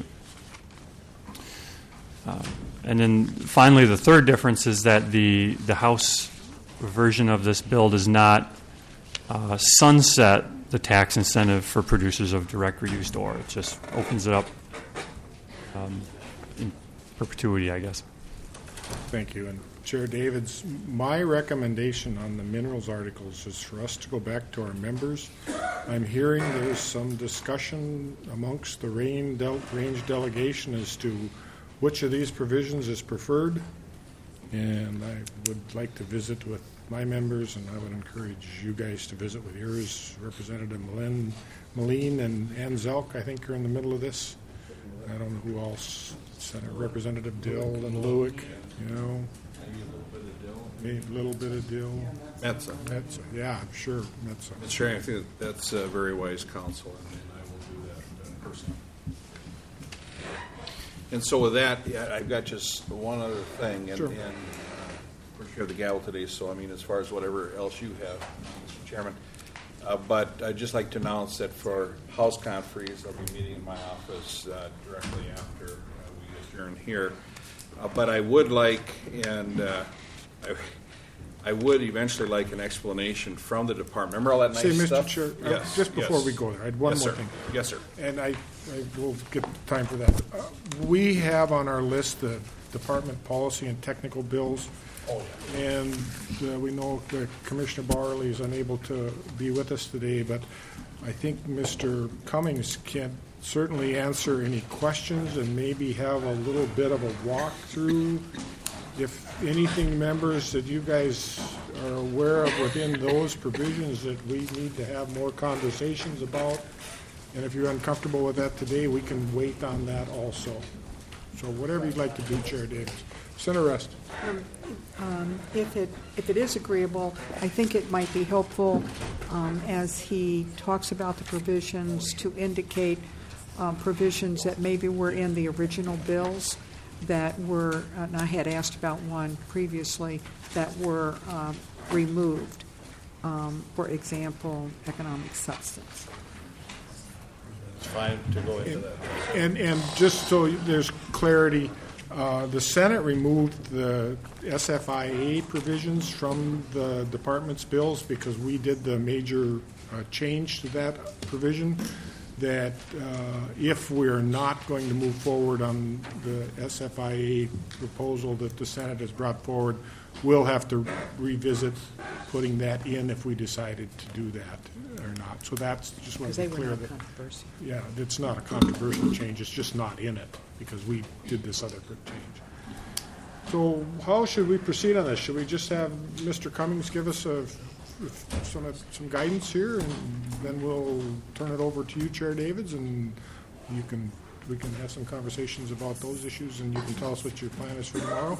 Uh, and then finally, the third difference is that the, the House version of this bill does not uh, sunset the tax incentive for producers of direct reduced ore. It just opens it up um, in perpetuity, I guess. Thank you. And Chair Davids, my recommendation on the minerals articles is for us to go back to our members. I'm hearing there's some discussion amongst the range, del- range delegation as to which of these provisions is preferred, and I would like to visit with my members, and I would encourage you guys to visit with yours. Representative Malin, Moline and Ann Zelk, I think, are in the middle of this. I don't know who else. Senator Representative Dill and Lewick, you know. Maybe a little bit of Dill. Metza. Metza, yeah, I'm sure. Metza. Mister Chairman, I think that that's uh, very wise counsel, and I will do that uh, personally. And so with that, yeah, I've got just one other thing, and, Sure. and uh, of course you have the gavel today, so I mean, as far as whatever else you have, Mister Chairman. Uh, but I'd just like to announce that for House conferees, I'll be meeting in my office uh, directly after uh, we adjourn here. Uh, but I would like, and uh, I, I would eventually like an explanation from the department. Remember all that nice Say, Mister stuff? Chair, uh, Yes. just before yes. we go there, I had one Yes, more sir. thing. Yes, sir. And I, I will get time for that. Uh, we have on our list the department policy and technical bills. Oh, yeah. And uh, we know that Commissioner Barley is unable to be with us today, but I think Mister Cummings can't certainly answer any questions and maybe have a little bit of a walkthrough. If anything, members, that you guys are aware of within those provisions that we need to have more conversations about, and if you're uncomfortable with that today, we can wait on that also. So whatever you'd like to do, Chair Davis. Senator Rest. Um, um, if it if it is agreeable, I think it might be helpful um, as he talks about the provisions to indicate uh, provisions that maybe were in the original bills that were, and I had asked about one previously, that were um, removed. Um, for example, economic substance. It's fine to go into And, that. and, and just so there's clarity, uh, the Senate removed the S F I A provisions from the department's bills because we did the major uh, change to that provision, that uh, if we're not going to move forward on the S F I A proposal that the Senate has brought forward, we'll have to revisit putting that in if we decided to do that or not. So that's just want to be clear that, yeah, it's not a controversial change. It's just not in it because we did this other good change. So how should we proceed on this? Should we just have Mister Cummings give us a, some some guidance here, and then we'll turn it over to you, Chair Davids, and you can we can have some conversations about those issues, and you can tell us what your plan is for tomorrow.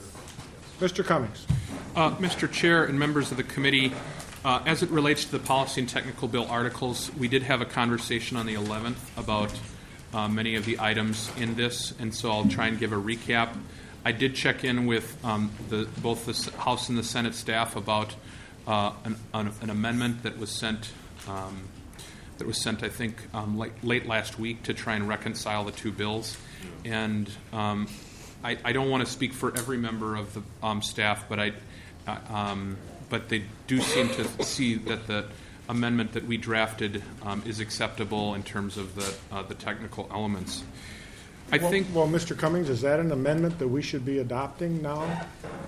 Mister Cummings. Uh, Mister Chair and members of the committee, uh, as it relates to the policy and technical bill articles, we did have a conversation on the eleventh about uh, many of the items in this, and so I'll try and give a recap. I did check in with um, the, both the House and the Senate staff about uh, an, an, an amendment that was sent, um, that was sent, I think, um, late, late last week to try and reconcile the two bills, and um, I, I don't want to speak for every member of the um, staff, but I, uh, um, but they do seem to see that the amendment that we drafted um, is acceptable in terms of the uh, the technical elements. I well, think. Well, Mister Cummings, is that an amendment that we should be adopting now?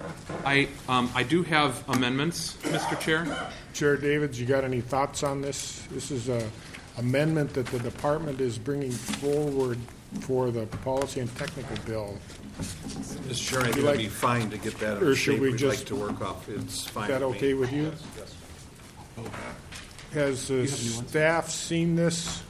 I um, I do have amendments, Mister Chair. Chair Davids, you got any thoughts on this? This is a amendment that the department is bringing forward for the policy and technical bill. Mister Chair, I think it would be fine to get that in or the should shape we we'd just, like to work off. It's fine. Is that with okay me. with you? Yes. yes. Has the staff seen this?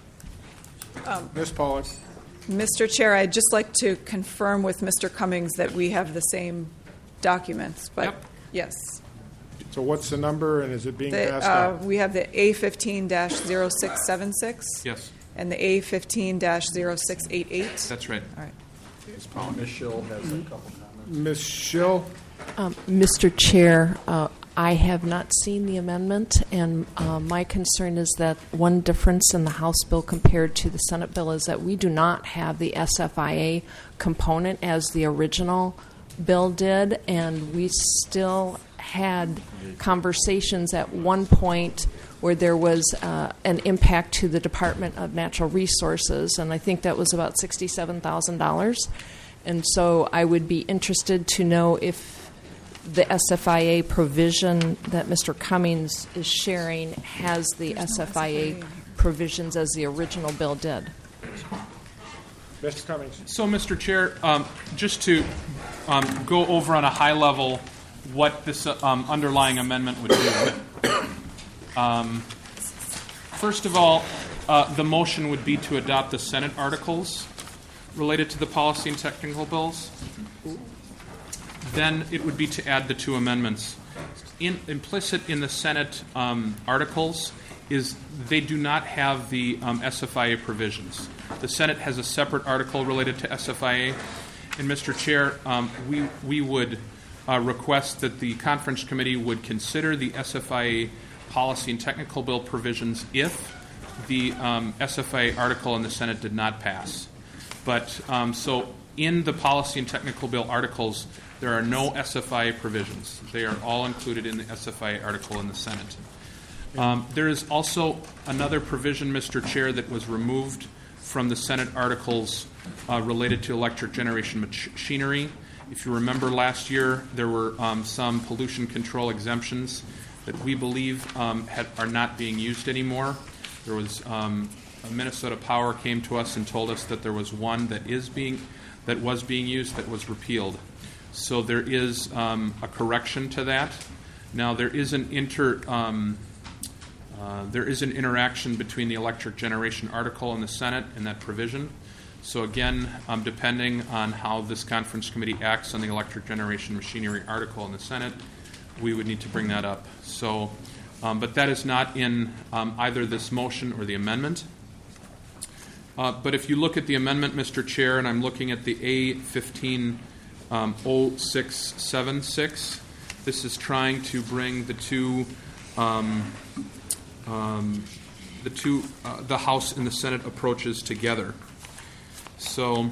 Um, Miz Pollock. Mister Chair, I'd just like to confirm with Mister Cummings that we have the same documents, but Yep. yes. So what's the number, and is it being The, passed uh, out? we have the A fifteen dash zero six seven six. Yes. And the A fifteen dash zero six eight eight. That's right. All right. Miz Schill has a couple comments. Miz Schill? Um, Mister Chair, uh, I have not seen the amendment, and uh, my concern is that one difference in the House bill compared to the Senate bill is that we do not have the S F I A component as the original bill did, and we still had conversations at one point where there was uh, an impact to the Department of Natural Resources, and I think that was about sixty-seven thousand dollars. And so I would be interested to know if the S F I A provision that Mister Cummings is sharing has the S F I A provisions as the original bill did. Mister Cummings. So, Mister Chair, um, just to um, go over on a high level what this uh, um, underlying amendment would do. Um, first of all, uh, the motion would be to adopt the Senate articles related to the policy and technical bills. Then it would be to add the two amendments. In, implicit in the Senate um, articles is they do not have the um, S F I A provisions. The Senate has a separate article related to S F I A. And, Mister Chair, um, we, we would uh, request that the conference committee would consider the S F I A policy and technical bill provisions if the um, S F I A article in the Senate did not pass. But um, so in the policy and technical bill articles, there are no S F I A provisions. They are all included in the S F I A article in the Senate. Um, there is also another provision, Mister Chair, that was removed from the Senate articles uh, related to electric generation machinery. If you remember last year, there were um, some pollution control exemptions that we believe um, had, are not being used anymore. There was um, Minnesota Power came to us and told us that there was one that is being, that was being used that was repealed. So there is um, a correction to that. Now there is an inter, um, uh, there is an interaction between the electric generation article in the Senate and that provision. So again, um, depending on how this conference committee acts on the electric generation machinery article in the Senate, we would need to bring that up. So, um, but that is not in um, either this motion or the amendment. Uh, but if you look at the amendment, Mister Chair, and I'm looking at the A fifteen oh six seventy-six, this is trying to bring the two, um, um, the two, uh, the House and the Senate approaches together. So,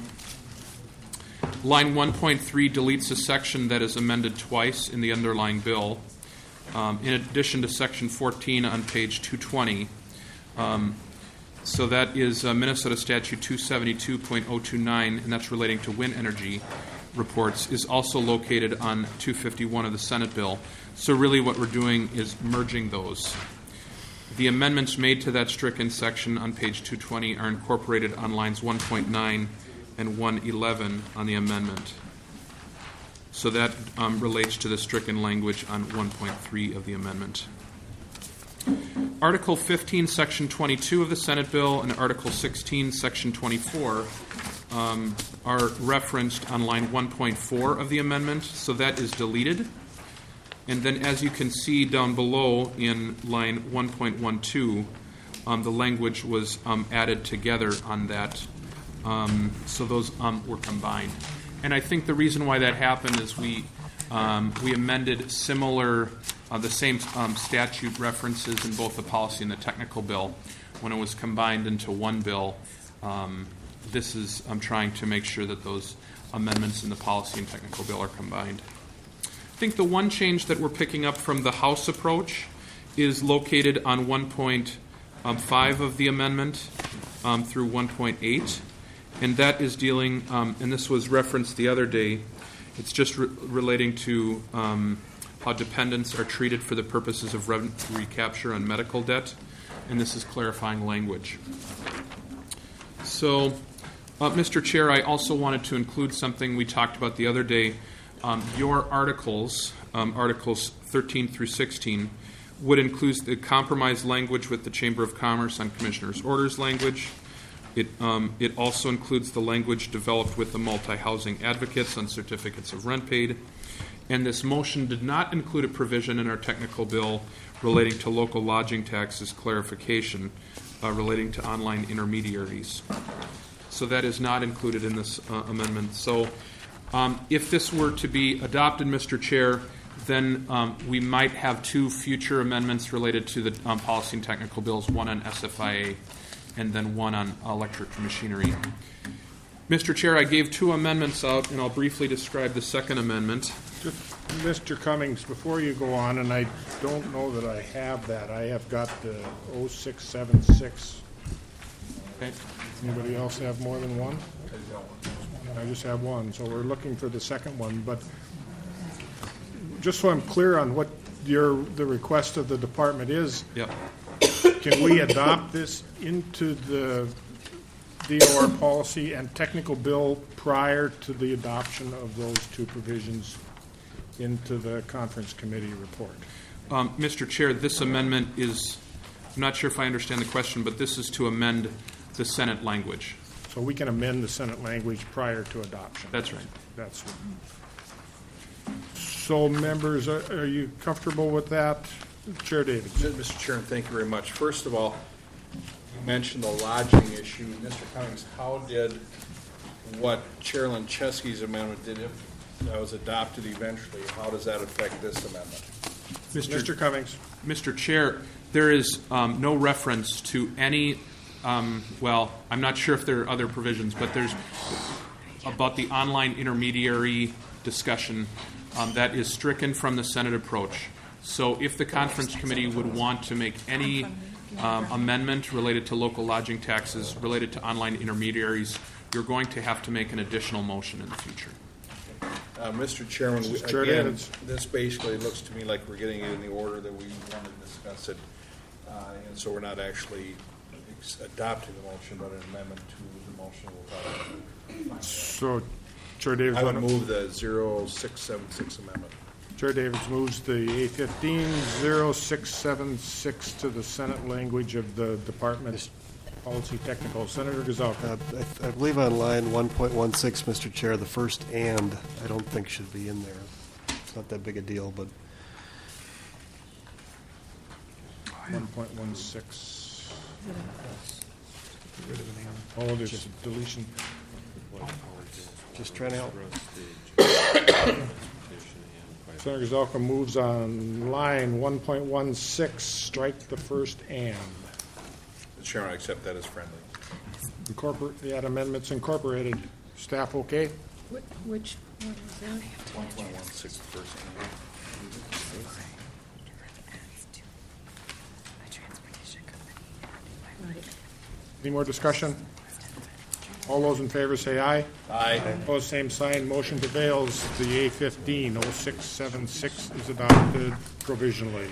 line one point three deletes a section that is amended twice in the underlying bill. Um, in addition to section fourteen on page two twenty. Um, so that is uh, Minnesota Statute two seventy-two point oh two nine, and that's relating to wind energy reports, is also located on two fifty-one of the Senate bill. So really what we're doing is merging those. The amendments made to that stricken section on page two twenty are incorporated on lines one point nine and one eleven on the amendment. So that um, relates to the stricken language on one point three of the amendment. Article fifteen, Section twenty-two of the Senate bill and Article sixteen, Section twenty-four um, are referenced on line one point four of the amendment, so that is deleted. And then as you can see down below in line one point twelve, um, the language was um, added together on that. Um, so those um, were combined. And I think the reason why that happened is we um, we amended similar, uh, the same um, statute references in both the policy and the technical bill. When it was combined into one bill, um, this is, I'm trying to make sure that those amendments in the policy and technical bill are combined. I think the one change that we're picking up from the House approach is located on one point five of the amendment um, through one point eight, and that is dealing, um, and this was referenced the other day, it's just re- relating to um, how dependents are treated for the purposes of revenue recapture on medical debt, and this is clarifying language. So, uh, Mister Chair, I also wanted to include something we talked about the other day. Um, your articles, um, Articles thirteen through sixteen, would include the compromise language with the Chamber of Commerce on Commissioner's Orders language. It, um, it also includes the language developed with the multi-housing advocates on certificates of rent paid. And this motion did not include a provision in our technical bill relating to local lodging taxes clarification uh, relating to online intermediaries. So that is not included in this uh, amendment. So Um, if this were to be adopted, Mister Chair, then um, we might have two future amendments related to the um, policy and technical bills, one on S F I A and then one on electric machinery. Mister Chair, I gave two amendments out, and I'll briefly describe the second amendment. Mister Cummings, before you go on, and I don't know that I have that, I have got the oh six seven six. Okay. Anybody else have more than one? I just have one, so we're looking for the second one. But just so I'm clear on what your the request of the department is, yep. Can we adopt this into the D O R policy and technical bill prior to the adoption of those two provisions into the conference committee report? Um, Mister Chair, this amendment is, I'm not sure if I understand the question, but this is to amend the Senate language. So we can amend the Senate language prior to adoption. That's right. That's right. So, members, are, are you comfortable with that? Chair Davids. Mister Chairman, thank you very much. First of all, you mentioned the lodging issue. Mister Cummings, how did what Chair Lancheski's amendment did, if that was adopted eventually, how does that affect this amendment? Mister Mister Cummings. Mister Chair, there is um, no reference to any Um, well, I'm not sure if there are other provisions, but there's about the online intermediary discussion um, that is stricken from the Senate approach. So if the conference committee would want to make any um, amendment related to local lodging taxes, related to online intermediaries, you're going to have to make an additional motion in the future. Uh, Mister Chairman, we, Chair again, Davids. this basically looks to me like we're getting it in the order that we want to discuss it, uh, and so we're not actually adopting the motion, but an amendment to the motion will talk about. So, Chair Davids. I would move the zero six seven six amendment. Chair Davids moves the A fifteen zero six seven six to the Senate language of the Department Policy Technical. Senator Gazelka. Uh, I, th- I believe on line one point one six, Mister Chair, the first "and" I don't think should be in there. It's not that big a deal, but one point one six. Oh, there's deletion. Just trying to help. Senator Gazelka moves on line one point one six, strike the first "and." The Chairman, I accept that as friendly. Incorporate, the add amendments incorporated. Staff okay? Which, which one was that? one point one six first. Any more discussion? All those in favor say aye. Aye. Opposed, same sign. Motion prevails. The A fifteen oh six seven six is adopted provisionally.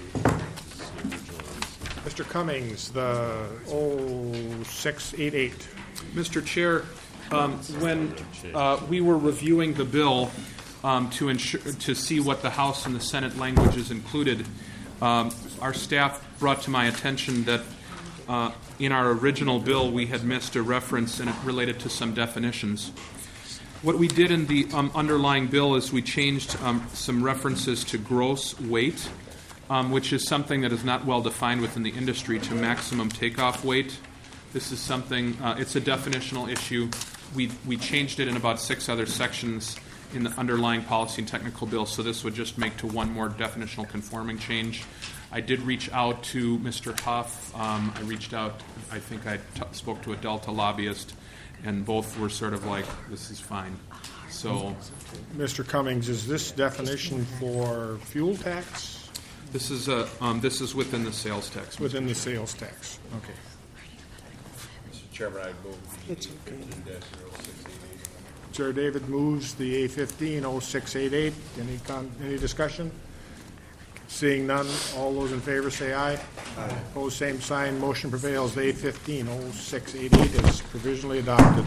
Mister Cummings, the oh six eight eight. Mister Chair, um, when uh, we were reviewing the bill um, to ensure to see what the House and the Senate languages included, um, our staff brought to my attention that uh, in our original bill we had missed a reference and it related to some definitions. What we did in the um, underlying bill is we changed um, some references to gross weight, um, which is something that is not well defined within the industry, to maximum takeoff weight. This is something, uh, it's a definitional issue. We we changed it in about six other sections in the underlying policy and technical bill, so this would just make to one more definitional conforming change. I did reach out to Mister Huff. Um, I reached out, I think I t- spoke to a Delta lobbyist, and both were sort of like, this is fine. So, Mister Cummings, is this definition for fuel tax? This is a um, this is within the sales tax. Within the sales tax. Okay. Mister Chairman, I move the It's okay. A fifteen dash zero six eight eight. Chair David moves the A fifteen oh six eight eight. Any con- any discussion? Seeing none, all those in favor say aye. Aye. Opposed, same sign. Motion prevails. The A fifteen oh six eight eight is provisionally adopted.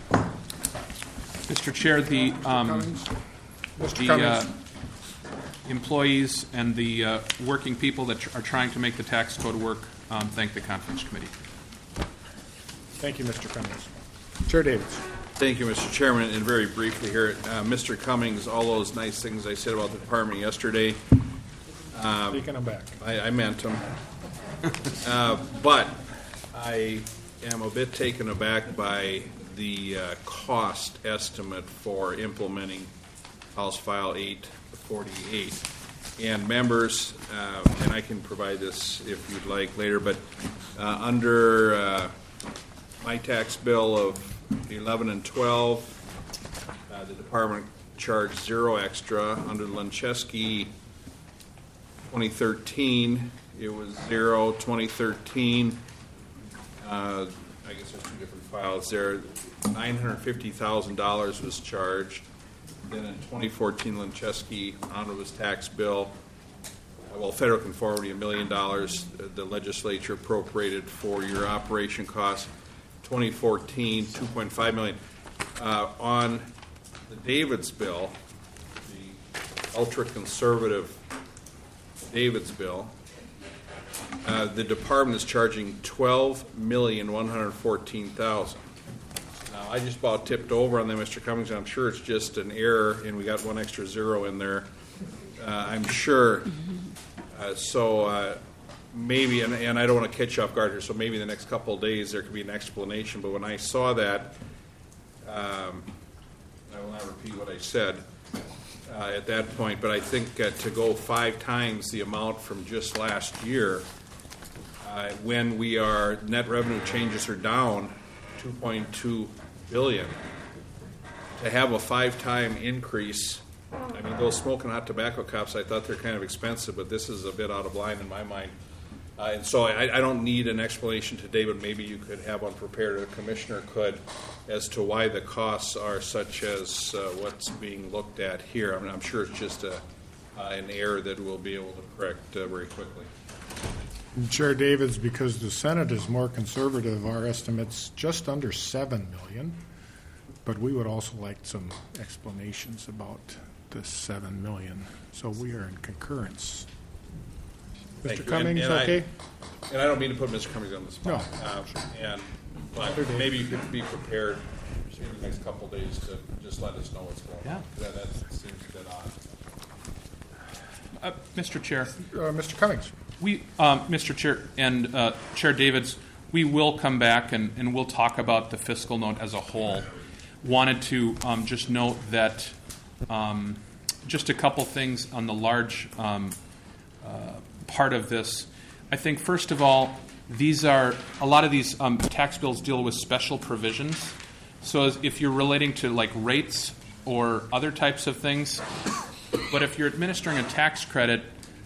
Mister Chair, the um, Cummings? Mister the Cummings. uh, employees and the uh, working people that tr- are trying to make the tax code work um, thank the conference committee. Thank you, Mister Cummings. Chair Davids. Thank you, Mister Chairman. And very briefly here, uh, Mister Cummings, all those nice things I said about the department yesterday, um, Taking them back. I, I meant them. uh, but I am a bit taken aback by the uh, cost estimate for implementing House File eight forty-eight. And members, uh, and I can provide this if you'd like later, but uh, under uh, my tax bill of eleven and twelve, uh, the department charged zero extra. Under Lunchesky twenty thirteen, it was zero. twenty thirteen, uh, I guess there's two different files there. nine hundred fifty thousand dollars was charged. Then in twenty fourteen, Lunchesky omnibus tax bill, uh, well, federal conformity, a million dollars. uh, The legislature appropriated for your operation costs. twenty fourteen, two point five million. Uh, on the Davids bill, the ultra-conservative Davids bill, uh, the department is charging twelve million, one hundred fourteen thousand. Now, I just about tipped over on that, Mister Cummings, and I'm sure it's just an error, and we got one extra zero in there. Uh, I'm sure. Uh, so uh, maybe, and, and I don't want to catch you off guard here, so maybe in the next couple of days there could be an explanation. But when I saw that, um, I will not repeat what I said uh, at that point, but I think uh, to go five times the amount from just last year, uh, when we are, net revenue changes are down two point two billion, to have a five-time increase. I mean, those smoking hot tobacco cups, I thought they're kind of expensive, but this is a bit out of line in my mind. Uh, and so I, I don't need an explanation today, but maybe you could have one prepared, or the commissioner could, as to why the costs are such as uh, what's being looked at here. I mean, I'm sure it's just a, uh, an error that we'll be able to correct uh, very quickly. And Chair Davids, because the Senate is more conservative, our estimate's just under seven million. But we would also like some explanations about the seven million. So we are in concurrence. Thank Mister you. Cummings, And- and I- okay? And I don't mean to put Mister Cummings on the spot. No. Um, And, but maybe you could be prepared in the next couple of days to just let us know what's going on. Yeah. That, that seems a bit odd. Uh, Mister Chair. Uh, Mister Cummings. We, um, Mister Chair and uh, Chair Davids, we will come back and, and we'll talk about the fiscal note as a whole. Wanted to um, just note that um, just a couple things on the large um, uh, part of this. I think, first of all, these are a lot of these um, tax bills deal with special provisions. So as if you're relating to like rates or other types of things, but if you're administering a tax credit,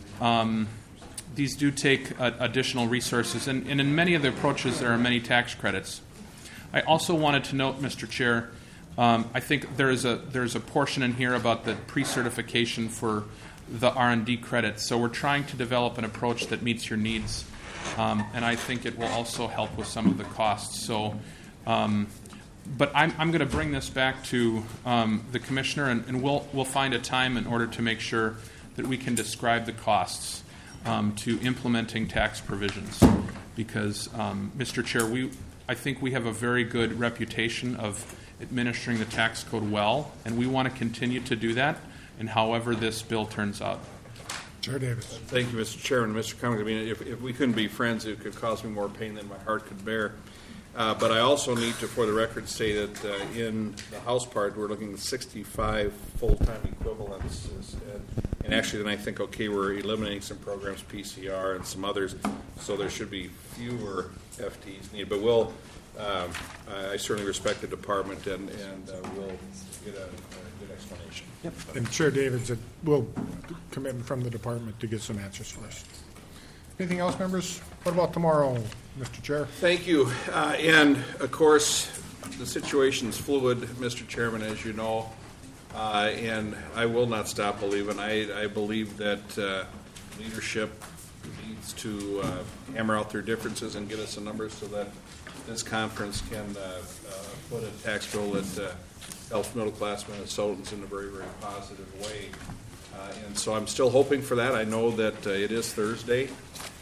um, these do take uh, additional resources. And, and in many of the approaches, there are many tax credits. I also wanted to note, Mister Chair, um, I think there is a there is a portion in here about the pre-certification for the R and D credits. So we're trying to develop an approach that meets your needs, um, and I think it will also help with some of the costs. So, um, but I'm, I'm going to bring this back to um, the commissioner, and, and we'll we'll find a time in order to make sure that we can describe the costs um, to implementing tax provisions, because um, Mister Chair, we I think we have a very good reputation of administering the tax code well, and we want to continue to do that, and however this bill turns out. Chair Davis. Thank you, Mister Chairman. Mister Cummings, I mean, if, if we couldn't be friends, it could cause me more pain than my heart could bear. Uh, but I also need to, for the record, say that uh, in the House part, we're looking at sixty-five full-time equivalents. And, and actually, then I think, okay, we're eliminating some programs, P C R and some others, so there should be fewer F Ts needed. But we'll, um, I certainly respect the department, and, and uh, we'll get a, a good explanation. Yep. And Chair Davids, it will commitment from the department to get some answers for us. Anything else, members? What about tomorrow, Mister Chair? Thank you. Uh, and, of course, the situation's fluid, Mister Chairman, as you know. Uh, and I will not stop believing. I, I believe that uh, leadership needs to uh, hammer out their differences and get us the numbers so that this conference can uh, uh, put a tax bill that uh, helps middle-class Minnesotans in a very, very positive way. Uh, and so I'm still hoping for that. I know that uh, it is Thursday.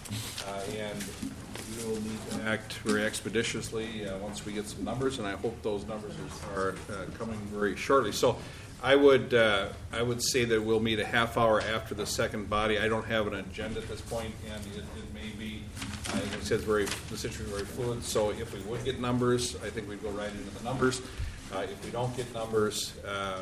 Uh, and we will need to act very expeditiously uh, once we get some numbers, and I hope those numbers are, are uh, coming very shortly. So I would uh, I would say that we'll meet a half hour after the second body. I don't have an agenda at this point, and it, it may be, uh, as I said, very, the situation is very fluid. So if we would get numbers, I think we'd go right into the numbers. Uh, if we don't get numbers, uh,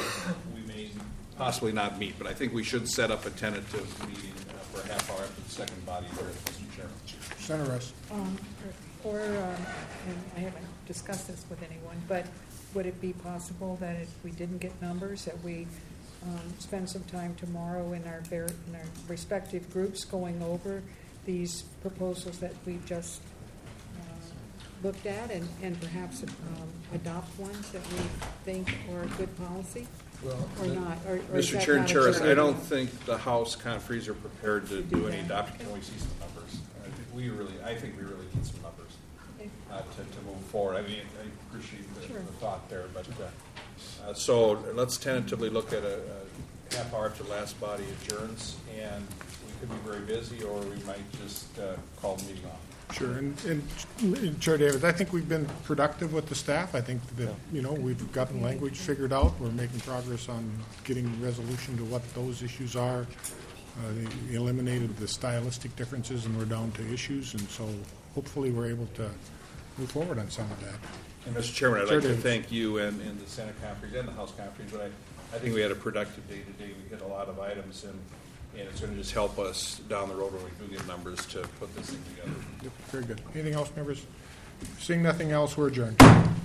we may possibly not meet, but I think we should set up a tentative meeting uh, for a half hour after the second body hearing, Mister Chairman. Senator Russ. Um, Or, um, and I haven't discussed this with anyone, but would it be possible that if we didn't get numbers, that we um, spend some time tomorrow in our, ver- in our respective groups going over these proposals that we've just uh, looked at, and, and perhaps um, adopt ones that we think are a good policy? Well, or not? Or, or Mister is that Chair and not a Chair, good I don't idea? think the House conferees are prepared to do any adoption. Can we see some numbers? I think we really, I think we really need some numbers uh, to, to move forward. I mean, I appreciate the, Sure. the thought there, but uh, uh, so let's tentatively look at a, a half hour after the last body adjourns, and we could be very busy, or we might just uh, call the meeting off. Sure, and, and and Chair David, I think we've been productive with the staff. I think that, you know, we've gotten language figured out. We're making progress on getting resolution to what those issues are. Uh, they eliminated the stylistic differences, and we're down to issues, and so hopefully we're able to move forward on some of that. And Mister Chairman, I'd Chair like to Davis. thank you and, and the Senate conference and the House conference, but I, I think we had a productive day today. We hit a lot of items, and, and it's going to just help us down the road when we do get numbers to put this thing together. Yep, very good. Anything else, members? Seeing nothing else, we're adjourned.